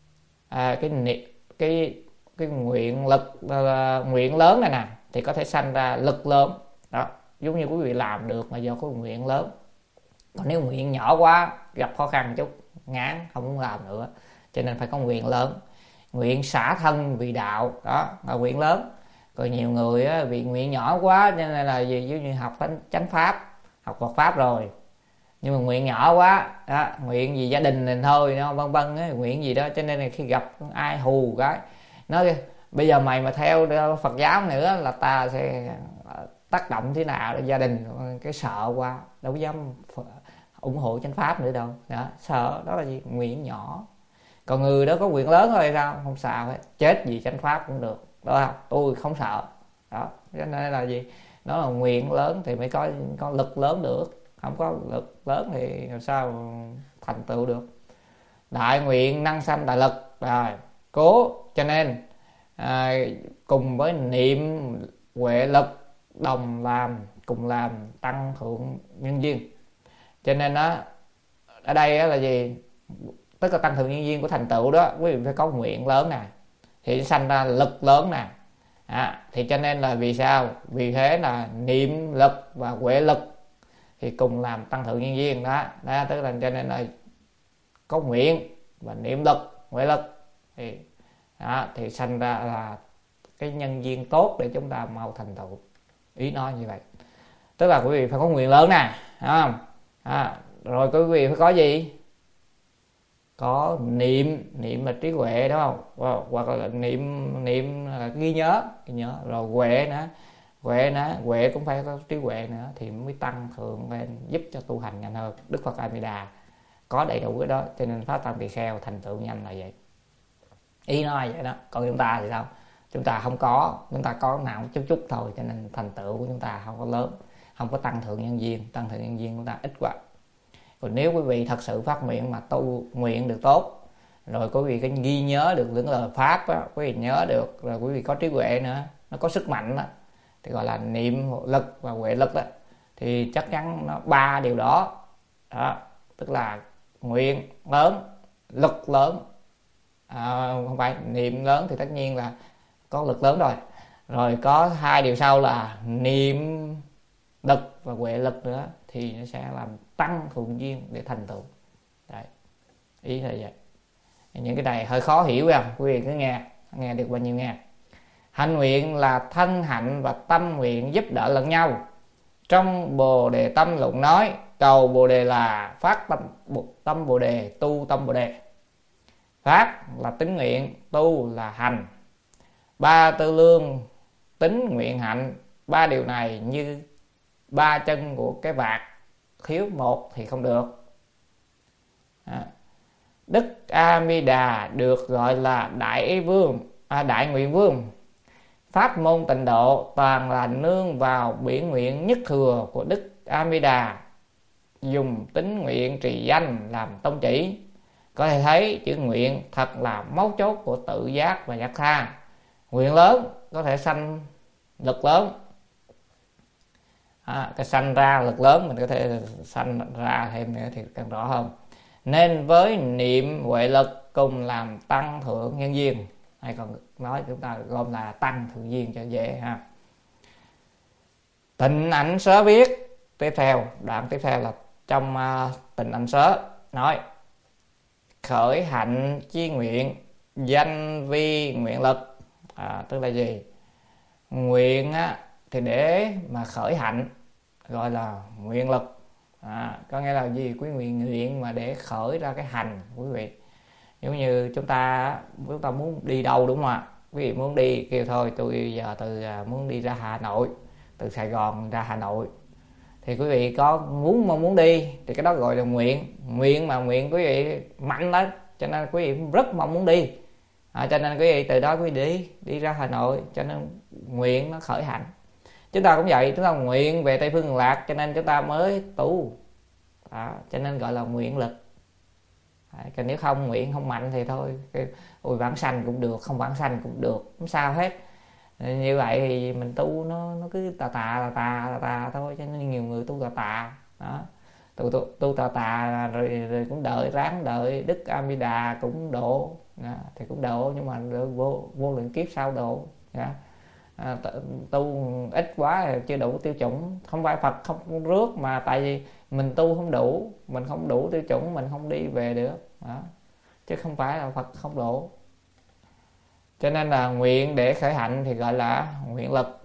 Cái nguyện lực, nguyện lớn này nè thì có thể sanh ra lực lớn. Đó, giống như quý vị làm được mà do có nguyện lớn. Còn nếu nguyện nhỏ quá, gặp khó khăn chút, ngán không muốn làm nữa, cho nên phải có nguyện lớn. Nguyện xả thân vì đạo, đó là nguyện lớn. Còn nhiều người vì nguyện nhỏ quá cho nên là gì? Giống như học chánh pháp, học Phật pháp rồi, nhưng mà nguyện nhỏ quá đó, nguyện gì gia đình mình thôi, nó vân vân, nguyện gì đó, cho nên là khi gặp ai hù cái nói bây giờ mày mà theo Phật giáo nữa là ta sẽ tác động thế nào đến gia đình, cái sợ quá đâu dám ủng hộ chánh pháp nữa đâu. Đó, sợ đó là gì? Nguyện nhỏ. Còn người đó có nguyện lớn thôi sao? Không sao hết, chết vì chánh pháp cũng được, đó không? Tôi không sợ. Đó, cho nên là gì? Nó là nguyện lớn thì mới có lực lớn được, không có lực lớn thì làm sao thành tựu được. Đại nguyện năng sanh đại lực. Rồi cố, cho nên cùng với niệm huệ lực cùng làm tăng thượng nhân duyên. Cho nên đó ở đây là gì? Tức là tăng thượng nhân duyên của thành tựu đó, quý vị phải có nguyện lớn nè thì sanh ra lực lớn nè. Thì cho nên là vì sao? Vì thế là niệm lực và huệ lực thì cùng làm tăng thượng nhân duyên đó. Đó, tức là cho nên là có nguyện và niệm lực, huệ lực thì sanh ra là cái nhân duyên tốt để chúng ta mau thành tựu. Ý nói như vậy. Tức là quý vị phải có nguyện lớn nè, không? Rồi quý vị phải có gì? Có niệm là trí huệ, đúng không? Hoặc là niệm là ghi nhớ. Rồi huệ cũng phải có trí huệ nữa thì mới tăng thượng lên, giúp cho tu hành nhanh hơn. Đức Phật A Di Đà có đầy đủ cái đó, cho nên Pháp Tăng Tỳ Kheo thành tựu nhanh là vậy. Ý nó là vậy đó. Còn chúng ta thì sao? Chúng ta không có, chúng ta có nào chút chút thôi, cho nên thành tựu của chúng ta không có lớn, không có tăng thượng nhân duyên. Tăng thượng nhân duyên chúng ta ít quá. Còn nếu quý vị thật sự phát nguyện mà tu nguyện được tốt, rồi quý vị có ghi nhớ được những lời pháp đó, quý vị nhớ được, rồi quý vị có trí huệ nữa, nó có sức mạnh đó, thì gọi là niệm lực và huệ lực đó, thì chắc chắn nó ba điều đó, tức là nguyện lớn, lực lớn. Không phải niệm lớn thì tất nhiên là có lực lớn rồi. Rồi có hai điều sau là niệm lực và huệ lực nữa, thì nó sẽ làm tăng thượng duyên để thành tựu. Đấy, ý là vậy. Những cái này hơi khó hiểu không? Quý vị cứ nghe được bao nhiêu nghe. Hành nguyện là thân hạnh và tâm nguyện giúp đỡ lẫn nhau. Trong Bồ Đề Tâm Luận nói, cầu Bồ Đề là phát tâm Bồ Đề, tu tâm Bồ Đề. Phát là tín nguyện, tu là hành. Ba tư lương, tín nguyện hạnh, ba điều này như ba chân của cái vạt, thiếu một thì không được. Đức A Di Đà được gọi là Đại Nguyện Vương. Pháp môn tịnh độ toàn là nương vào biển nguyện nhất thừa của Đức A Di Đà, dùng tín nguyện trì danh làm tông chỉ. Có thể thấy chữ nguyện thật là mấu chốt của tự giác và giác tha. Nguyện lớn có thể sanh lực lớn. Cái sanh ra lực lớn mình có thể sanh ra thêm nữa thì càng rõ hơn. Nên với niệm huệ lực cùng làm tăng thượng nhân duyên, hay còn nói chúng ta gồm là tăng thượng duyên cho dễ ha. Tịnh Ảnh Sớ viết tiếp theo, đoạn tiếp theo là trong Tịnh Ảnh Sớ nói: khởi hạnh chi nguyện, danh vi nguyện lực. Tức là gì? Nguyện thì để mà khởi hạnh gọi là nguyện lực. Có nghĩa là gì? Quý vị nguyện mà để khởi ra cái hành quý vị. Giống như chúng ta muốn đi đâu, đúng không ạ? Quý vị muốn đi, kêu thôi tôi giờ muốn đi ra Hà Nội, từ Sài Gòn ra Hà Nội, thì quý vị có mong muốn đi thì cái đó gọi là nguyện mà nguyện quý vị mạnh lên, cho nên quý vị rất mong muốn đi, cho nên quý vị từ đó quý vị đi ra Hà Nội, cho nên nguyện nó khởi hạnh. Chúng ta cũng vậy, chúng ta nguyện về Tây Phương Cực Lạc, cho nên chúng ta mới tu, cho nên gọi là nguyện lực. Còn nếu không nguyện không mạnh thì thôi, vãng sanh cũng được, không vãng sanh cũng được, không sao hết. Như vậy thì mình tu nó cứ tà thôi, cho nên nhiều người tu tà đó, tu tà rồi cũng ráng đợi Đức A Di Đà cũng độ thì cũng độ, nhưng mà vô lượng kiếp sau độ. Tu ít quá chưa đủ tiêu chuẩn. Không phải Phật không rước, mà tại vì mình tu không đủ, mình không đủ tiêu chuẩn, mình không đi về được đó. Chứ không phải là Phật không độ. Cho nên là nguyện để khởi hạnh thì gọi là nguyện lực.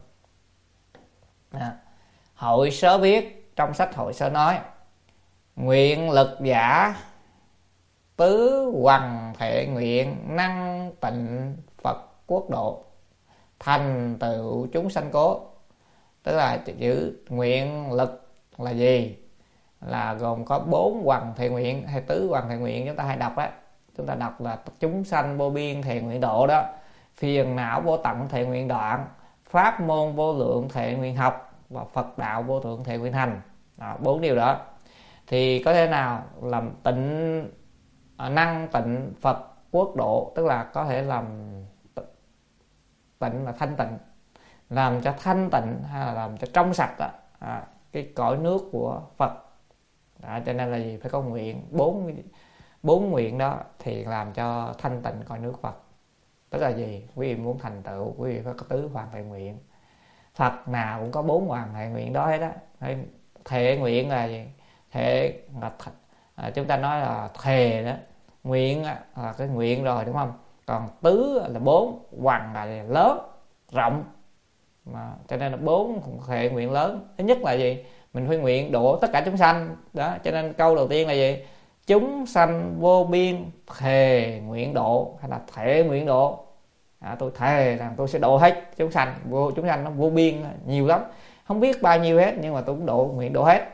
Hội Sớ viết trong sách Hội Sớ nói: nguyện lực giả tứ hoằng thệ nguyện, năng tịnh Phật quốc độ, thành tựu chúng sanh cố. Tức là chữ nguyện lực là gì? Là gồm có 4 hoằng thệ nguyện hay tứ hoằng thệ nguyện. Chúng ta hay đọc đó, chúng ta đọc là chúng sanh vô biên thệ nguyện độ đó, phiền não vô tận thệ nguyện đoạn, pháp môn vô lượng thệ nguyện học, và Phật đạo vô thượng thệ nguyện hành. 4 điều đó thì có thể nào làm tịnh, năng tịnh Phật quốc độ, tức là có thể làm tịnh là thanh tịnh, làm cho thanh tịnh hay là làm cho trong sạch đó, cái cõi nước của Phật. Cho nên là gì? Phải có nguyện, bốn nguyện đó thì làm cho thanh tịnh cõi nước Phật. Tức là gì? Quý vị muốn thành tựu, quý vị phải có tứ hoằng thệ nguyện. Phật nào cũng có 4 hoằng thệ nguyện đó hết đó. Thệ nguyện là gì? Thệ là chúng ta nói là thề đó, nguyện là cái nguyện rồi, đúng không? Còn tứ là 4, hoằng là lớn rộng, mà cho nên là 4 thệ nguyện lớn. Thứ nhất là gì? Mình phải nguyện độ tất cả chúng sanh đó, cho nên câu đầu tiên là gì? Chúng sanh vô biên thề nguyện độ, hay là thệ nguyện độ. Tôi thề rằng tôi sẽ độ hết chúng sanh. Chúng sanh nó vô biên, nhiều lắm, không biết bao nhiêu hết, nhưng mà tôi cũng nguyện độ hết.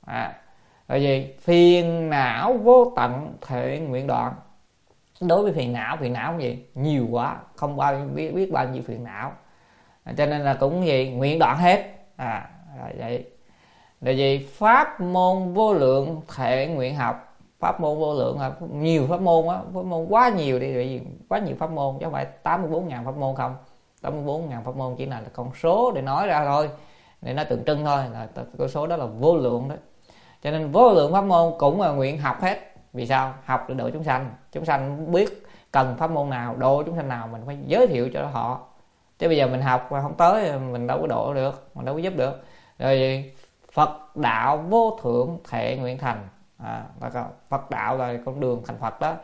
Rồi gì? Phiền não vô tận thệ nguyện đoạn. Đối với phiền não cái gì? Nhiều quá, không biết bao nhiêu phiền não, cho nên là cũng gì? Nguyện đoạn hết. Rồi vậy. Rồi gì? Pháp môn vô lượng thệ nguyện học. Pháp môn vô lượng là nhiều pháp môn á, pháp môn quá nhiều đi, vì quá nhiều pháp môn chứ không phải 84.000 pháp môn không. 84.000 pháp môn chỉ là con số để nói ra thôi, để nó tượng trưng thôi, là con số đó là vô lượng đó. Cho nên vô lượng pháp môn cũng là nguyện học hết. Vì sao? Học để độ chúng sanh. Chúng sanh biết cần pháp môn nào, độ chúng sanh nào, mình phải giới thiệu cho họ. Chứ bây giờ mình học mà không tới, mình đâu có độ được, mình đâu có giúp được. Rồi Phật đạo vô thượng thệ nguyện thành. Phật đạo là con đường thành Phật đó.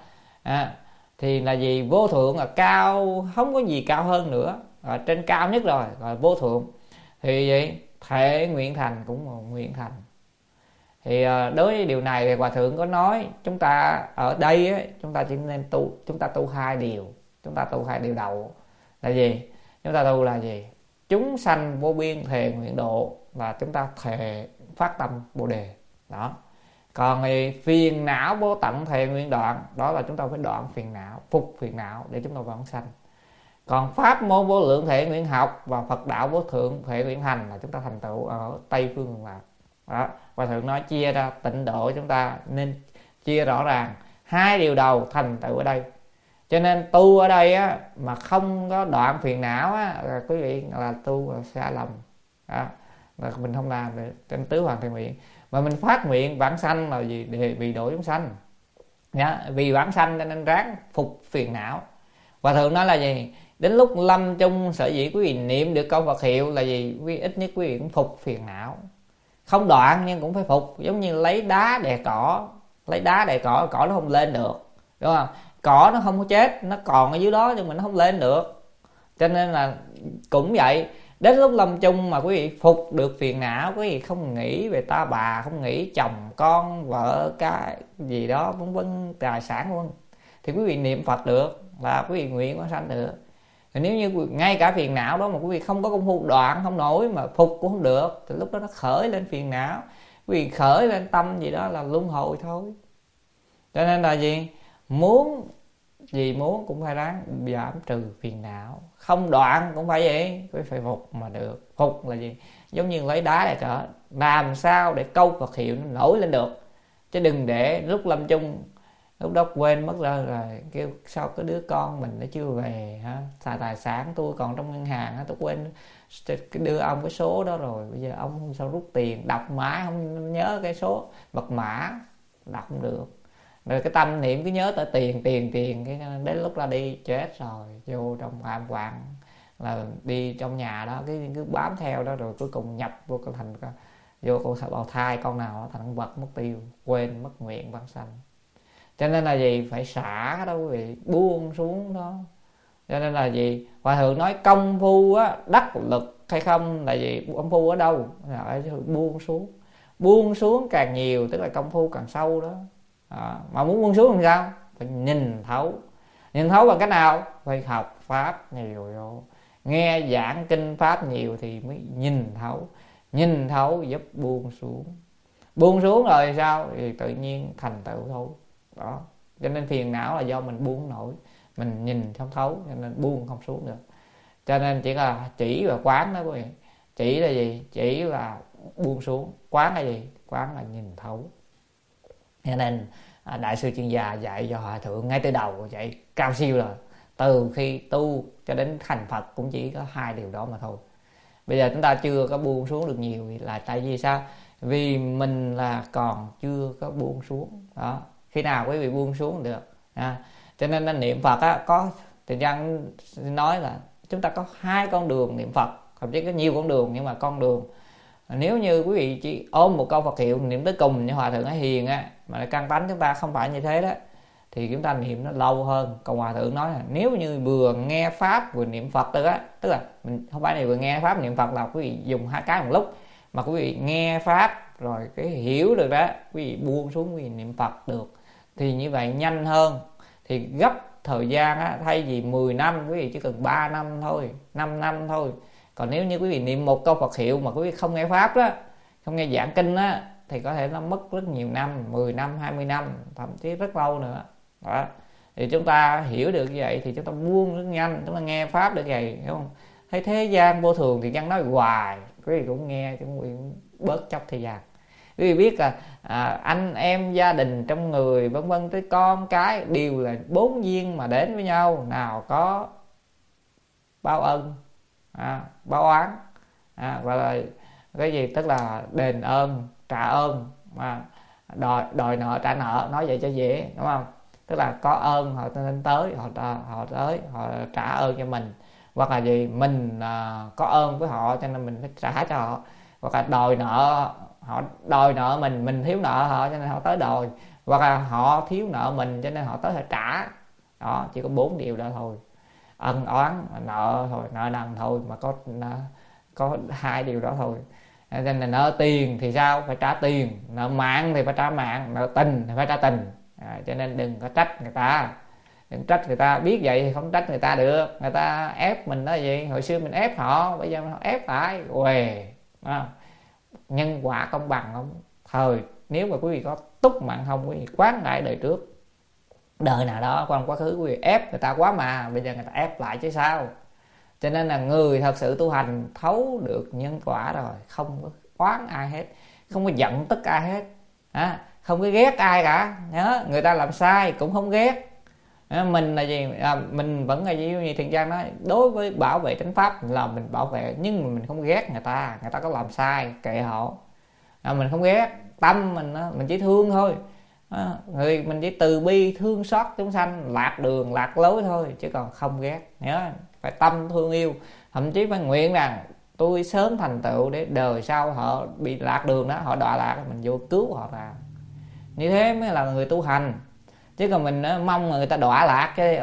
Thì là gì? Vô thượng là cao, không có gì cao hơn nữa, trên cao nhất rồi, là vô thượng. Thì vậy thệ nguyện thành cũng là nguyện thành. Thì đối với điều này thì Hòa Thượng có nói chúng ta ở đây ấy, chúng ta chỉ nên chúng ta tu 2 điều. Chúng ta tu 2 điều đầu là gì? Chúng ta tu là gì? Chúng sanh vô biên thề nguyện độ, là chúng ta thề phát tâm Bồ đề đó. Còn thì phiền não vô tận thề nguyện đoạn, đó là chúng ta phải đoạn phiền não, phục phiền não để chúng ta vãng sanh. Còn pháp môn vô lượng thệ nguyện học và Phật đạo vô thượng thệ nguyện hành là chúng ta thành tựu ở Tây phương cực lạc đó. Hòa Thượng nói chia ra tịnh độ, chúng ta nên chia rõ ràng 2 điều đầu thành tựu ở đây. Cho nên tu ở đây á, mà không có đoạn phiền não á, là quý vị là tu là sai lầm đó. Là mình không làm được trên tứ hoàng thệ nguyện. Mà mình phát nguyện vãng sanh là gì? Để vì độ chúng sanh nhá. Vì vãng sanh cho nên ráng phục phiền não. Hòa Thượng nói là gì? Đến lúc lâm chung sở dĩ quý vị niệm được câu Phật hiệu là gì? Ít nhất quý vị cũng phục phiền não. Không đoạn nhưng cũng phải phục. Giống như lấy đá đè cỏ. Lấy đá đè cỏ, cỏ nó không lên được, đúng không? Cỏ nó không có chết, nó còn ở dưới đó nhưng mà nó không lên được. Cho nên là cũng vậy. Đến lúc lâm chung mà quý vị phục được phiền não, quý vị không nghĩ về ta bà, không nghĩ chồng con vợ cái gì đó vân vân, tài sản vân, thì quý vị niệm Phật được, là quý vị nguyện vãng sanh được. Thì nếu như ngay cả phiền não đó mà quý vị không có công phu đoạn không nổi, mà phục cũng không được, thì lúc đó nó khởi lên phiền não, quý vị khởi lên tâm gì đó là luân hồi thôi. Cho nên là gì? Muốn cũng phải ráng giảm trừ phiền não. Không đoạn cũng phải vậy, phải phục mà được. Phục là gì? Giống như lấy đá để cỡ, làm sao để câu Phật hiệu nó nổi lên được. Chứ đừng để lúc lâm chung, lúc đó quên mất rồi kêu sao cái đứa con mình nó chưa về ha, xài tài sản tôi còn trong ngân hàng, tôi quên đưa ông cái số đó rồi, bây giờ ông không sao rút tiền, đọc mãi không nhớ cái số mật mã, đọc không được. Rồi cái tâm niệm cứ nhớ tới tiền, cái đến lúc ra đi chết rồi, vô trong hàm quạng là đi trong nhà đó, cái cứ bám theo đó, rồi cuối cùng nhập vô cái thành vô con bào thai con nào đó thành vật mất tiêu, quên mất nguyện vãng sanh. Cho nên là gì? Phải xả đó quý vị, buông xuống đó. Cho nên là gì? Hòa Thượng nói công phu á, đắc lực hay không là gì? Công phu ở đâu? Là buông xuống. Buông xuống càng nhiều tức là công phu càng sâu đó. Mà muốn buông xuống làm sao? Phải nhìn thấu. Nhìn thấu bằng cách nào? Phải học Pháp nhiều vô, nghe giảng kinh Pháp nhiều thì mới nhìn thấu. Nhìn thấu giúp buông xuống. Buông xuống rồi sao? Thì tự nhiên thành tựu thôi đó. Cho nên phiền não là do mình buông nổi, mình nhìn không thấu, cho nên buông không xuống được. Cho nên chỉ là chỉ và quán đó quý vị. Chỉ là gì? Chỉ là buông xuống. Quán là gì? Quán là nhìn thấu. Cho nên Đại sư Chuyên Gia dạy cho Hòa Thượng ngay từ đầu dạy cao siêu rồi. Từ khi tu cho đến thành Phật cũng chỉ có 2 điều đó mà thôi. Bây giờ chúng ta chưa có buông xuống được nhiều là tại vì sao? Vì mình là còn chưa có buông xuống đó. Khi nào quý vị buông xuống được cho nên niệm Phật á, có Tiền Giang nói là chúng ta có 2 con đường niệm Phật, thậm chí có nhiều con đường, nhưng mà con đường nếu như quý vị chỉ ôm một câu Phật hiệu niệm tới cùng như Hòa Thượng Hải Hiền á, mà căn tánh chúng ta không phải như thế đó, thì chúng ta niệm nó lâu hơn. Còn Hòa Thượng nói là nếu như vừa nghe pháp vừa niệm Phật được á, tức là mình không phải là vừa nghe pháp niệm Phật là quý vị dùng hai cái một lúc, mà quý vị nghe pháp rồi cái hiểu được đó, quý vị buông xuống quý vị niệm Phật được, thì như vậy nhanh hơn. Thì gấp thời gian á, thay vì 10 năm quý vị chỉ cần 3 năm thôi, 5 năm thôi. Còn nếu như quý vị niệm một câu Phật hiệu mà quý vị không nghe pháp đó, không nghe giảng kinh á, thì có thể nó mất rất nhiều năm, 10 năm, 20 năm, thậm chí rất lâu nữa. Đó. Thì chúng ta hiểu được như vậy thì chúng ta buông rất nhanh, chúng ta nghe pháp được vậy, hiểu không? Thấy thế gian vô thường thì chẳng nói hoài, quý vị cũng nghe, quý vị cũng bớt chốc thời gian. Quý vị biết là anh em gia đình trong người vân vân tới con cái đều là bốn duyên mà đến với nhau, nào có báo ân, báo oán, và là cái gì, tức là đền ơn trả ơn, mà đòi nợ trả nợ, nói vậy cho dễ, đúng không? Tức là có ơn họ nên tới, họ tới họ trả ơn cho mình, hoặc là gì mình có ơn với họ cho nên mình phải trả cho họ, hoặc là đòi nợ, họ đòi nợ mình thiếu nợ họ cho nên họ tới đòi, hoặc là họ thiếu nợ mình cho nên họ tới họ trả. Đó, chỉ có 4 điều đó thôi, ân oán nợ thôi, nợ nần thôi, mà có 2 điều đó thôi. Cho nên là nợ tiền thì sao, phải trả tiền, nợ mạng thì phải trả mạng, nợ tình thì phải trả tình. Cho nên đừng có trách người ta, đừng trách người ta, biết vậy thì không trách người ta được. Người ta ép mình đó gì, hồi xưa mình ép họ, bây giờ mình ép lại, uề. Nhân quả công bằng không? Thời nếu mà quý vị có túc mạng không, quý vị quán lại đời trước, đời nào đó trong quá khứ quý vị ép người ta quá mà bây giờ người ta ép lại chứ sao. Cho nên là người thật sự tu hành thấu được nhân quả rồi, không có oán ai hết, không có giận tức ai hết, không có ghét ai cả. Nhớ, người ta làm sai cũng không ghét. Mình là gì, mình vẫn là gì, như Thiện Trang nói, đối với bảo vệ chánh pháp là mình bảo vệ, nhưng mà mình không ghét người ta có làm sai kệ họ. Mình không ghét, tâm mình chỉ thương thôi. Người mình chỉ từ bi thương xót chúng sanh lạc đường lạc lối thôi, chứ còn không ghét. Nhớ, phải tâm thương yêu, thậm chí phải nguyện rằng tôi sớm thành tựu để đời sau họ bị lạc đường đó, họ đọa lạc, mình vô cứu họ ra. Như thế mới là người tu hành. Chứ còn mình mong người ta đọa lạc cái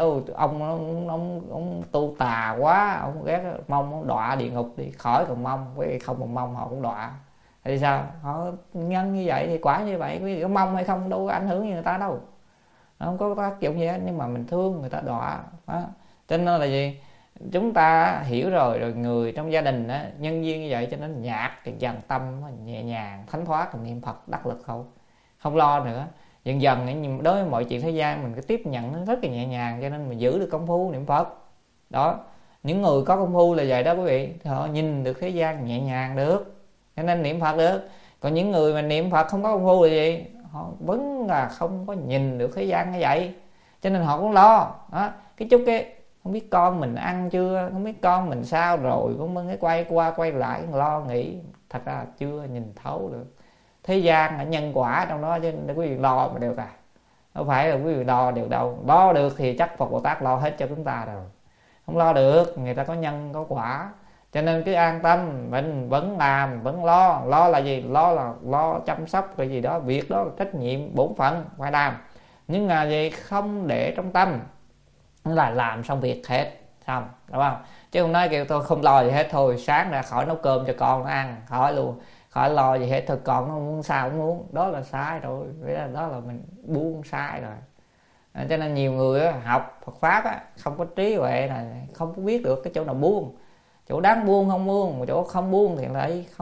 ông tu tà quá, ông ghét, mong ông đọa địa ngục đi khỏi, còn mong với không còn mong họ cũng đọa. Thì sao, họ nhân như vậy thì quả như vậy, quý vị có mong hay không đâu có ảnh hưởng gì người ta đâu, không có tác dụng gì hết, nhưng mà mình thương người ta đọa đó. Cho nên là gì, chúng ta hiểu rồi người trong gia đình đó, nhân viên như vậy cho nên nhạt thì dần tâm nhẹ nhàng thánh thoát, niệm Phật đắc lực không lo nữa. Dần dần đối với mọi chuyện thế gian mình cứ tiếp nhận nó rất là nhẹ nhàng, cho nên mình giữ được công phu niệm Phật đó. Những người có công phu là vậy đó quý vị, họ nhìn được thế gian nhẹ nhàng được, cho nên niệm Phật được. Còn những người mà niệm Phật không có công phu là gì, họ vẫn là không có nhìn được thế gian như vậy, cho nên họ cũng lo đó. Cái chút cái không biết con mình ăn chưa, không biết con mình sao rồi, cũng cái quay qua quay lại lo nghĩ, thật ra chưa nhìn thấu được thế gian là nhân quả trong đó, chứ quý vị lo mà được không phải là quý vị lo được đâu. Lo được thì chắc Phật Bồ Tát lo hết cho chúng ta rồi, không lo được, người ta có nhân có quả. Cho nên cứ an tâm, mình vẫn làm vẫn lo là gì, lo chăm sóc cái gì đó, việc đó là trách nhiệm bổn phận phải làm, nhưng là gì không để trong tâm, là làm xong việc hết xong, đúng không? Chứ không nói kêu tôi không lo gì hết, thôi sáng ra khỏi nấu cơm cho con nó ăn, khỏi luôn, khỏi lo gì hết, thôi con nó muốn sao cũng muốn, đó là sai rồi, đó là mình buông sai rồi. Cho nên nhiều người học Phật pháp không có trí huệ này, không có biết được cái chỗ nào buông, chỗ đáng buông không buông, mà chỗ không buông thì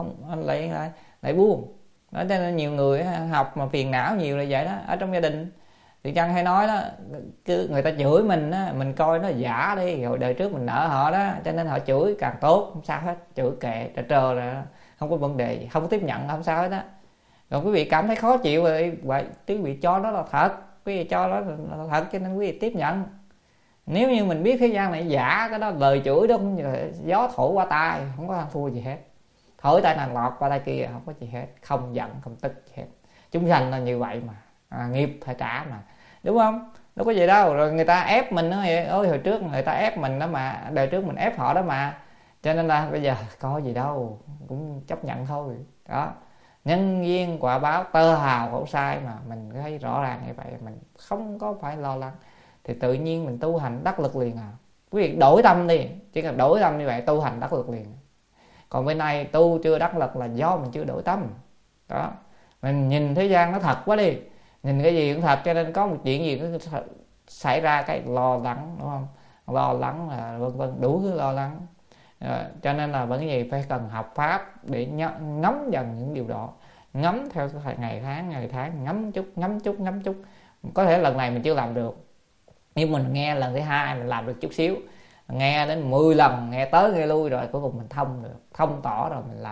lại buông đó. Cho nên nhiều người học mà phiền não nhiều là vậy đó. Ở trong gia đình thì Trăng hay nói đó, cứ người ta chửi mình á, mình coi nó giả đi, rồi đời trước mình nợ họ đó, cho nên họ chửi càng tốt, không sao hết, chửi kệ trơ là không có vấn đề gì, không có tiếp nhận không sao hết á. Còn quý vị cảm thấy khó chịu rồi vậy, quý vị cho đó là thật, quý vị cho đó là thật, cho nên quý vị tiếp nhận. Nếu như mình biết thế gian này giả, cái đó lời chửi đó gió thổi qua tai, không có thua gì hết, thổi tai này lọt qua tai kia, không có gì hết, không giận không tức gì hết. Chúng sanh là như vậy mà, nghiệp phải trả mà, đúng không? Đâu có gì đâu. Rồi người ta ép mình đó, ôi hồi trước người ta ép mình đó mà, đời trước mình ép họ đó mà, cho nên là bây giờ có gì đâu, cũng chấp nhận thôi đó. nhân duyên quả báo tơ hào không sai, mà mình thấy rõ ràng như vậy mình không có phải lo lắng thì tự nhiên mình tu hành đắc lực liền à. Quý vị đổi tâm đi, chỉ cần đổi tâm như vậy tu hành đắc lực liền. Còn bên này tu chưa đắc lực là do mình chưa đổi tâm đó. Mình nhìn thế gian nó thật quá đi, nhìn cái gì cũng thật, cho nên có một chuyện gì nó xảy ra cái lo lắng, đúng không? Lo lắng là vân vân, đủ thứ lo lắng. Cho nên là vẫn gì phải cần học pháp để ngắm dần những điều đó, ngắm theo ngày tháng, ngắm chút. Có thể lần này mình chưa làm được, nhưng mình nghe lần thứ hai mình làm được chút xíu, nghe đến 10 lần, nghe tới nghe lui rồi cuối cùng mình thông được, thông tỏ rồi mình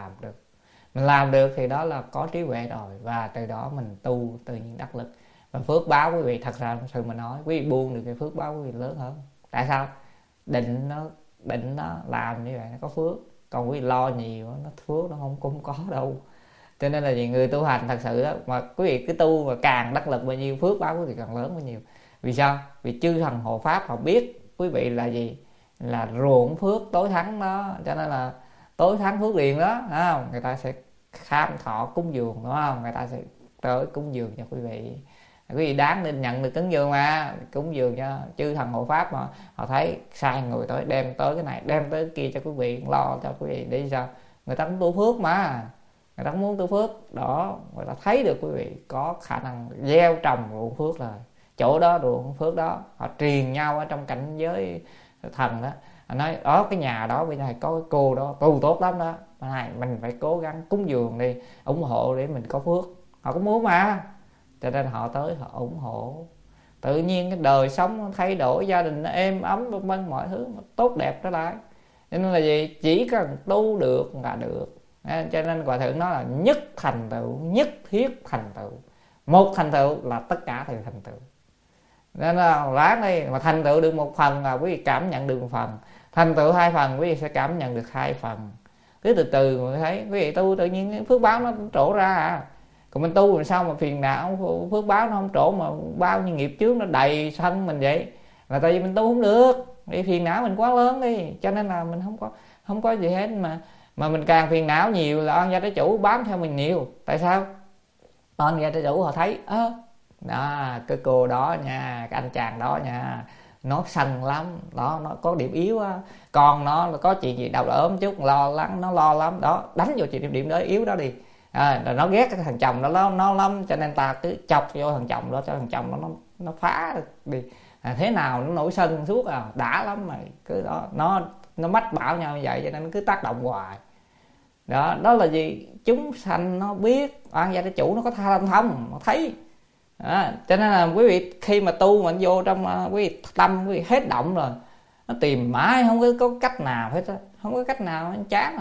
làm được thì đó là có trí huệ rồi, và từ đó mình tu tự nhiên đắc lực. Và phước báo quý vị, thật ra sự mà nói, quý vị buông được cái phước báo quý vị lớn hơn. Tại sao? Định nó làm như vậy nó có phước, còn quý vị lo nhiều nó phước nó không có đâu. Cho nên là người tu hành thật sự đó, mà quý vị cứ tu và càng đắc lực bao nhiêu, phước báo quý vị càng lớn bao nhiêu. Vì sao? Vì chư thần hộ pháp họ biết quý vị là gì, là ruộng phước tối thắng đó, cho nên là tối thắng phước liền đó, thấy không? Người ta sẽ kham thọ cúng dường, đúng không? Người ta sẽ tới cúng dường cho quý vị đáng nên nhận được cúng dường, mà cúng dường cho chư thần hộ pháp, mà họ thấy sai người tới đem tới cái này đem tới cái kia cho quý vị, lo cho quý vị để sao? Người ta cũng tu phước mà, người ta cũng muốn tu phước đó, người ta thấy được quý vị có khả năng gieo trồng ruộng phước rồi, chỗ đó ruộng phước đó, họ truyền nhau ở trong cảnh giới thần đó. Họ nói đó, cái nhà đó bên này có cái cô đó tu tốt lắm đó, mình phải cố gắng cúng dường đi, ủng hộ để mình có phước. Họ cũng muốn mà, cho nên họ tới họ ủng hộ, tự nhiên cái đời sống nó thay đổi, gia đình nó êm ấm vân vân, mọi thứ nó tốt đẹp trở lại. Cho nên là gì? Chỉ cần tu được là được. Cho nên Hòa Thượng nói là nhất thành tựu, nhất thiết thành tựu. Một thành tựu là tất cả đều thành tựu. Nên là ráng đi, mà thành tựu được một phần là quý vị cảm nhận được một phần, thành tựu 2 phần quý vị sẽ cảm nhận được 2 phần. Cứ từ từ mà thấy quý vị tu tự nhiên phước báo nó trổ ra à. Còn mình tu làm sao mà phiền não phước báo nó không trổ, mà bao nhiêu nghiệp trước nó đầy thân mình vậy, là tại vì mình tu không được, vì phiền não mình quá lớn đi, cho nên là mình không có gì hết. Mà mình càng phiền não nhiều là oan gia trái chủ bám theo mình nhiều. Tại sao? Oan gia trái chủ họ thấy đó, cái cô đó nha, cái anh chàng đó nha, nó sân lắm đó, nó có điểm yếu á, con nó có chuyện gì đau ốm chút lo lắng, nó lo lắm đó, đánh vô điểm đó yếu đó đi. Rồi nó ghét cái thằng chồng đó nó lắm, cho nên ta cứ chọc vô thằng chồng đó cho thằng chồng nó phá đi. Thế nào nó nổi sân suốt đã lắm, mà cứ đó nó mách bảo nhau như vậy, cho nên nó cứ tác động hoài. Đó là gì? Chúng sanh nó biết, oan gia trái chủ nó có tha thông, nó thấy. Cho nên là quý vị khi mà tu mà vô trong quý vị tâm quý vị hết động rồi, nó tìm mãi không có cách nào hết á, không có cách nào, nó chán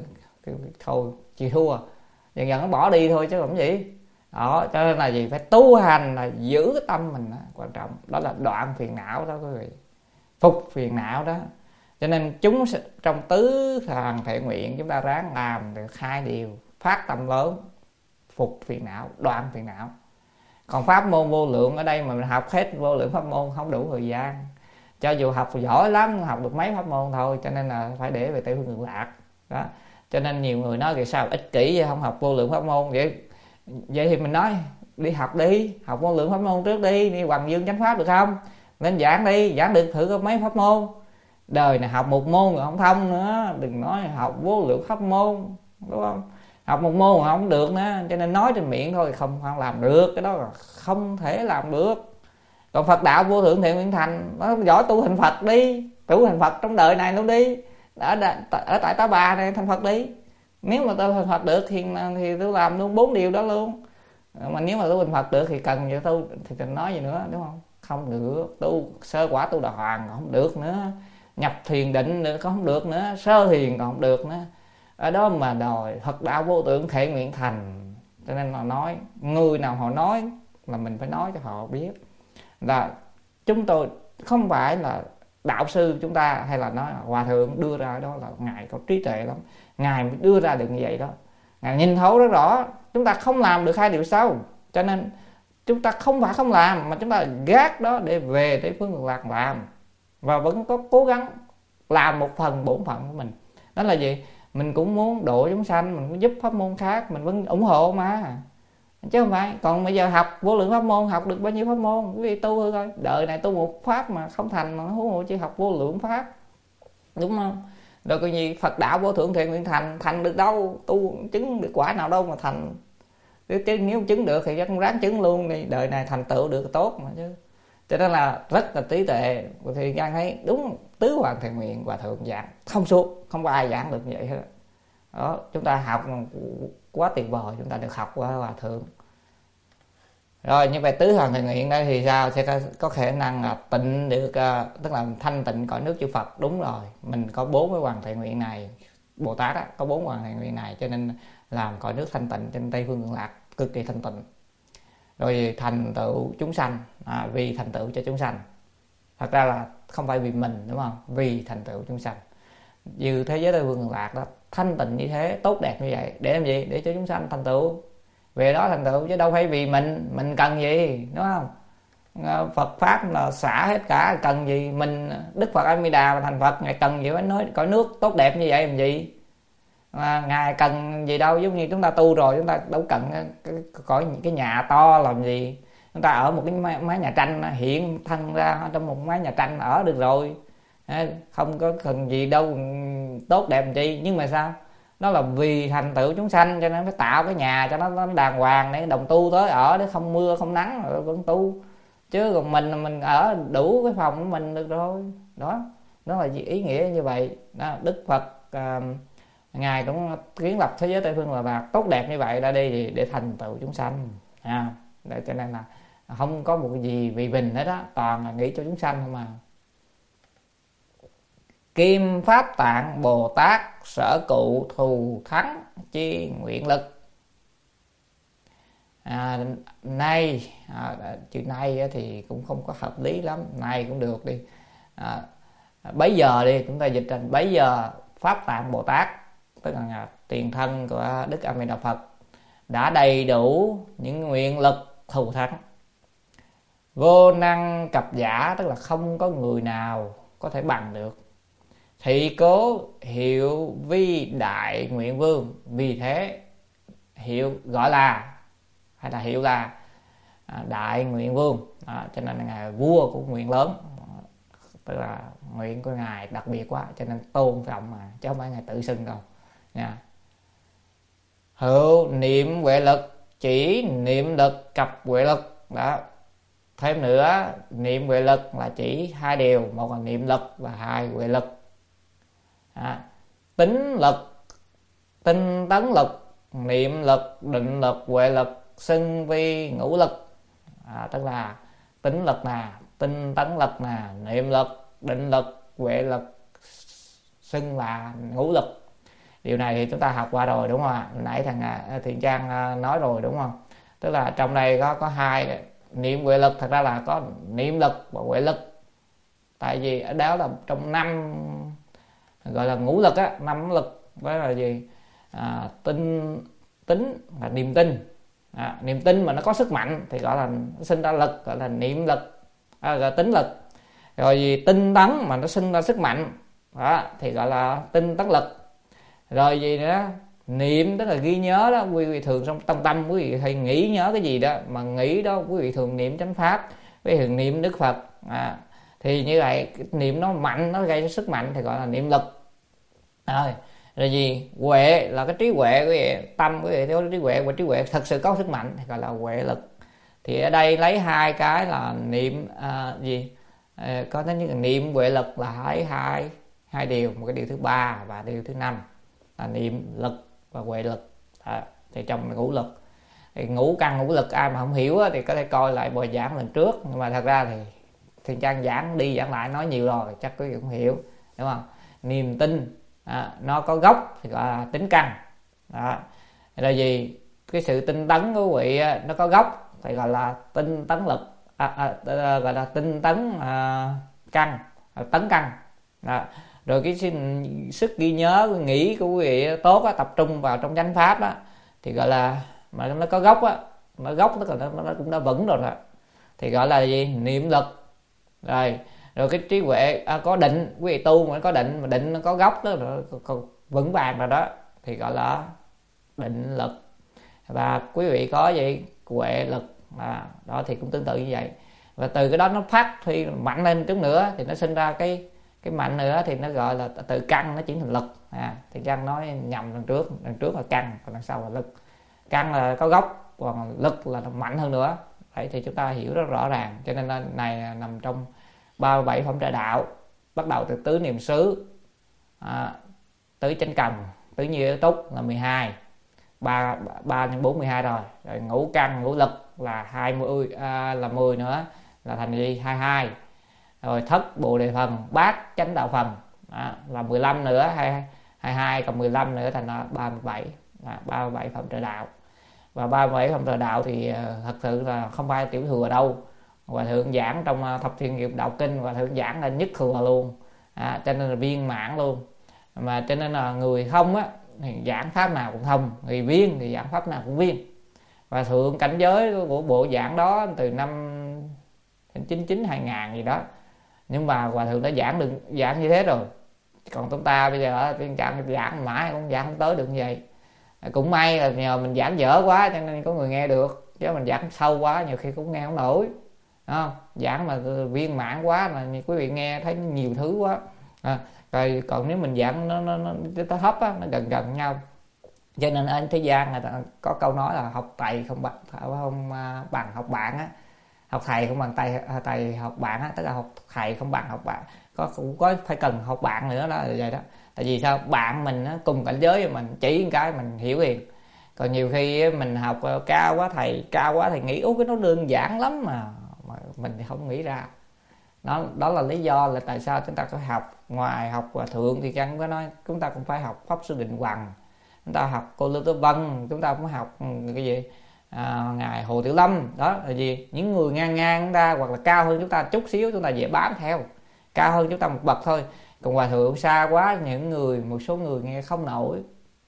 thôi chịu thua, dần dần nó bỏ đi thôi chứ làm gì đó. Cho nên là gì? Phải tu hành là giữ cái tâm mình đó, quan trọng đó là đoạn phiền não đó quý vị, phục phiền não đó. Cho nên chúng trong tứ thần thể nguyện chúng ta ráng làm được 2 điều: phát tâm lớn, phục phiền não, đoạn phiền não. Còn pháp môn vô lượng ở đây mà mình học hết vô lượng pháp môn không đủ thời gian, cho dù học giỏi lắm, học được mấy pháp môn thôi, cho nên là phải để về Tây Phương Cực Lạc đó. Cho nên nhiều người nói vậy sao ích kỷ vậy, không học vô lượng pháp môn vậy thì mình nói đi học đi, học vô lượng pháp môn trước đi Hoàng Dương Chánh Pháp được không, lên giảng đi, giảng được thử có mấy pháp môn. Đời này học một môn rồi không thông nữa, đừng nói học vô lượng pháp môn, đúng không? Học một môn mà không được nữa, cho nên nói trên miệng thôi không làm được, cái đó là không thể làm được. Còn Phật đạo vô thượng thiện nguyện thành, nó giỏi tu thành Phật đi, tu thành Phật trong đời này luôn đi, ở tại Tá Bà này thành Phật đi. Nếu mà tu thành Phật được thì tôi làm luôn 4 điều đó luôn. Mà nếu mà tu thành Phật được thì cần vậy tu thì cần nói gì nữa, đúng không? Không được. Tu sơ quả tu đà hoàng không được nữa, nhập thiền định nữa không được nữa, sơ thiền còn không được nữa. Ở đó mà đòi Phật đạo vô thượng thiện nguyện thành. Cho nên là nói, người nào họ nói là mình phải nói cho họ biết là chúng tôi không phải là đạo sư chúng ta, hay là nói hòa thượng đưa ra đó là ngài có trí tuệ lắm, ngài mới đưa ra được như vậy đó, ngài nhìn thấu rất rõ chúng ta không làm được 2 điều sau. Cho nên chúng ta không phải không làm, mà chúng ta gác đó để về Tây Phương Cực Lạc làm, và vẫn có cố gắng làm một phần bổn phận của mình. Đó là gì? mình cũng muốn độ chúng sanh, mình cũng giúp pháp môn khác, mình vẫn ủng hộ mà, chứ không phải. Còn bây giờ học vô lượng pháp môn, học được bao nhiêu pháp môn, quý vị tu thôi, đời này tu một pháp mà không thành, mà huống hồ chỉ học vô lượng pháp, đúng không? Rồi coi như Phật đạo vô thượng thiện nguyện thành được đâu, tu chứng được quả nào đâu mà thành. Chứ nếu chứng được thì chắc ráng chứng luôn đi, đời này thành tựu được tốt mà chứ. Cho nên là rất là trí tuệ. Thì Giang thấy đúng tứ hoàng thệ nguyện Hòa thượng giảng thông suốt, không có ai giảng được như vậy hết đó. Chúng ta học quá tuyệt vời, chúng ta được học qua Hòa thượng. Rồi như vậy tứ hoàng thệ nguyện đây thì sao? Sẽ có khả năng là tịnh được, tức là thanh tịnh cõi nước chư Phật. Đúng rồi, mình có 4 cái hoàng thệ nguyện này, Bồ Tát đó, có 4 hoàng thệ nguyện này, cho nên làm cõi nước thanh tịnh trên Tây Phương Cực Lạc cực kỳ thanh tịnh. Rồi thành tựu chúng sanh, vì thành tựu cho chúng sanh. Thật ra là không phải vì mình, đúng không? Vì thành tựu chúng sanh. Như thế giới Tây Phương Cực Lạc đó, thanh tịnh như thế, tốt đẹp như vậy, để làm gì? Để cho chúng sanh thành tựu. Về đó thành tựu, chứ đâu phải vì mình cần gì, đúng không? Phật pháp là xả hết cả, cần gì mình. Đức Phật A Di Đà mà thành Phật, ngài cần gì phải nói cõi nước tốt đẹp như vậy làm gì? Ngài cần gì đâu, giống như chúng ta tu rồi, chúng ta đâu cần cõi cái nhà to làm gì. Chúng ta ở một cái mái nhà tranh, hiện thân ra trong một mái nhà tranh ở được rồi, không có cần gì đâu tốt đẹp làm chi. Nhưng mà sao? Đó là vì thành tựu chúng sanh, cho nên phải tạo cái nhà cho nó đàng hoàng để đồng tu tới ở, để không mưa không nắng rồi vẫn tu. Chứ còn mình ở đủ cái phòng của mình được rồi. Đó là ý nghĩa như vậy đó. Đức Phật ngài cũng kiến lập thế giới Tây Phương là tốt đẹp như vậy ra đi để thành tựu chúng sanh. Cho nên là không có một cái gì vì mình hết đó, toàn là nghĩ cho chúng sanh không mà. Kim Pháp Tạng Bồ Tát sở cụ thù thắng chi nguyện lực. Nay chữ nay thì cũng không có hợp lý lắm, nay cũng được đi. Bấy giờ đi, chúng ta dịch thành bấy giờ Pháp Tạng Bồ Tát, tức là tiền thân của Đức A Di Đà Phật, đã đầy đủ những nguyện lực thù thắng, vô năng cập giả, tức là không có người nào có thể bằng được. Thị cố hiệu vi đại nguyện vương, vì thế hiệu gọi là, hay là hiệu là đại nguyện vương. Cho nên là ngài vua của nguyện lớn, tức là nguyện của ngài đặc biệt quá, cho nên tôn trọng mà, chứ không phải ngài tự xưng đâu nha. Hữu niệm huệ lực, chỉ niệm lực cập huệ lực đó. Thêm nữa, niệm huệ lực là chỉ hai điều, một là niệm lực và hai huệ lực. Tính lực, tinh tấn lực, niệm lực, định lực, huệ lực xưng vi ngũ lực. Tức là tính lực nè, tinh tấn lực nè, niệm lực, định lực, huệ lực xưng là ngũ lực. Điều này thì chúng ta học qua rồi đúng không ạ? Nãy thằng Thiện Trang nói rồi đúng không? Tức là trong đây có hai niệm huệ lực, thật ra là có niệm lực và huệ lực. Tại vì ở đó là trong năm gọi là ngũ lực á, năm lực đó là gì? Tính là niềm tin. Niềm tin mà nó có sức mạnh thì gọi là sinh ra lực, gọi là niệm lực, gọi là tính lực. Rồi gì tinh tấn mà nó sinh ra sức mạnh đó, thì gọi là tinh tấn lực. Rồi gì nữa, niệm tức là ghi nhớ đó. Quý vị thường trong tâm quý vị hay nghĩ nhớ cái gì đó mà nghĩ đó, quý vị thường niệm chánh pháp, quý vị thường niệm Đức Phật. Thì như vậy niệm nó mạnh, nó gây ra sức mạnh thì gọi là niệm lực. Rồi gì, huệ là cái trí huệ quý vị, tâm quý vị theo trí huệ, và trí huệ thật sự có sức mạnh thì gọi là huệ lực. Thì ở đây lấy hai cái là niệm có tới những niệm huệ lực là hai điều, một cái điều thứ ba và điều thứ năm là niệm lực và huệ lực. Thì trong ngũ lực thì ngũ căn ngũ lực, ai mà không hiểu thì có thể coi lại bài giảng lần trước, nhưng mà thật ra thì Thiện Trang giảng đi giảng lại nói nhiều rồi, chắc quý vị cũng hiểu đúng không? Niềm tin nó có gốc thì gọi là tính căn đó. Rồi gì, cái sự tinh tấn của quý vị nó có gốc thì gọi là tinh tấn lực, gọi là tinh tấn căn, tấn căn đó. Rồi cái sức ghi nhớ, cái nghĩ của quý vị tốt á, tập trung vào trong chánh pháp đó thì gọi là, mà nó có gốc á, nó gốc tức là nó cũng đã vững rồi đó, thì gọi là gì, niệm lực. Rồi cái trí huệ có định, quý vị tu mà có định, mà định nó có gốc đó, vững vàng rồi đó thì gọi là định lực. Và quý vị có gì huệ lực đó thì cũng tương tự như vậy. Và từ cái đó nó phát huy mạnh lên chút nữa thì nó sinh ra cái mạnh nữa thì nó gọi là từ căn nó chuyển thành lực. Thì căn nói nhầm đằng trước là căn, còn đằng sau là lực. Căn là có gốc, còn lực là mạnh hơn nữa. Đấy, thì chúng ta hiểu rất rõ ràng. Cho nên này nằm trong 37 phẩm trợ đạo, bắt đầu từ tứ niệm xứ, tứ chánh cầm, tứ như yếu túc là 12, 3 nhân 4 12 rồi. Rồi ngũ căn ngũ lực là 20 là 10 nữa là thành gì 22. Rồi thất bồ đề phần, bát chánh đạo phần là 15 nữa, 22 cộng 15 nữa thành là 37. 37 phẩm trợ đạo. Và 37 phẩm trợ đạo thì thật sự là không phải tiểu thừa đâu. Hòa thượng giảng trong Thập Thiện Nghiệp Đạo Kinh, Hòa thượng giảng là nhất thừa luôn, cho nên là viên mãn luôn. Mà cho nên là người không á thì giảng pháp nào cũng thông, người viên thì giảng pháp nào cũng viên. Và thượng cảnh giới của bộ giảng đó từ năm 99 2000 gì đó, nhưng mà hòa thượng đã giảng như thế rồi. Còn chúng ta bây giờ giảng mãi cũng giảng không tới được như vậy. Cũng may là nhờ mình giảng dở quá cho nên có người nghe được, chứ mình giảng sâu quá nhiều khi cũng nghe không nổi, không? Giảng mà viên mãn quá là quý vị nghe thấy nhiều thứ quá. Rồi còn nếu mình giảng nó thấp á, nó gần nhau. Cho nên ở thế gian người ta có câu nói là học thầy không bằng học bạn á, học thầy không bằng thầy học bạn á, tức là học thầy không bằng học bạn. Cũng có phải cần học bạn nữa đó là vậy đó. Tại vì sao? Bạn mình á, cùng cảnh giới với mình chỉ một cái mình hiểu liền. Còn nhiều khi mình học cao quá, thầy cao quá thì nghĩ cái nó đơn giản lắm mà mình thì không nghĩ ra. Đó là lý do là tại sao chúng ta có học. Ngoài học hòa thượng thì chẳng có nói, chúng ta cũng phải học Pháp Sư Định Hoằng, chúng ta học cô Lưu Tử Vân, chúng ta cũng học cái gì ngài Hồ Tiểu Lâm. Đó là gì? Những người ngang chúng ta hoặc là cao hơn chúng ta chút xíu, chúng ta dễ bám theo, cao hơn chúng ta một bậc thôi. Còn hòa thượng xa quá, một số người nghe không nổi.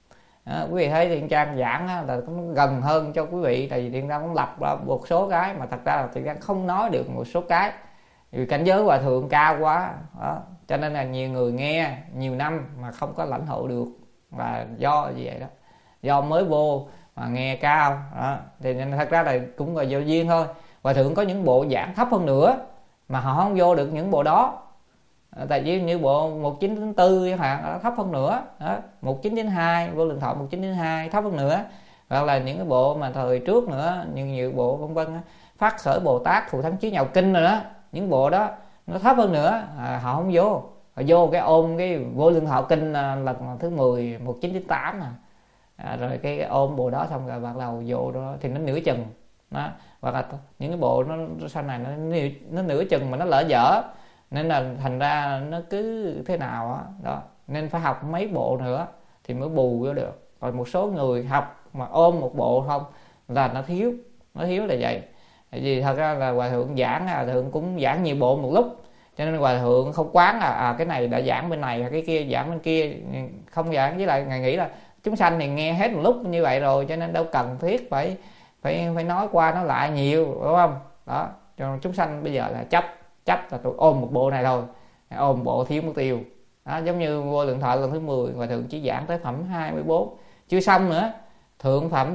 Quý vị thấy Thiện Trang giảng là cũng gần hơn cho quý vị, tại vì Thiện Trang cũng lập ra một số cái mà thật ra là Thiện Trang không nói được một số cái vì cảnh giới hòa thượng cao quá đó. Cho nên là nhiều người nghe nhiều năm mà không có lãnh hội được, và do như vậy đó, do mới vô mà nghe cao đó. Thì nên thật ra là cũng là do duyên thôi. Hòa thượng có những bộ giảng thấp hơn nữa mà họ không vô được những bộ đó. Tại vì như bộ 1994 chẳng hạn thấp hơn nữa đó, 1992 Vô Lượng Thọ 1992 thấp hơn nữa, hoặc là những cái bộ mà thời trước nữa, nhiều bộ vân vân, Phát Khởi Bồ Tát Thù Thắng Chí Nhạo Kinh rồi đó, những bộ đó nó thấp hơn nữa, họ không vô. Họ vô cái ôm cái Vô Lượng Thọ Kinh lần thứ 10 1998 rồi cái ôm bộ đó xong rồi bắt đầu vô đó thì nó nửa chừng đó. Hoặc là những cái bộ nó sau này nó nửa chừng mà nó lỡ dở, nên là thành ra nó cứ thế nào đó. Nên phải học mấy bộ nữa thì mới bù vô được. Còn một số người học mà ôm một bộ không là nó thiếu là vậy. Tại vì thật ra là hòa thượng giảng, hòa thượng cũng giảng nhiều bộ một lúc, cho nên hòa thượng không quán cái này đã giảng bên này, cái kia giảng bên kia không giảng. Với lại ngài nghĩ là chúng sanh thì nghe hết một lúc như vậy rồi, cho nên đâu cần thiết phải nói qua nói lại nhiều, đúng không? Đó, cho chúng sanh bây giờ là chấp là tôi ôm một bộ này thôi, ôm bộ thiếu mất tiêu đó. Giống như Vô Lượng Thọ lần thứ 10 hòa thượng chỉ giảng tới phẩm 24 chưa xong nữa. Thượng phẩm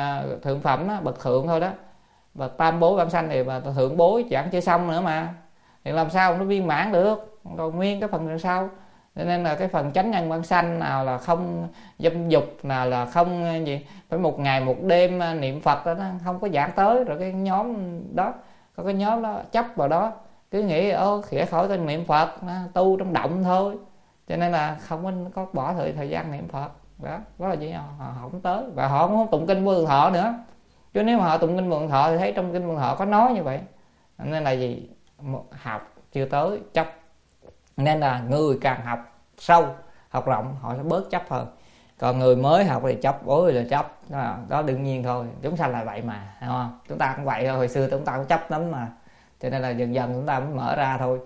đó, bậc thượng thôi đó, bậc tam bối vãng sanh thì thượng bối giảng chưa xong nữa mà, thì làm sao nó viên mãn được, còn nguyên cái phần đằng sau. Nên là cái phần chánh nhân vãng sanh nào là không dâm dục, nào là không gì phải một ngày một đêm niệm Phật đó, nó không có giảng tới. Rồi cái nhóm đó, có cái nhóm đó chấp vào đó, cứ nghĩ khỉa khỏi tên niệm Phật, tu trong động thôi, cho nên là không có bỏ thời gian niệm Phật đó là gì, họ không tới. Và họ cũng không tụng kinh Vô Lượng Thọ nữa, chứ nếu mà họ tụng kinh Vô Lượng Thọ thì thấy trong kinh Vô Lượng Thọ có nói như vậy. Nên là gì, học chưa tới chấp. Nên là người càng học sâu học rộng họ sẽ bớt chấp hơn. Còn người mới học thì chấp, là chấp đó đương nhiên thôi, chúng sanh là vậy mà, đúng không? Chúng ta cũng vậy thôi, hồi xưa chúng ta cũng chấp lắm mà, cho nên là dần dần chúng ta mới mở ra thôi.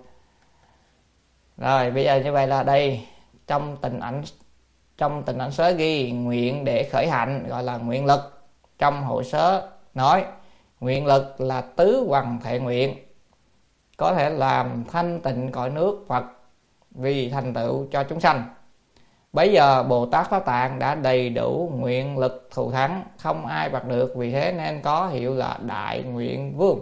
Rồi bây giờ như vậy là đây trong tình ảnh sớ ghi nguyện để khởi hạnh, gọi là nguyện lực. Trong hội sớ nói nguyện lực là tứ hoằng thệ nguyện, có thể làm thanh tịnh cõi nước Phật vì thành tựu cho chúng sanh. Bây giờ Bồ Tát Pháp Tạng đã đầy đủ nguyện lực thù thắng, không ai bật được, vì thế nên có hiệu là Đại Nguyện Vương.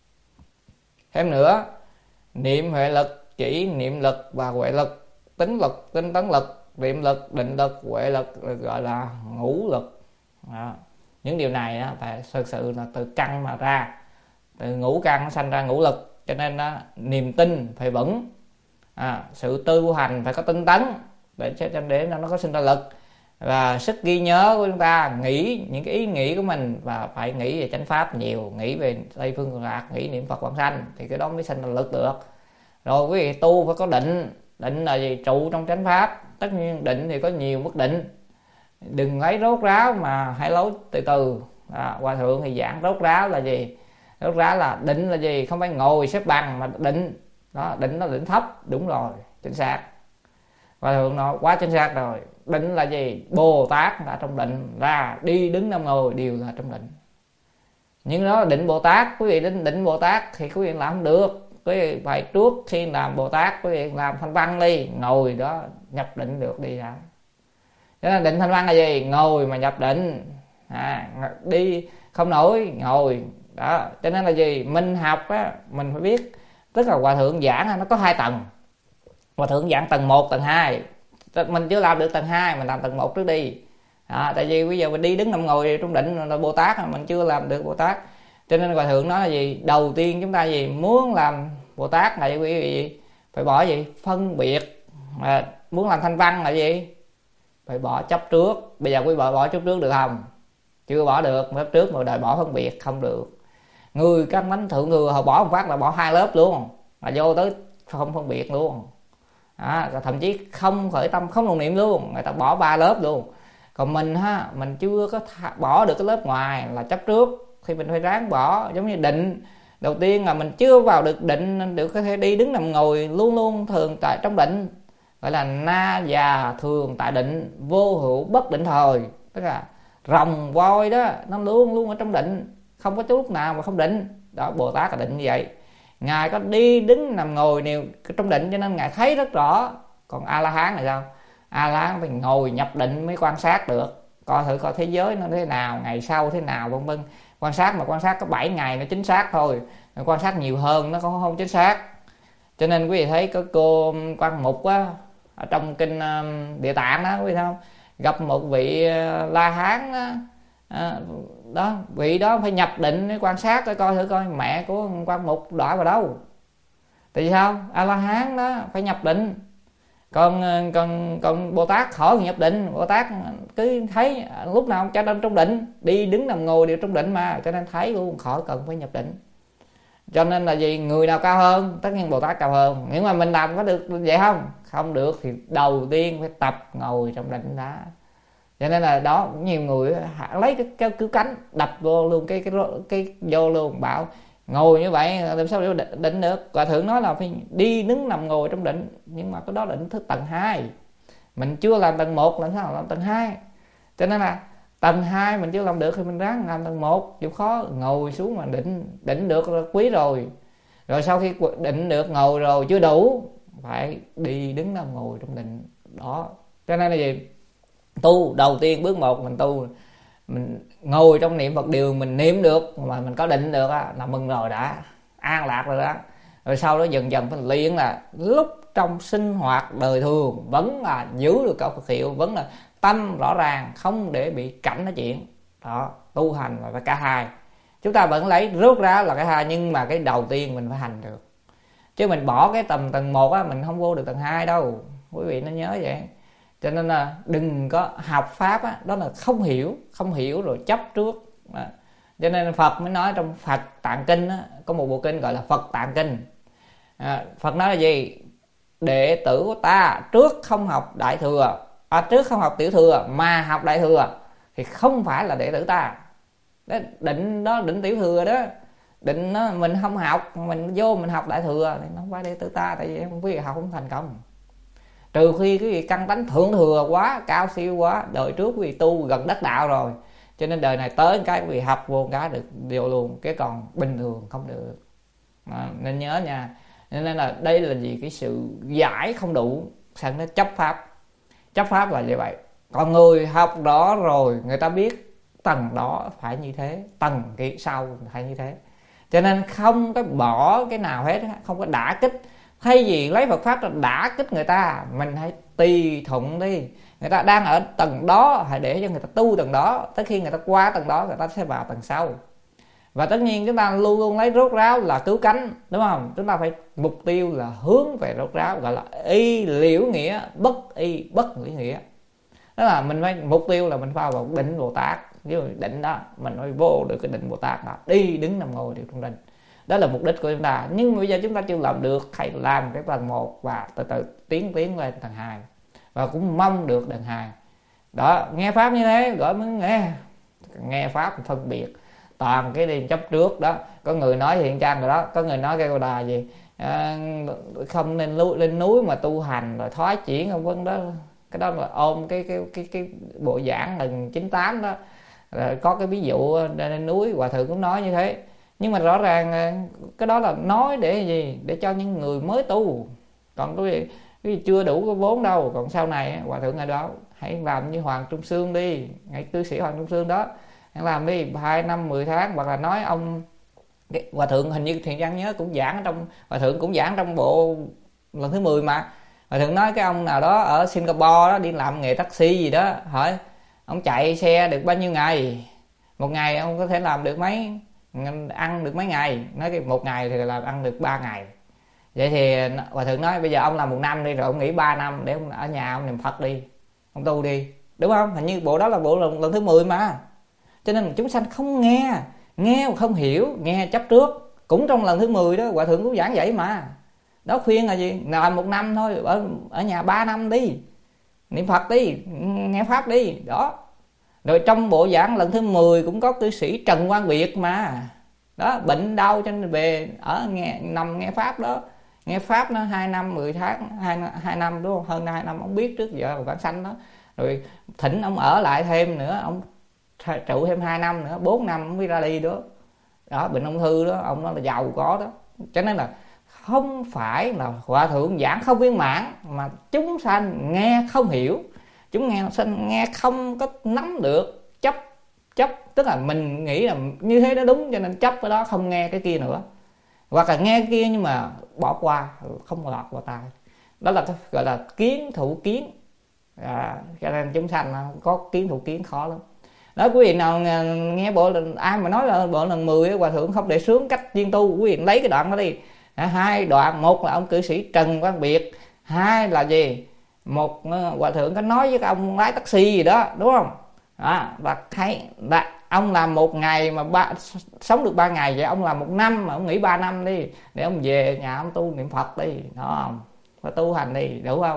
Thêm nữa, niệm huệ lực chỉ niệm lực và huệ lực, tính lực, tinh tấn lực, niệm lực, định lực, huệ lực gọi là ngũ lực. Đó. Những điều này đó, phải thực sự là từ căn mà ra, từ ngũ căn sanh ra ngũ lực, cho nên đó, niềm tin phải vững, sự tu hành phải có tinh tấn để nó có sinh ra lực, và sức ghi nhớ của chúng ta, nghĩ những cái ý nghĩ của mình, và phải nghĩ về chánh pháp nhiều, nghĩ về Tây Phương Cực Lạc, nghĩ niệm Phật Quảng Sanh, thì cái đó mới sinh ra lực được. Rồi quý vị tu phải có định. Định là gì? Trụ trong chánh pháp. Tất nhiên định thì có nhiều mức định, đừng lấy rốt ráo mà hãy lối từ từ. Hòa thượng thì giảng rốt ráo là gì? Rốt ráo là định là gì? Không phải ngồi xếp bằng mà định. Đó, định nó định thấp. Đúng rồi, chính xác. Hòa thượng nói quá chính xác rồi. Định là gì? Bồ Tát là trong định, ra đi đứng nằm ngồi đều là trong định. Nhưng đó là định Bồ Tát. Quý vị định Bồ Tát thì quý vị làm không được. Quý vị phải trước khi làm Bồ Tát, quý vị làm thanh văn đi, ngồi đó nhập định được đi đã. Cho nên định thanh văn là gì? Ngồi mà nhập định, đi không nổi ngồi đó. Cho nên là gì? Mình học á, mình phải biết, tức là Hòa thượng giảng nó có 2 tầng. Hòa thượng giảng tầng 1, tầng 2. Mình chưa làm được tầng 2, mình làm tầng 1 trước đi. Tại vì bây giờ mình đi đứng nằm ngồi trong định là Bồ Tát, mình chưa làm được Bồ Tát. Cho nên Hòa thượng nói là gì? Đầu tiên chúng ta gì? Muốn làm Bồ Tát là quý vị phải bỏ gì? Phân biệt. Muốn làm thanh văn là gì? Phải bỏ chấp trước. Bây giờ quý vị bỏ chấp trước được không? Chưa bỏ được. Chấp trước mà đòi bỏ phân biệt không được. Người căn tánh thượng thừa họ bỏ một phát là bỏ 2 lớp luôn, là vô tới không phân biệt luôn. Thậm chí không khởi tâm, không đồng niệm luôn, người ta bỏ 3 lớp luôn. Còn mình mình chưa có bỏ được cái lớp ngoài là chấp trước, thì mình phải ráng bỏ. Giống như định, đầu tiên là mình chưa vào được định nên được có thể đi đứng nằm ngồi luôn luôn thường tại trong định, gọi là na già thường tại định, vô hữu bất định thời. Tức là rồng voi đó, nó luôn luôn ở trong định, không có chỗ lúc nào mà không định. Đó, Bồ Tát là định như vậy. Ngài có đi đứng nằm ngồi đều trong định, cho nên Ngài thấy rất rõ. Còn A-la-hán là sao? A-la-hán phải ngồi nhập định mới quan sát được, coi thử coi thế giới nó thế nào, ngày sau thế nào, vân vân. Quan sát mà quan sát có 7 ngày nó chính xác thôi, quan sát nhiều hơn nó không chính xác. Cho nên quý vị thấy có cô Quan Mục á, ở trong kinh Địa Tạng đó, quý vị thấy không? Gặp một vị La Hán đó, vị đó phải nhập định để quan sát, coi thử coi mẹ của Quan Mục đọa vào đâu. Tại vì sao? A-la-hán đó phải nhập định. Còn Bồ Tát khỏi nhập định. Bồ Tát cứ thấy lúc nào cho nên trong định, đi đứng nằm ngồi đều trong định mà, cho nên thấy luôn, khỏi cần phải nhập định. Cho nên là gì? Người nào cao hơn? Tất nhiên Bồ Tát cao hơn. Nhưng mà mình làm có được vậy không? Không được, thì đầu tiên phải tập ngồi trong định đã. Cho nên là đó, nhiều người lấy cái cứu cánh đập vô luôn cái vô luôn, bảo ngồi như vậy làm sao để định được. Hòa thượng nói là phải đi đứng nằm ngồi trong định, nhưng mà cái đó định thứ tầng 2, mình chưa làm tầng 1, làm sao làm tầng 2. Cho nên là tầng 2 mình chưa làm được thì mình ráng làm tầng 1, chịu khó ngồi xuống mà định được là quý rồi. Rồi sau khi định được ngồi rồi chưa đủ, phải đi đứng nằm ngồi trong định đó. Cho nên là gì? Tu đầu tiên bước 1 mình tu, mình ngồi trong niệm Phật điều mình niệm được mà mình có định được á, là mừng rồi, đã an lạc rồi đó. Rồi sau đó dần dần phải luyện là lúc trong sinh hoạt đời thường vẫn là giữ được câu Phật hiệu, vẫn là tâm rõ ràng, không để bị cảnh nói chuyện đó. Tu hành là phải cả hai. Chúng ta vẫn lấy rút ra là cái 2, nhưng mà cái đầu tiên mình phải hành được, chứ mình bỏ cái tầng 1 á, mình không vô được tầng 2 đâu, quý vị nên nhớ vậy. Cho nên là đừng có học pháp á, đó là không hiểu rồi chấp trước. Cho nên Phật mới nói trong Phật Tạng Kinh á, có một bộ kinh gọi là Phật Tạng Kinh. Phật nói là gì? Đệ tử của ta trước không học đại thừa, trước không học tiểu thừa mà học đại thừa thì không phải là đệ tử ta. Đó, định tiểu thừa đó, định đó, mình không học, mình vô mình học đại thừa thì nó không phải đệ tử ta, tại vì quý vị học không thành công. Trừ khi cái căn tánh thượng thừa quá, cao siêu quá, đời trước quý vị tu gần đắc đạo rồi, cho nên đời này tới cái quý vị học vô cái được điều luôn, cái còn bình thường không được. Nên nhớ nha. Nên là đây là gì? Cái sự giải không đủ, sẵn nó chấp pháp. Chấp pháp là như vậy. Còn người học đó rồi người ta biết tầng đó phải như thế, tầng kia sau phải như thế, cho nên không có bỏ cái nào hết, không có đả kích. Thay vì lấy Phật pháp là đả kích người ta, mình hãy tùy thuận đi. Người ta đang ở tầng đó, hãy để cho người ta tu tầng đó, tới khi người ta qua tầng đó người ta sẽ vào tầng sau. Và tất nhiên chúng ta luôn luôn lấy rốt ráo là cứu cánh, đúng không? Chúng ta phải mục tiêu là hướng về rốt ráo, gọi là y liễu nghĩa, bất y bất liễu nghĩa. Đó là mình phải mục tiêu là mình vào định Bồ Tát, với định đó mình phải vô được cái định Bồ Tát đó, đi đứng nằm ngồi đều trong định. Đó là mục đích của chúng ta. Nhưng bây giờ chúng ta chưa làm được, hãy làm cái tầng 1 và từ từ tiến lên tầng 2, và cũng mong được tầng 2. Đó, nghe pháp như thế gọi mới nghe pháp phân biệt. Toàn cái đi chấp trước đó. Có người nói hiện trang rồi đó, có người nói cái câu đà gì không nên lên núi mà tu hành rồi thoái chuyển không vân đó. Cái đó là ôm cái bộ giảng lần 98 đó. Rồi có cái ví dụ lên núi, hòa thượng cũng nói như thế. Nhưng mà rõ ràng cái đó là nói để gì? Để cho những người mới tu. Còn cái chưa đủ cái vốn đâu. Còn sau này hòa thượng ngày đó hãy làm như Hoàng Trung Sương đi, ngay cư sĩ Hoàng Trung Sương đó, hãy làm đi 2 năm 10 tháng. Hoặc là nói ông hòa thượng, hình như Thiện Văn nhớ cũng giảng trong, hòa thượng cũng giảng trong bộ lần thứ 10 mà. Hòa thượng nói cái ông nào đó ở Singapore đó, đi làm nghề taxi gì đó, hỏi ông chạy xe được bao nhiêu ngày, một ngày ông có thể làm được mấy, ăn được mấy ngày. Nói cái một ngày thì là ăn được 3 ngày. Vậy thì hòa thượng nói bây giờ ông làm 1 năm đi, rồi ông nghỉ 3 năm để ông ở nhà ông niệm Phật đi, ông tu đi, đúng không? Hình như bộ đó là bộ lần thứ 10 mà. Cho nên chúng sanh không nghe mà không hiểu, nghe chấp trước. Cũng trong lần thứ 10 đó hòa thượng cũng giảng vậy mà. Đó khuyên là gì? Làm 1 năm thôi, ở nhà 3 năm đi, niệm Phật đi, nghe pháp đi. Đó. Rồi trong bộ giảng lần thứ 10 cũng có cư sĩ Trần Quang Biệt mà. Đó, bệnh đau cho nên về ở nằm nghe pháp đó. Nghe pháp nó 2 năm 10 tháng, 2 năm đúng không? Hơn 2 năm ông biết trước giờ vãng sanh đó. Rồi thỉnh ông ở lại thêm nữa, ông trụ thêm 2 năm nữa, 4 năm ông mới ra đi đó. Đó, bệnh ung thư đó, ông đó là giàu có đó. Cho nên là không phải là hòa thượng giảng không viên mãn, mà chúng sanh nghe không hiểu, chúng sanh nghe không có nắm được, chấp, tức là mình nghĩ là như thế đó đúng, cho nên chấp cái đó, không nghe cái kia nữa. Hoặc là nghe cái kia nhưng mà bỏ qua, không lọt vào tai. Đó là cái gọi là kiến thủ kiến. Cho nên chúng sanh có kiến thủ kiến khó lắm. Đó, quý vị nào nghe bộ ai mà nói là bộ lần 10 hòa thượng không để sướng cách chuyên tu, quý vị lấy cái đoạn đó đi. 2 đoạn, một là ông cư sĩ Trần Quang Biệt, 2 là gì? Một hòa thượng có nói với cái ông lái taxi gì đó, đúng không? Và thấy ông làm 1 ngày mà sống được 3 ngày, vậy ông làm 1 năm mà ông nghỉ 3 năm đi, để ông về nhà ông tu niệm Phật đi, đó, phải tu hành đi, đúng không?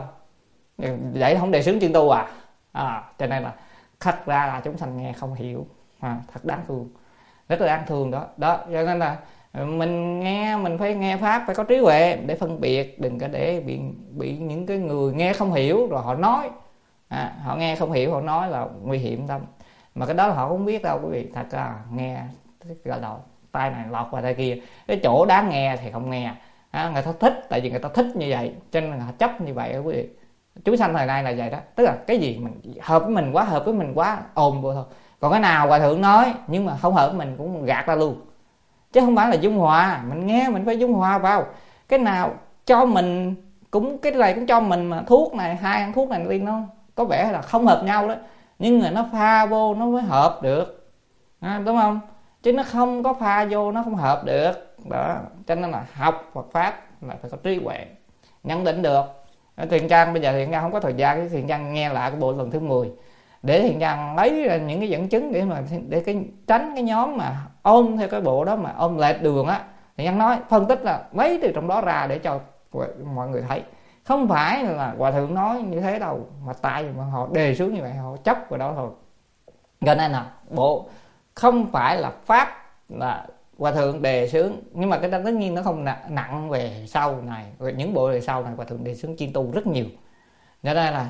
Vậy không đề xướng chuyên tu cho nên là thật ra là chúng sanh nghe không hiểu, thật đáng thương, rất là đáng thương đó. Cho nên là mình nghe, mình phải nghe pháp phải có trí huệ để phân biệt, đừng có để bị những cái người nghe không hiểu rồi họ nói, họ nghe không hiểu họ nói là nguy hiểm lắm. Mà cái đó là họ không biết đâu quý vị. Thật ra nghe gọi là tai này lọt vào tai kia, cái chỗ đáng nghe thì không nghe. Người ta thích, tại vì người ta thích như vậy cho nên họ chấp như vậy quý vị. Chúng sanh thời nay là vậy đó, tức là cái gì mình hợp với mình quá ồn vô thôi. Còn cái nào hòa thượng nói nhưng mà không hợp với mình cũng gạt ra luôn, chứ không phải là dung hòa. Mình nghe mình phải dung hòa vào. Cái nào cho mình cũng, cái này cũng cho mình, mà thuốc này, 2 ăn thuốc này đi nó có vẻ là không hợp nhau đó, nhưng mà nó pha vô nó mới hợp được, đúng không? Chứ nó không có pha vô nó không hợp được đó. Cho nên là học Phật pháp là phải có trí huệ, nhận định được. Thiện Trang bây giờ Thiện Trang không có thời gian, cái Thiện Trang nghe lại cái bộ lần thứ 10 để Thiện Trang lấy ra những cái dẫn chứng để tránh cái nhóm mà ôm theo cái bộ đó mà ôm lệch đường á. Thiện Trang nói phân tích là lấy từ trong đó ra để cho mọi người thấy, không phải là hòa thượng nói như thế đâu, mà tại vì họ đề xướng như vậy, họ chấp vào đó thôi. Cho nên là bộ không phải là pháp là hòa thượng đề xướng, nhưng mà cái đó tất nhiên nó không nặng về sau này. Những bộ về sau này hòa thượng đề xướng chuyên tu rất nhiều, cho nên là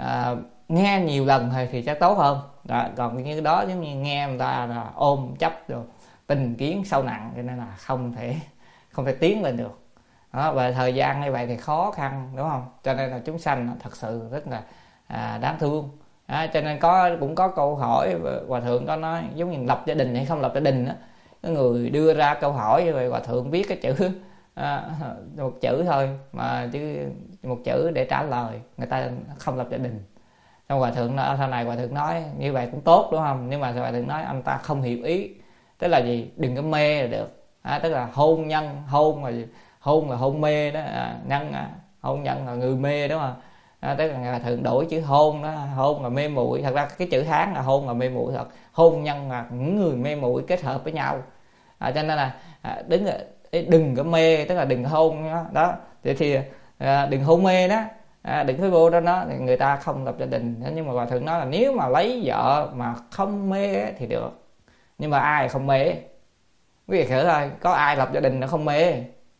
nghe nhiều lần thì sẽ tốt hơn đó. Còn như đó giống như nghe người ta là ôm chấp rồi tình kiến sâu nặng, cho nên là không thể tiến lên được đó. Và thời gian như vậy thì khó khăn, đúng không? Cho nên là chúng sanh thật sự rất là đáng thương. Cho nên cũng có câu hỏi Hòa thượng có nói giống như lập gia đình hay không lập gia đình á, cái người đưa ra câu hỏi rồi Hòa thượng viết cái chữ một chữ thôi mà chứ một chữ để trả lời người ta không lập gia đình. Xong Hòa thượng sau này Hòa thượng nói như vậy cũng tốt đúng không, nhưng mà Hòa thượng nói anh ta không hiểu ý, tức là gì, đừng có mê là được. Tức là hôn nhân, hôn là hôn mê đó, hôn nhân là người mê đúng không. Tức là Hòa thượng đổi chữ hôn đó, hôn là mê muội, thật ra cái chữ Hán là hôn là mê muội thật, hôn nhân là những người mê muội kết hợp với nhau. Cho nên là đừng có mê, tức là đừng hôn đó. Thì đừng hôn mê đó, đừng có vô đó thì người ta không lập gia đình. Nhưng mà Hòa thượng nói là nếu mà lấy vợ mà không mê thì được, nhưng mà ai không mê, quý vị thử thôi, có ai lập gia đình nó không mê?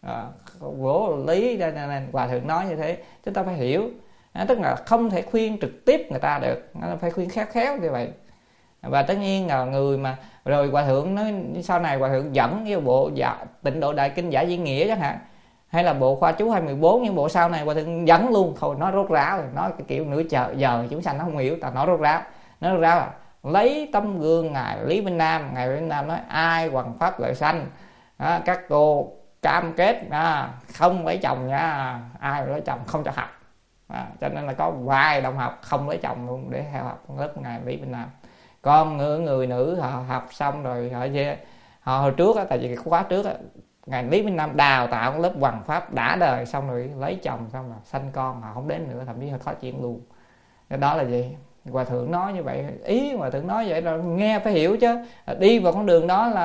Vô lý. Cho nên Hòa thượng nói như thế chúng ta phải hiểu. Tức là không thể khuyên trực tiếp người ta được, nó phải khuyên khéo khéo như vậy. Và tất nhiên là người mà rồi Hòa thượng nói sau này Hòa thượng dẫn cái bộ Tịnh Độ Đại Kinh Giải Diễn Nghĩa chẳng hạn, hay là bộ Khoa Chú 214, những bộ sau này Hòa thượng dẫn luôn, thôi nói rốt ráo rồi, nói cái kiểu nửa giờ chúng sanh nó không hiểu, ta nói rốt ráo là lấy tấm gương ngài Lý Minh Nam. Ngài Lý Minh Nam nói ai hoằng pháp lợi sanh, các cô cam kết không lấy chồng nha, ai lấy chồng không cho học. Cho nên là có vài đồng học không lấy chồng luôn để theo học lớp ngài Lý Minh Nam. Còn người nữ họ học xong rồi họ hồi trước tại vì cái khóa trước ngài Lý Minh Nam đào tạo lớp hoằng pháp đã đời, xong rồi lấy chồng xong rồi sanh con, họ không đến nữa, thậm chí họ có chuyện luôn. Cái đó là gì? Hòa thượng nói như vậy, ý Hòa thượng nói vậy là nghe phải hiểu chứ, đi vào con đường đó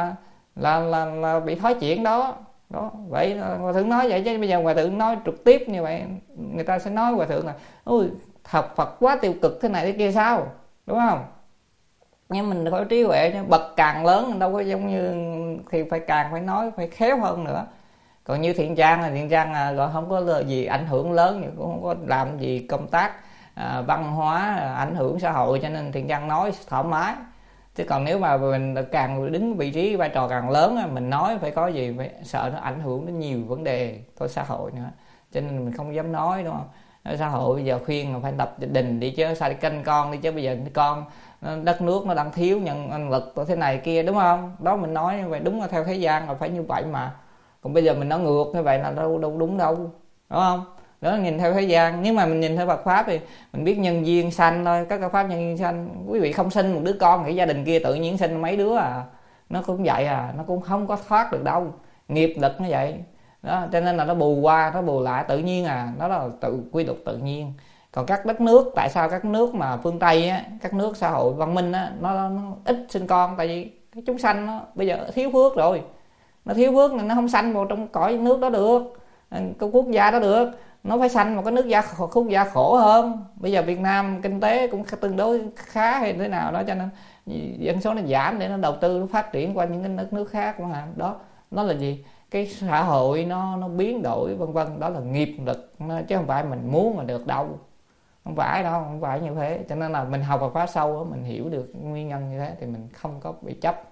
là bị thói chuyện đó. Vậy Hòa thượng nói vậy chứ bây giờ Hòa thượng nói trực tiếp như vậy, người ta sẽ nói Hòa thượng là ôi học Phật quá tiêu cực thế này thế kia sao, đúng không? Nhưng mình có trí huệ chứ, bậc càng lớn đâu có giống như thì càng phải nói phải khéo hơn nữa. Còn như Thiện Trang gọi không có gì ảnh hưởng lớn, cũng không có làm gì công tác văn hóa ảnh hưởng xã hội, cho nên Thiện Trang nói thoải mái. Chứ còn nếu mà mình càng đứng vị trí vai trò càng lớn, mình nói phải có gì phải sợ nó ảnh hưởng đến nhiều vấn đề của xã hội nữa, cho nên mình không dám nói, đúng không? Xã hội bây giờ khuyên là phải lập gia đình đi chứ, sao đi canh con đi chứ, bây giờ con đất nước nó đang thiếu nhân lực thế này kia, đúng không? Đó mình nói như vậy đúng là theo thế gian là phải như vậy mà. Còn bây giờ mình nói ngược như vậy là đâu đúng đâu, đúng không? Đó nhìn theo thế gian. Nhưng mà mình nhìn theo Phật pháp thì mình biết nhân duyên sanh thôi, các pháp nhân duyên sanh. Quý vị không sinh một đứa con thì gia đình kia tự nhiên sinh mấy đứa nó cũng vậy nó cũng không có thoát được đâu, nghiệp lực nó vậy đó. Cho nên là nó bù qua nó bù lại tự nhiên, đó là tự quy luật tự nhiên. Còn các đất nước, tại sao các nước mà phương Tây các nước xã hội văn minh nó ít sinh con? Tại vì cái chúng sanh nó bây giờ thiếu phước rồi, nó thiếu phước nên nó không sanh vào trong cõi nước đó được, cái quốc gia đó được, nó phải sanh một cái quốc gia khổ hơn. Bây giờ Việt Nam kinh tế cũng tương đối khá hay thế nào đó, cho nên dân số nó giảm để nó đầu tư nó phát triển qua những cái đất nước khác mà. Đó nó là gì? Cái xã hội nó biến đổi vân vân, đó là nghiệp lực chứ không phải mình muốn mà được đâu, không phải đâu, không phải như thế. Cho nên là mình học Phật pháp sâu mình hiểu được nguyên nhân như thế thì mình không có bị chấp.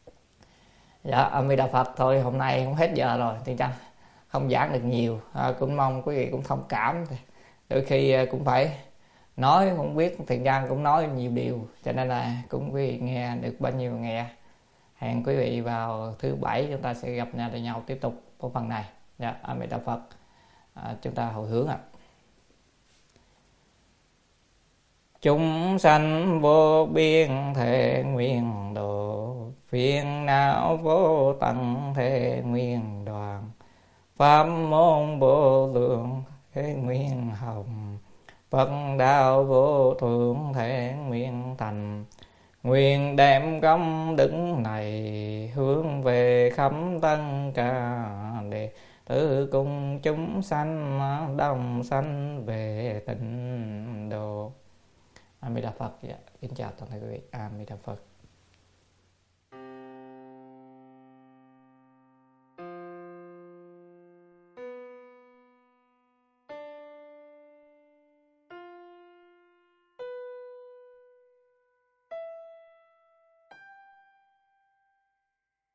Dạ, A Di Đà Phật. Thôi hôm nay cũng hết giờ rồi thì chắc không giảng được nhiều, cũng mong quý vị cũng thông cảm. Đôi khi cũng phải nói, không biết Thiện Trang cũng nói nhiều điều, cho nên là cũng quý vị nghe được bao nhiêu nghe. Hẹn quý vị vào thứ Bảy chúng ta sẽ gặp nhau tiếp tục của phần này. Dạ, A Di Đà Phật. Chúng ta hồi hướng chúng sanh vô biên thể nguyện độ, phiền não vô tận thể nguyện đoàn, pháp môn vô lượng thể nguyện hồng, Phật đạo vô thượng thể nguyện thành. Nguyện đem công đức này hướng về khắp tất cả đệ tử cùng chúng sanh đồng sanh về tịnh độ. A Di Đà Phật. Kính chào toàn thể quý vị. A Di Đà Phật.